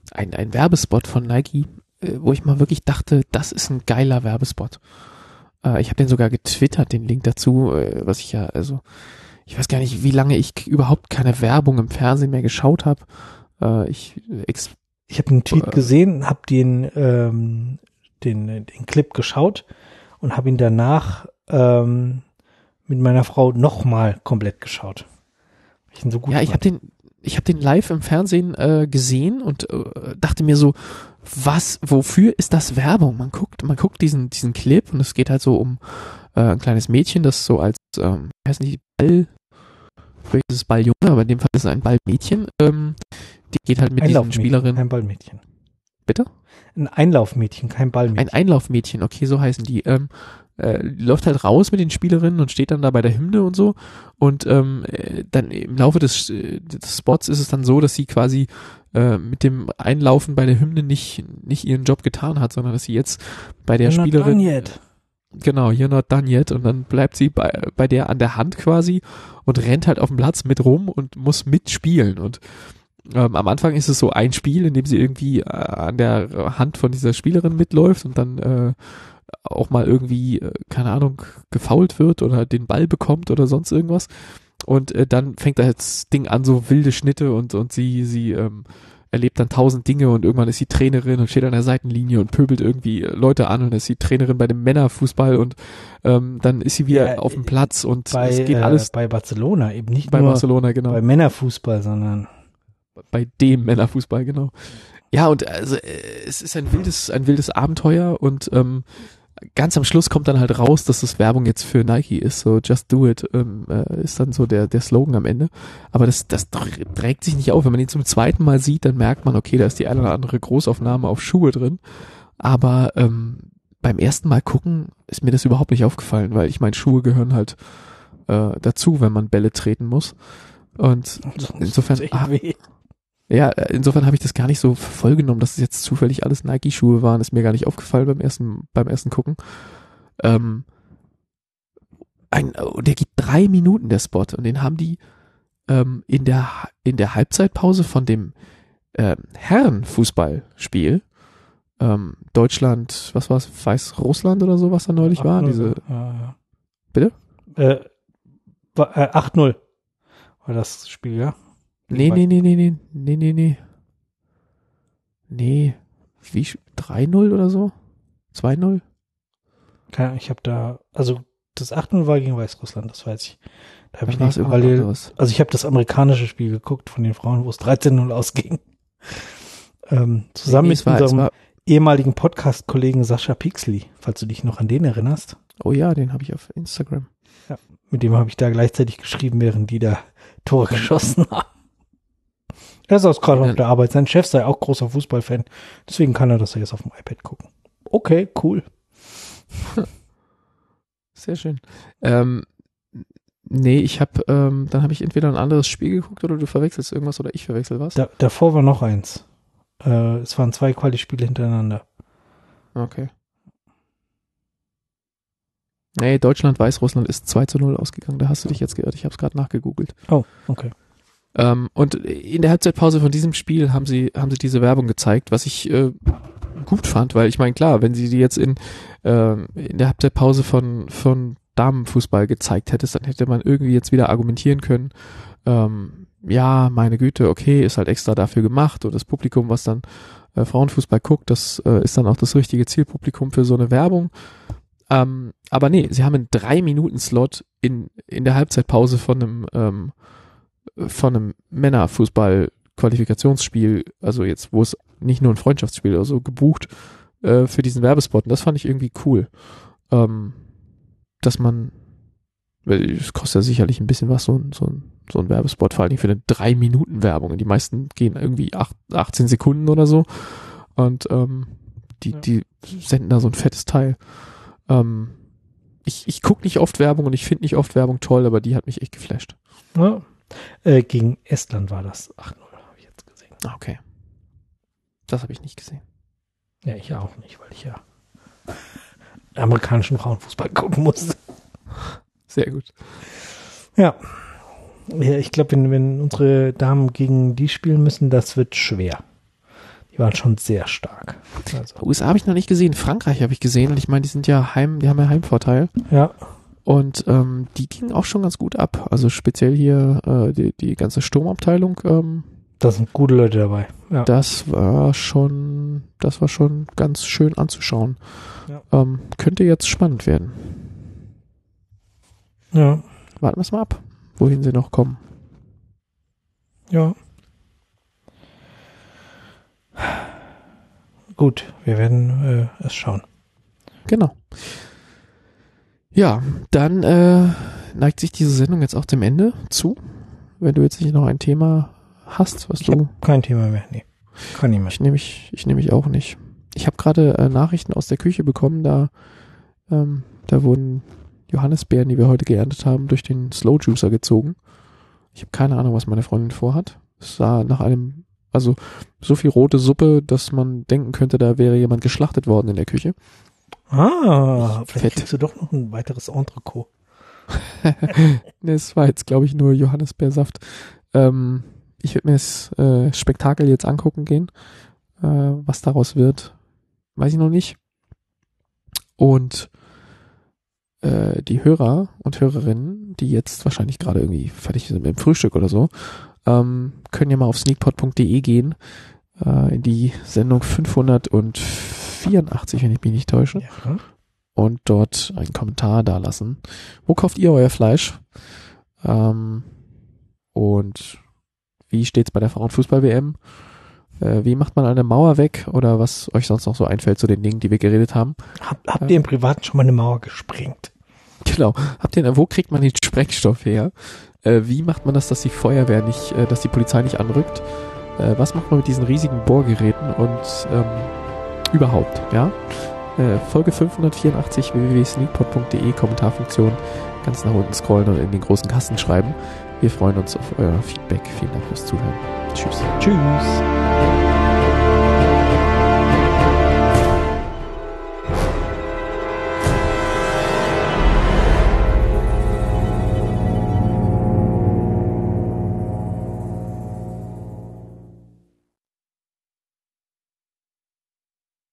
ein, ein Werbespot von Nike, äh, wo ich mal wirklich dachte, das ist ein geiler Werbespot. Äh, ich habe den sogar getwittert, den Link dazu, äh, was ich ja, also ich weiß gar nicht, wie lange ich überhaupt keine Werbung im Fernsehen mehr geschaut habe. Äh, ich ex- Ich habe einen Tweet gesehen, habe den, ähm, den, den Clip geschaut und habe ihn danach ähm, mit meiner Frau nochmal komplett geschaut. Ich ihn so gut ja, ich habe den, ich habe den live im Fernsehen äh, gesehen und äh, dachte mir so, was, wofür ist das Werbung? Man guckt, man guckt diesen, diesen Clip und es geht halt so um äh, ein kleines Mädchen, das so als, ähm, wie heißt nicht, Ball, vielleicht ist es Balljunge, aber in dem Fall ist es ein Ballmädchen. Ähm, die geht halt mit diesen Spielerinnen. Kein Ballmädchen. Bitte? Ein Einlaufmädchen, kein Ballmädchen. Ein Einlaufmädchen, okay, so heißen die. Ähm, äh, läuft halt raus mit den Spielerinnen und steht dann da bei der Hymne und so. Und ähm, äh, dann im Laufe des, äh, des Spots ist es dann so, dass sie quasi äh, mit dem Einlaufen bei der Hymne nicht nicht ihren Job getan hat, sondern dass sie jetzt bei der You're Spielerin. Not done yet. Genau, you're not done yet. Und dann bleibt sie bei, bei der an der Hand quasi und rennt halt auf dem Platz mit rum und muss mitspielen. Und ähm, am Anfang ist es so ein Spiel, in dem sie irgendwie äh, an der Hand von dieser Spielerin mitläuft und dann äh, auch mal irgendwie, äh, keine Ahnung, gefoult wird oder den Ball bekommt oder sonst irgendwas. Und äh, dann fängt das Ding an, so wilde Schnitte und, und sie, sie ähm, erlebt dann tausend Dinge und irgendwann ist sie Trainerin und steht an der Seitenlinie und pöbelt irgendwie Leute an und ist sie Trainerin bei dem Männerfußball und ähm, dann ist sie wieder Ja, auf dem Platz und bei, es geht äh, alles bei Barcelona, eben nicht bei nur Barcelona, genau. bei Männerfußball, sondern Bei dem Männerfußball, genau. Ja, und also äh, es ist ein wildes, ein wildes Abenteuer und ähm, ganz am Schluss kommt dann halt raus, dass das Werbung jetzt für Nike ist, so just do it, ähm, äh, ist dann so der der Slogan am Ende. Aber das das trägt sich nicht auf. Wenn man ihn zum zweiten Mal sieht, dann merkt man, okay, da ist die eine oder andere Großaufnahme auf Schuhe drin. Aber ähm, beim ersten Mal gucken ist mir das überhaupt nicht aufgefallen, weil ich meine, Schuhe gehören halt äh, dazu, wenn man Bälle treten muss. Und insofern, ah, ja, insofern habe ich das gar nicht so vollgenommen, dass es jetzt zufällig alles Nike-Schuhe waren. Ist mir gar nicht aufgefallen beim ersten, beim ersten Gucken. Ähm, ein, der geht drei Minuten, der Spot, und den haben die ähm, in der in der Halbzeitpause von dem ähm, Herrenfußballspiel ähm, Deutschland, was war's, Weißrussland oder so, was da neulich war? Diese. Äh, Bitte? Äh, äh, acht null war das Spiel, ja? Nee, nee, nee, nee, nee, nee, nee, nee. Nee, wie, drei null oder so? zwei null? Ja, ich habe da, also das acht null war gegen Weißrussland, das weiß ich. Da habe ich Dann nicht war's parallel, anderes. also ich habe das amerikanische Spiel geguckt von den Frauen, wo es dreizehn null ausging. Ähm, zusammen Nee, mit es war- es unserem war- ehemaligen Podcast-Kollegen Sascha Pixley, falls du dich noch an den erinnerst. Oh ja, den habe ich auf Instagram. Mit dem habe ich da gleichzeitig geschrieben, während die da Tore geschossen haben. Er ist auch gerade Ja. auf der Arbeit. Sein Chef sei auch großer Fußballfan. Deswegen kann er das jetzt auf dem iPad gucken. Okay, cool. Sehr schön. Ähm, nee, ich habe, ähm, dann habe ich entweder ein anderes Spiel geguckt oder du verwechselst irgendwas oder ich verwechsel was. Da, davor war noch eins. Äh, es waren zwei Quali-Spiele hintereinander. Okay. Nee, Deutschland, Weißrussland ist zwei zu null ausgegangen. Da hast du dich jetzt geirrt. Ich habe es gerade nachgegoogelt. Oh, okay. Ähm, und in der Halbzeitpause von diesem Spiel haben sie haben sie diese Werbung gezeigt, was ich äh, gut fand, weil ich meine, klar, wenn sie die jetzt in äh, in der Halbzeitpause von von Damenfußball gezeigt hättest, dann hätte man irgendwie jetzt wieder argumentieren können, ähm, ja, meine Güte, okay, ist halt extra dafür gemacht und das Publikum, was dann äh, Frauenfußball guckt, das äh, ist dann auch das richtige Zielpublikum für so eine Werbung. Ähm, aber nee, sie haben einen drei Minuten Slot in in der Halbzeitpause von einem ähm, von einem Männerfußball-Qualifikationsspiel, also jetzt, wo es nicht nur ein Freundschaftsspiel oder so, gebucht äh, für diesen Werbespot. Und das fand ich irgendwie cool. Ähm, dass man, weil es kostet ja sicherlich ein bisschen was, so ein, so ein, so ein Werbespot, vor allem für eine drei Minuten Werbung. Die meisten gehen irgendwie acht, achtzehn Sekunden oder so. Und ähm, die, Ja. die senden da so ein fettes Teil. Ähm, ich ich gucke nicht oft Werbung und ich finde nicht oft Werbung toll, aber die hat mich echt geflasht. Ja. Äh, gegen Estland war das acht null, habe ich jetzt gesehen. Ah, okay. Das habe ich nicht gesehen. Ja, ich auch nicht, weil ich ja amerikanischen Frauenfußball gucken musste. Sehr gut. Ja. Ja, ich glaube, wenn, wenn unsere Damen gegen die spielen müssen, das wird schwer. Die Die waren schon sehr stark. Also. U S A habe ich noch nicht gesehen, Frankreich habe ich gesehen und ich meine, die sind ja Heim, die haben ja Heimvorteil. Ja. Und ähm, die gingen auch schon ganz gut ab. Also speziell hier äh, die, die ganze Sturmabteilung. Ähm, da sind gute Leute dabei. Ja. Das war schon, das war schon ganz schön anzuschauen. Ja. Ähm, könnte jetzt spannend werden. Ja. Warten wir es mal ab, wohin sie noch kommen. Ja. Gut, wir werden äh, es schauen. Genau. Ja, dann äh, neigt sich diese Sendung jetzt auch dem Ende zu. Wenn du jetzt nicht noch ein Thema hast, was ich du... Ich habe kein Thema mehr, nee. Kann nicht mehr. Ich nehme mich, ich nehme mich auch nicht. Ich habe gerade äh, Nachrichten aus der Küche bekommen, da, ähm, da wurden Johannisbeeren, die wir heute geerntet haben, durch den Slow Juicer gezogen. Ich habe keine Ahnung, was meine Freundin vorhat. Es sah nach einem, also so viel rote Suppe, dass man denken könnte, da wäre jemand geschlachtet worden in der Küche. Ah, vielleicht Fett. kriegst du doch noch ein weiteres Entrecot. Nee, es war jetzt, glaube ich, nur Johannisbeersaft. Ähm, ich werde mir das äh, Spektakel jetzt angucken gehen. Äh, was daraus wird, weiß ich noch nicht. Und äh, die Hörer und Hörerinnen, die jetzt wahrscheinlich gerade irgendwie fertig sind mit dem Frühstück oder so, ähm, können ja mal auf sneakpot punkt de gehen, äh, in die Sendung fünfhundertvierundachtzig, wenn ich mich nicht täusche. Ja. Und dort einen Kommentar dalassen. Wo kauft ihr euer Fleisch? Ähm, und wie steht's bei der Frauenfußball-W M? Äh, wie macht man eine Mauer weg? Oder was euch sonst noch so einfällt zu den Dingen, die wir geredet haben? Hab, habt ihr im Privaten schon mal eine Mauer gesprengt? Genau. Habt ihr, wo kriegt man den Sprengstoff her? Äh, wie macht man das, dass die Feuerwehr nicht, äh, dass die Polizei nicht anrückt? Äh, was macht man mit diesen riesigen Bohrgeräten und ähm, überhaupt, ja? Folge fünfhundertvierundachtzig, w w w punkt sneakpot punkt de, Kommentarfunktion, ganz nach unten scrollen und in den großen Kasten schreiben. Wir freuen uns auf euer Feedback. Vielen Dank fürs Zuhören. Tschüss. Tschüss.